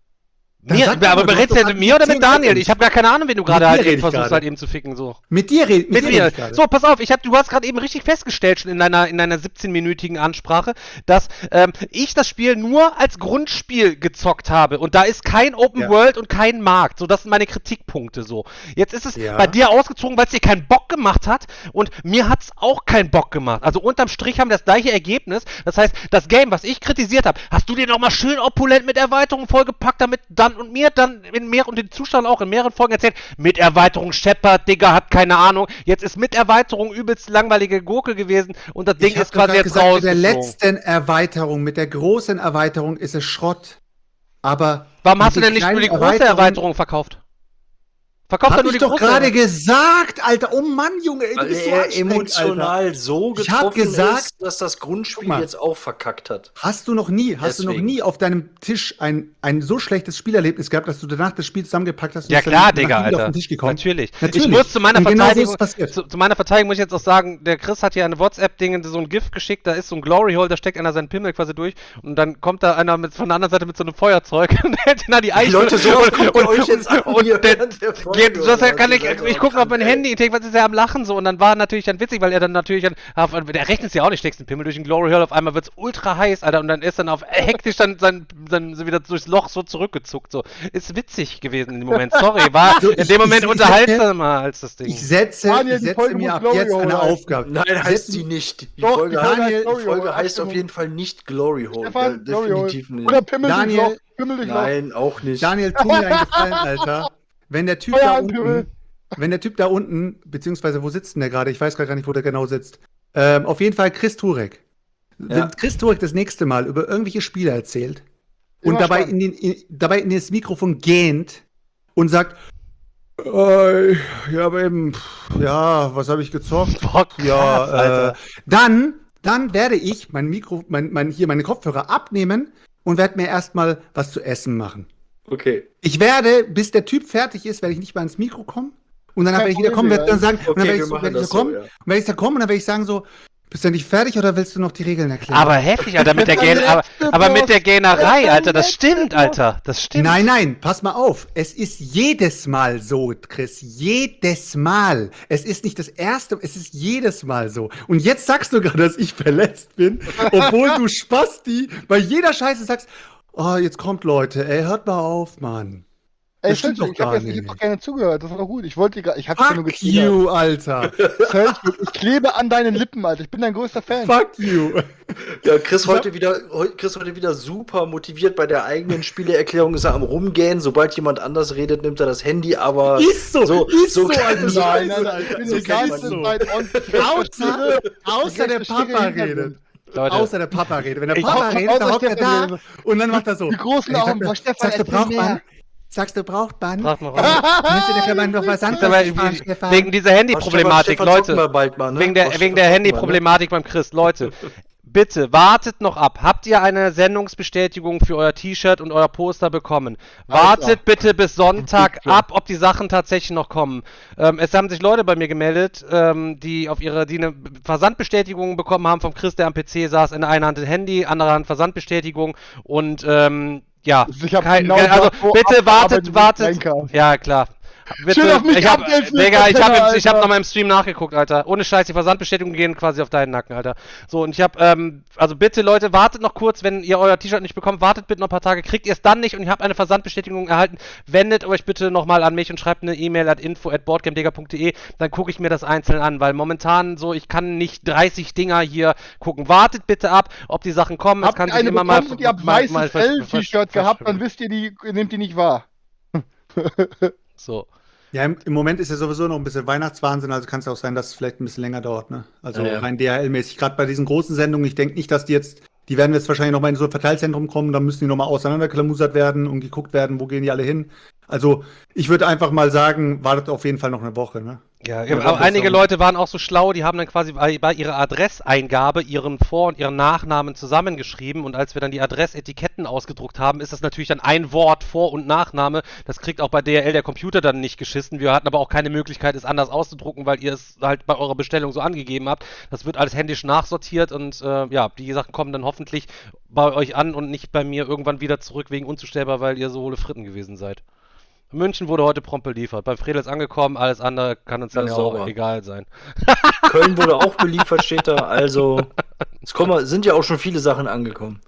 Dann Mir, sag doch aber mal, du redest hast du doch jetzt mit mir oder zehn mit Daniel? Items. Ich habe gar keine Ahnung, wen du gerade Mit halt dir eben rede ich versuchst gerade. halt eben zu ficken so. Mit dir red, Mit dir mir. red ich gerade. So, pass auf, ich hab, du hast gerade eben richtig festgestellt schon in deiner, in deiner siebzehnminütigen Ansprache, dass ähm, ich das Spiel nur als Grundspiel gezockt habe und da ist kein Open Ja. World und kein Markt. So, das sind meine Kritikpunkte so. Jetzt ist es Ja. bei dir ausgezogen, weil es dir keinen Bock gemacht hat und mir hat's auch keinen Bock gemacht. Also unterm Strich haben wir das gleiche Ergebnis. Das heißt, das Game, was ich kritisiert habe, hast du dir nochmal schön opulent mit Erweiterung vollgepackt, damit dann und mir dann in mehr und den Zuschauern auch in mehreren Folgen erzählt, mit Erweiterung Shepard, Digga, hat keine Ahnung. Jetzt ist mit Erweiterung übelst langweilige Gurke gewesen und das Ding Ich hab ist quasi doch jetzt gesagt, mit der rausgeflogen. letzten Erweiterung, mit der großen Erweiterung ist es Schrott. Aber Warum mit hast du den denn nicht nur die kleinen große Erweiterung verkauft? Verkauf Hab doch nur ich die doch große gerade Erweiterung. gesagt, Alter. Oh Mann, Junge, ey, du Weil bist so er anstrengend, emotional Alter. so Ich hab getroffen gesagt- ist, dass das Grundspiel Guck mal. jetzt auch verkackt hat. Hast du noch nie, hast du noch Deswegen. nie auf deinem Tisch ein, ein so schlechtes Spielerlebnis gehabt, dass du danach das Spiel zusammengepackt hast und Ja bist klar, dann Digga, nachher wieder Alter. auf den Tisch gekommen? Natürlich. Natürlich. Ich muss zu meiner Und genau so Verteidigung, ist es passiert. zu, zu meiner Verteidigung muss ich jetzt auch sagen, der Chris hat hier eine WhatsApp-Ding, so ein Gift geschickt, da ist so ein Glory Hole, da steckt einer seinen Pimmel quasi durch und dann kommt da einer mit, von der anderen Seite mit so einem Feuerzeug und hält ihn an die Eichel. Leute, so und, guckt und, ihr euch jetzt an und, hier der, während der Folge, geht, das oder kann was? ich, Ihr seid ich doch gucke auf mein krank, Handy, ich denke, was ist der am Lachen so und dann war natürlich dann witzig, weil er dann natürlich dann, auf, der rechnet es ja auch nicht, steckst einen Pimmel durch den Glory Hole, auf einmal wird's ultra heiß, Alter, und dann ist dann auf hektisch dann, dann, dann so wieder durchs Loch so zurückgezuckt, so. Ist witzig gewesen in dem Moment, sorry, war Also in ich- dem Moment ich- ich- unterhaltsamer als das Ding. Ich setze, Daniel, ich die setze Folge mir muss ab Glory jetzt Hole eine heißen. Aufgabe. Nein, Ich heißt setze- sie nicht. Die Doch, Folge, die heißt, Folge heißt die Glory Folge Hole, heißt auf Abstimmung. jeden Fall nicht Glory Hole. Stefan, Ja, Glory Hole. definitiv nicht. Oder Pimmel Daniel- durch Loch. Pimmel durch Loch. Nein, auch nicht. Daniel, tu mir einen Gefallen, Alter. Wenn der Typ Feuer da an, Pimmel. unten, wenn der Typ da unten, beziehungsweise wo sitzt denn der gerade? Ich weiß gerade gar nicht, wo der genau sitzt. Ähm, auf jeden Fall Chris Turek. Wenn Ja. Chris Turek das nächste Mal über irgendwelche Spiele erzählt und Immer dabei spannend. in, den, in, dabei in das Mikrofon gähnt und sagt, Äh, ja, aber eben, pff, ja, was habe ich gezockt? Boah, krass, Ja, Alter. äh, dann, dann werde ich mein Mikro, mein, mein, hier meine Kopfhörer abnehmen und werde mir erstmal was zu essen machen. Okay. Ich werde, bis der Typ fertig ist, werde ich nicht mal ans Mikro kommen. Und danach Kein werde ich wieder kommen, Problem, werde dann sagen, und dann Okay, werde wir ich, so, machen werde ich das da kommen, so, ja. und werde ich da kommen und dann werde ich sagen so, bist du endlich fertig oder willst du noch die Regeln erklären? Aber heftig, Alter, mit der, Der Gen aber, letzte aber mit Boss. der Gähnerei, Der Alter, das letzte stimmt, Boss. Alter, das stimmt. Nein, nein, pass mal auf. Es ist jedes Mal so, Chris. Jedes Mal. Es ist nicht das erste, es ist jedes Mal so. Und jetzt sagst du gerade, dass ich verletzt bin, obwohl du Spasti bei jeder Scheiße sagst, oh, jetzt kommt Leute, ey, hört mal auf, Mann. Ey, Das stimmt Sergio, doch ich habe gar jetzt ich hab nicht. doch gerne zugehört, das war doch gut. Ich wollte gar, ich hab's ja nur Fuck getriggert. you, Alter. Sergio, ich klebe an deinen Lippen, Alter. Ich bin dein größter Fan. Fuck you. Ja, Chris heute wieder, heu- Chris heute wieder super motiviert bei der eigenen Spieleerklärung, ist er am Rumgehen. Sobald jemand anders redet, nimmt er das Handy, aber Ist so, so, ist so, so kann Alter. ich- Nein, Scheiße, nein, nein, ich Alter. bin So die kann ganze so. Zeit on. Außer, außer der Schicke Papa Hintergrund. redet. Leute, Außer der Papa redet. Wenn der Ich- Papa Außer- redet, dann außer hockt er Stefan da redet. und dann macht er so. Die großen Ey, Augen, sagt er- boah, Stefan, sagst du, erzähl braucht mehr. man? Sagst du, braucht man? frag mal Kannst du dir vielleicht noch was Aber anderes sparen, Stefan? wegen dieser Handyproblematik, Stefan, Stefan, zocken wir Leute. bald mal, ne? Wegen der, Stefan, wegen der zocken wir, Handyproblematik beim Chris, Leute. Bitte, wartet noch ab. Habt ihr eine Sendungsbestätigung für euer T-Shirt und euer Poster bekommen? Wartet Alter. bitte bis Sonntag Bitte. ab, ob die Sachen tatsächlich noch kommen. Ähm, es haben sich Leute bei mir gemeldet, ähm, die auf ihre, die eine Versandbestätigung bekommen haben vom Chris, der am P C saß, in einer Hand ein Handy, andere Hand Versandbestätigung und ähm, ja, Ich hab kein, genau also das so bitte wartet, abgearbeitet, wartet. wie ich sein kann. Ja, klar. Bitte, Schön auf mich ich hab, ab jetzt, Digga, ich hab, Alter. im, ich hab noch mal im Stream nachgeguckt, Alter. Ohne Scheiß, die Versandbestätigungen gehen quasi auf deinen Nacken, Alter. So, und ich hab, ähm, also bitte, Leute, wartet noch kurz, wenn ihr euer T-Shirt nicht bekommt, wartet bitte noch ein paar Tage, kriegt ihr es dann nicht und ihr habt eine Versandbestätigung erhalten, wendet euch bitte nochmal an mich und schreibt eine E-Mail at info at boardgamedega punkt de, dann gucke ich mir das einzeln an, weil momentan so, ich kann nicht dreißig Dinger hier gucken. Wartet bitte ab, ob die Sachen kommen, es Habt kann ihr sich eine immer mal... bekommen und ihr habt mal- mal- weißes L-T-Shirt gehabt, dann wisst ihr, die nehmt die nicht wahr. So. Ja, im, im Moment ist ja sowieso noch ein bisschen Weihnachtswahnsinn, also kann es auch sein, dass es vielleicht ein bisschen länger dauert, ne? Also Ja, ja. rein D H L-mäßig. Gerade bei diesen großen Sendungen, ich denke nicht, dass die jetzt, die werden jetzt wahrscheinlich noch mal in so ein Verteilzentrum kommen, dann müssen die noch mal auseinanderklamusert werden und geguckt werden, wo gehen die alle hin. Also ich würde einfach mal sagen, wartet auf jeden Fall noch eine Woche, ne? Ja, Ja, aber das einige auch. Leute waren auch so schlau, die haben dann quasi bei, bei ihrer Adresseingabe ihren Vor- und ihren Nachnamen zusammengeschrieben und als wir dann die Adressetiketten ausgedruckt haben, ist das natürlich dann ein Wort Vor- und Nachname. Das kriegt auch bei D H L der Computer dann nicht geschissen. Wir hatten aber auch keine Möglichkeit, es anders auszudrucken, weil ihr es halt bei eurer Bestellung so angegeben habt. Das wird alles händisch nachsortiert und äh, ja, die Sachen kommen dann hoffentlich bei euch an und nicht bei mir irgendwann wieder zurück wegen unzustellbar, weil ihr so hohle Fritten gewesen seid. München wurde heute prompt beliefert. Beim Fredel ist angekommen, alles andere kann uns dann Ja, ja, auch sauber. egal sein. Köln wurde auch beliefert, steht da. Also, es kommen, sind ja auch schon viele Sachen angekommen.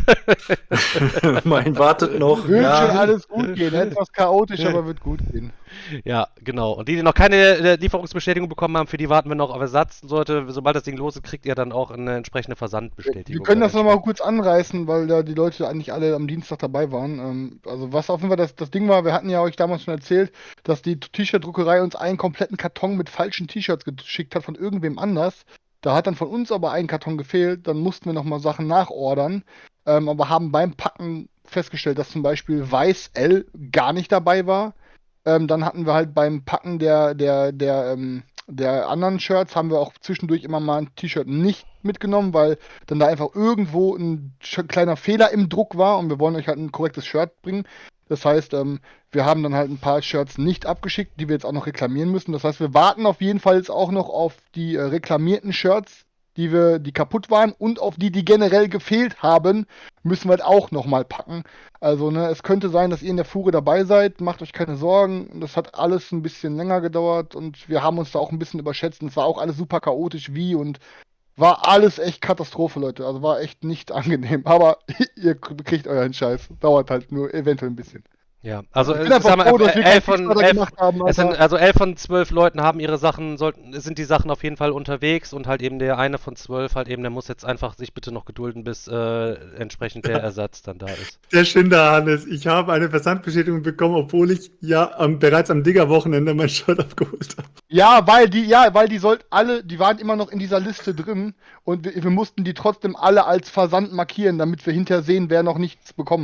mein wartet noch. Wird Ja. schon alles gut gehen. Etwas chaotisch, aber wird gut gehen. Ja, genau. Und die, die noch keine äh, Lieferungsbestätigung bekommen haben, für die warten wir noch auf Ersatz. Sollte, sobald das Ding los ist, kriegt ihr dann auch eine entsprechende Versandbestätigung. Wir können das dann nochmal kurz anreißen, weil da die Leute eigentlich alle am Dienstag dabei waren. Ähm, also was auf jeden Fall das, das Ding war, wir hatten ja euch damals schon erzählt, dass die T-Shirt-Druckerei uns einen kompletten Karton mit falschen T-Shirts geschickt hat von irgendwem anders. Da hat dann von uns aber ein Karton gefehlt, dann mussten wir nochmal Sachen nachordern, ähm, aber haben beim Packen festgestellt, dass zum Beispiel Weiß L gar nicht dabei war. Ähm, dann hatten wir halt beim Packen der, der, der, ähm, der anderen Shirts, haben wir auch zwischendurch immer mal ein T-Shirt nicht mitgenommen, weil dann da einfach irgendwo ein sch- kleiner Fehler im Druck war und wir wollen euch halt ein korrektes Shirt bringen. Das heißt, ähm, wir haben dann halt ein paar Shirts nicht abgeschickt, die wir jetzt auch noch reklamieren müssen. Das heißt, wir warten auf jeden Fall jetzt auch noch auf die äh, reklamierten Shirts, die wir, die kaputt waren und auf die, die generell gefehlt haben, müssen wir halt auch nochmal packen. Also, ne, es könnte sein, dass ihr in der Fuhre dabei seid, macht euch keine Sorgen. Das hat alles ein bisschen länger gedauert und wir haben uns da auch ein bisschen überschätzt. Und es war auch alles super chaotisch wie und war alles echt Katastrophe, Leute. Also war echt nicht angenehm. Aber ihr kriegt euren Scheiß. Dauert halt nur eventuell ein bisschen. Ja, also Ich es bin ist, einfach haben wir, froh, dass wir elf keinen von Kickstarter elf, gemacht haben. es sind, Alter. also elf von zwölf Leuten haben ihre Sachen, sollten, sind die Sachen auf jeden Fall unterwegs und halt eben der eine von zwölf halt eben, der muss jetzt einfach sich bitte noch gedulden, bis äh, entsprechend der Ersatz dann da ist. Der Schinder, Hannes, ich habe eine Versandbestätigung bekommen, obwohl ich ja am, bereits am Digger-Wochenende mein Shirt abgeholt habe. Ja, weil die, ja, weil die sollten alle, die waren immer noch in dieser Liste drin und wir, wir mussten die trotzdem alle als Versand markieren, damit wir hinterher sehen, wer noch nichts bekommen hat.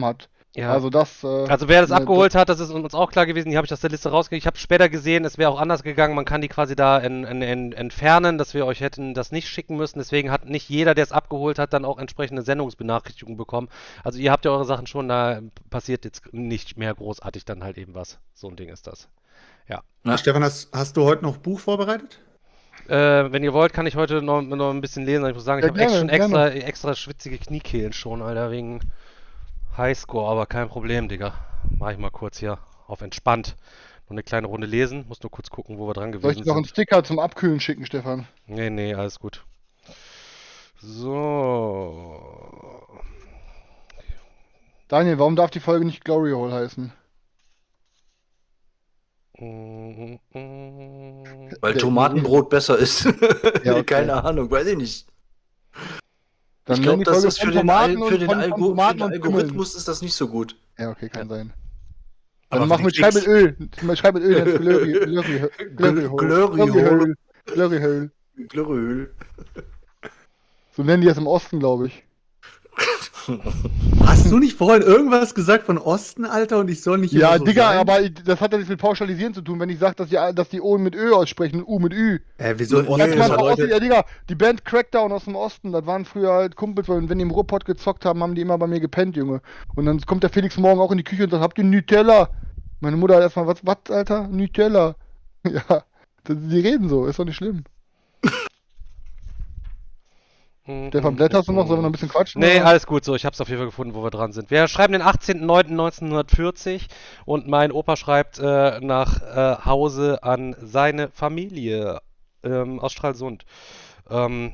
Ja. Also das. Äh, Also wer das ne, abgeholt hat, das ist uns auch klar gewesen. Hier habe ich aus der Liste rausgekriegt. Ich habe später gesehen, es wäre auch anders gegangen. Man kann die quasi da en, en, en, entfernen, dass wir euch hätten das nicht schicken müssen. Deswegen hat nicht jeder, der es abgeholt hat, dann auch entsprechende Sendungsbenachrichtigungen bekommen. Also ihr habt ja eure Sachen schon, da passiert jetzt nicht mehr großartig dann halt eben was. So ein Ding ist das. Ja. Ja. Stefan, hast, hast du heute noch Buch vorbereitet? Äh, wenn ihr wollt, kann ich heute noch, noch ein bisschen lesen. Ich muss sagen, ich Ja, habe echt gerne, schon extra, extra schwitzige Kniekehlen schon, Alter, wegen Highscore, aber kein Problem, Digga. Mach ich mal kurz hier auf entspannt. Noch eine kleine Runde lesen. Muss nur kurz gucken, wo wir dran Soll ich gewesen dir noch einen sind. Sticker zum Abkühlen schicken, Stefan? Nee, nee, alles gut. So. Daniel, warum darf die Folge nicht Glory Hole heißen? Mm, mm, mm. Weil Der- Tomatenbrot besser ist. Ja, okay. Keine Ahnung, weiß ich nicht. Dann ich nennen glaube, die das Folge ist für von den, Al Tomaten für und den, von- von Algo für Tomaten den und Kümmeln. Algorithmus ist das nicht so gut. Ja, okay, kann sein. Aber Dann mach für mit die Schreib mit Klicks- Öl. Schreib mit Öl ins Glory Glory Glory Hole. Glory Glory Hole. Hole. Glory Hole. Glöröl. So nennen die das im Osten, glaube ich. Hast du nicht vorhin irgendwas gesagt von Osten, Alter, und ich soll nicht Ja, immer so Digga, sein? aber das hat ja nichts mit Pauschalisieren zu tun, wenn ich sage, dass die, dass die O mit Ö aussprechen und U mit Ü. Äh, wieso im Nee, Osten? Das das waren hat auch Leute- Ossi, ja, Digga, die Band Crackdown aus dem Osten, das waren früher halt Kumpels, weil wenn die im Ruhrpott gezockt haben, haben die immer bei mir gepennt, Junge. Und dann kommt der Felix morgen auch in die Küche und sagt, habt ihr Nutella? Meine Mutter hat erstmal, was, was, Alter? Nutella. Ja, das, die reden so, ist doch nicht schlimm. Stefan, blätterst du noch? Sollen wir noch ein bisschen quatschen? Nee, oder? alles gut so. Ich habe es auf jeden Fall gefunden, wo wir dran sind. Wir schreiben den achtzehnten neunten neunzehnhundertvierzig und mein Opa schreibt äh, nach äh, Hause an seine Familie ähm, aus Stralsund. Ähm,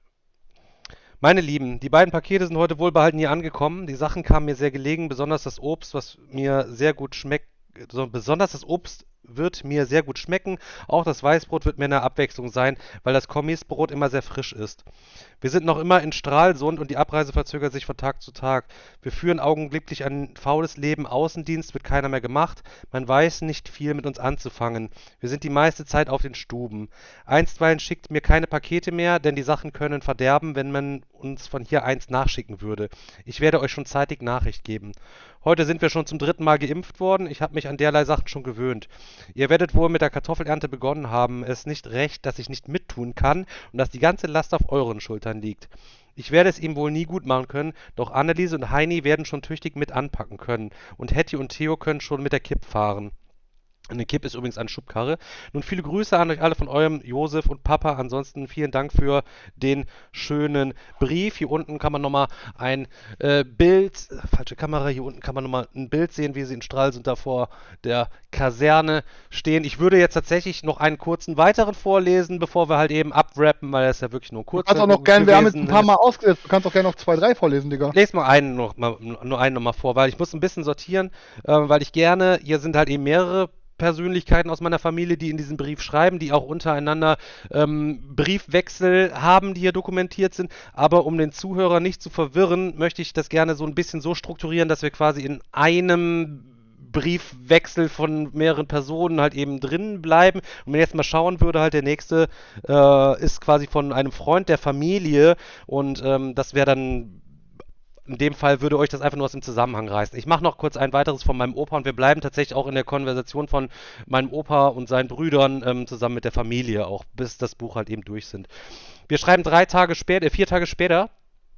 Meine Lieben, die beiden Pakete sind heute wohlbehalten hier angekommen. Die Sachen kamen mir sehr gelegen, besonders das Obst, was mir sehr gut schmeckt. So, besonders das Obst wird mir sehr gut schmecken. Auch das Weißbrot wird mir eine Abwechslung sein, weil das Kommisbrot immer sehr frisch ist. Wir sind noch immer in Stralsund und die Abreise verzögert sich von Tag zu Tag. Wir führen augenblicklich ein faules Leben. Außendienst wird keiner mehr gemacht. Man weiß nicht viel mit uns anzufangen. Wir sind die meiste Zeit auf den Stuben. Einstweilen schickt mir keine Pakete mehr, denn die Sachen können verderben, wenn man uns von hier eins nachschicken würde. Ich werde euch schon zeitig Nachricht geben. Heute sind wir schon zum dritten Mal geimpft worden. Ich habe mich an derlei Sachen schon gewöhnt. Ihr werdet wohl mit der Kartoffelernte begonnen haben. Es ist nicht recht, dass ich nicht mittun kann und dass die ganze Last auf euren Schultern liegt. Ich werde es ihm wohl nie gut machen können, doch Anneliese und Heini werden schon tüchtig mit anpacken können. Und Hetty und Theo können schon mit der Kipp fahren. Eine Kipp ist übrigens eine Schubkarre. Nun viele Grüße an euch alle von eurem Josef und Papa. Ansonsten vielen Dank für den schönen Brief. Hier unten kann man nochmal ein äh, Bild, falsche Kamera, hier unten kann man nochmal ein Bild sehen, wie sie in Stralsund da vor der Kaserne stehen. Ich würde jetzt tatsächlich noch einen kurzen weiteren vorlesen, bevor wir halt eben abwrappen, weil das ja wirklich nur ein Du kurzer kannst auch noch gerne, wir haben jetzt gewesen ein paar ist. Mal ausgesetzt, du kannst auch gerne noch zwei, drei vorlesen, Digga. Lest mal einen noch mal, nur einen noch mal vor, weil ich muss ein bisschen sortieren, äh, weil ich gerne, hier sind halt eben mehrere Persönlichkeiten aus meiner Familie, die in diesem Brief schreiben, die auch untereinander ähm, Briefwechsel haben, die hier dokumentiert sind. Aber um den Zuhörer nicht zu verwirren, möchte ich das gerne so ein bisschen so strukturieren, dass wir quasi in einem Briefwechsel von mehreren Personen halt eben drin bleiben. Und wenn ich jetzt mal schauen würde, halt der nächste äh, ist quasi von einem Freund der Familie und ähm, das wäre dann in dem Fall würde euch das einfach nur aus dem Zusammenhang reißen. Ich mache noch kurz ein weiteres von meinem Opa und wir bleiben tatsächlich auch in der Konversation von meinem Opa und seinen Brüdern ähm, zusammen mit der Familie auch, bis das Buch halt eben durch sind. Wir schreiben drei Tage später, äh, vier Tage später,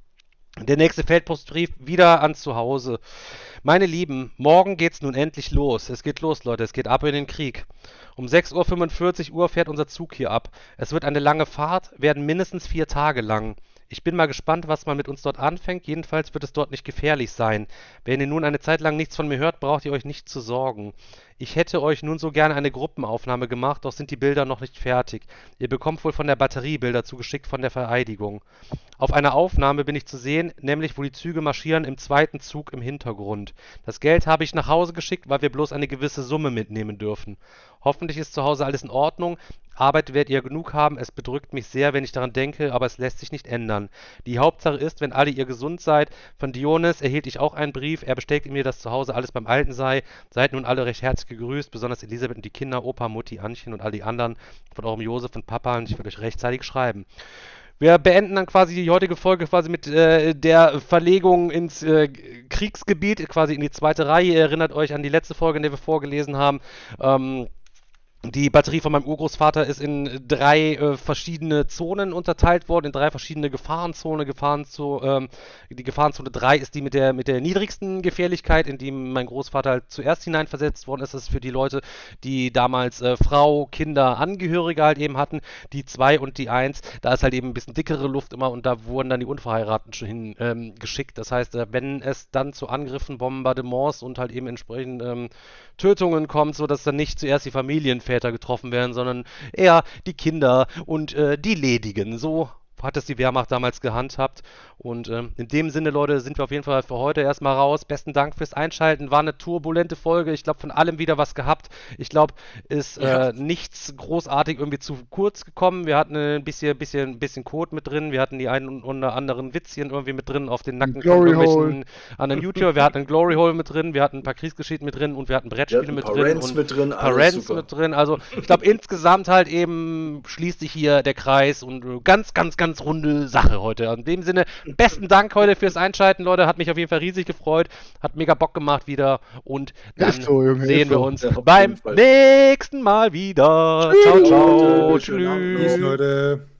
der nächste Feldpostbrief wieder ans Zuhause. Meine Lieben, morgen geht's nun endlich los. Es geht los, Leute, es geht ab in den Krieg. Um sechs Uhr fünfundvierzig fährt unser Zug hier ab. Es wird eine lange Fahrt, werden mindestens vier Tage lang. Ich bin mal gespannt, was man mit uns dort anfängt. Jedenfalls wird es dort nicht gefährlich sein. Wenn ihr nun eine Zeit lang nichts von mir hört, braucht ihr euch nicht zu sorgen. Ich hätte euch nun so gerne eine Gruppenaufnahme gemacht, doch sind die Bilder noch nicht fertig. Ihr bekommt wohl von der Batterie Bilder zugeschickt von der Vereidigung. Auf einer Aufnahme bin ich zu sehen, nämlich wo die Züge marschieren im zweiten Zug im Hintergrund. Das Geld habe ich nach Hause geschickt, weil wir bloß eine gewisse Summe mitnehmen dürfen. Hoffentlich ist zu Hause alles in Ordnung. Arbeit werdet ihr genug haben, es bedrückt mich sehr, wenn ich daran denke, aber es lässt sich nicht ändern. Die Hauptsache ist, wenn alle ihr gesund seid. Von Dionys erhielt ich auch einen Brief, er bestätigt mir, dass zu Hause alles beim Alten sei. Seid nun alle recht herzlich gegrüßt, besonders Elisabeth und die Kinder, Opa, Mutti, Annchen und all die anderen von eurem Josef und Papa und ich werde euch rechtzeitig schreiben. wir beenden dann quasi die heutige Folge quasi mit äh, der Verlegung ins äh, Kriegsgebiet, quasi in die zweite Reihe. Ihr erinnert euch an die letzte Folge, in der wir vorgelesen haben. Ähm, Die Batterie von meinem Urgroßvater ist in drei äh, verschiedene Zonen unterteilt worden, in drei verschiedene Gefahrenzonen. Gefahrenzo ähm, die Gefahrenzone drei ist die mit der, mit der niedrigsten Gefährlichkeit, in die mein Großvater halt zuerst hineinversetzt worden ist. Das ist für die Leute, die damals äh, Frau, Kinder, Angehörige halt eben hatten. Die zwei und die eins, da ist halt eben ein bisschen dickere Luft immer und da wurden dann die Unverheirateten schon hin ähm, geschickt. Das heißt, äh, wenn es dann zu Angriffen, Bombardements und halt eben entsprechend ähm, Tötungen kommt, so dass dann nicht zuerst die Familienväter getroffen werden, sondern eher die Kinder und äh, die Ledigen. So hat es die Wehrmacht damals gehandhabt. Und ähm, in dem Sinne, Leute, sind wir auf jeden Fall für heute erstmal raus. Besten Dank fürs Einschalten. War eine turbulente Folge. Ich glaube, von allem wieder was gehabt. Ich glaube, ist Ja. äh, nichts großartig irgendwie zu kurz gekommen. Wir hatten ein bisschen, bisschen, bisschen Code mit drin. Wir hatten die einen oder anderen Witzchen irgendwie mit drin auf den Nacken von Glory irgendwelchen anderen YouTuber. Wir hatten einen Glory Hole mit drin. Wir hatten ein paar Kriegsgeschichten mit drin und wir hatten Wir Brettspiele hatten ein mit paar drin. Rants und mit drin, ein paar alles Rants super. mit drin. Also ich glaube insgesamt halt eben schließt sich hier der Kreis und äh, ganz, ganz, ganz runde Sache heute. In dem Sinne, besten Dank heute fürs Einschalten, Leute. Hat mich auf jeden Fall riesig gefreut. Hat mega Bock gemacht wieder. Und dann Ist so, Junge, sehen ist wir so. uns Ja, auf beim jeden Fall. nächsten Mal wieder. Ciao, ciao. Leute, schönen Abend noch. Tschüss. Tschüss, Leute.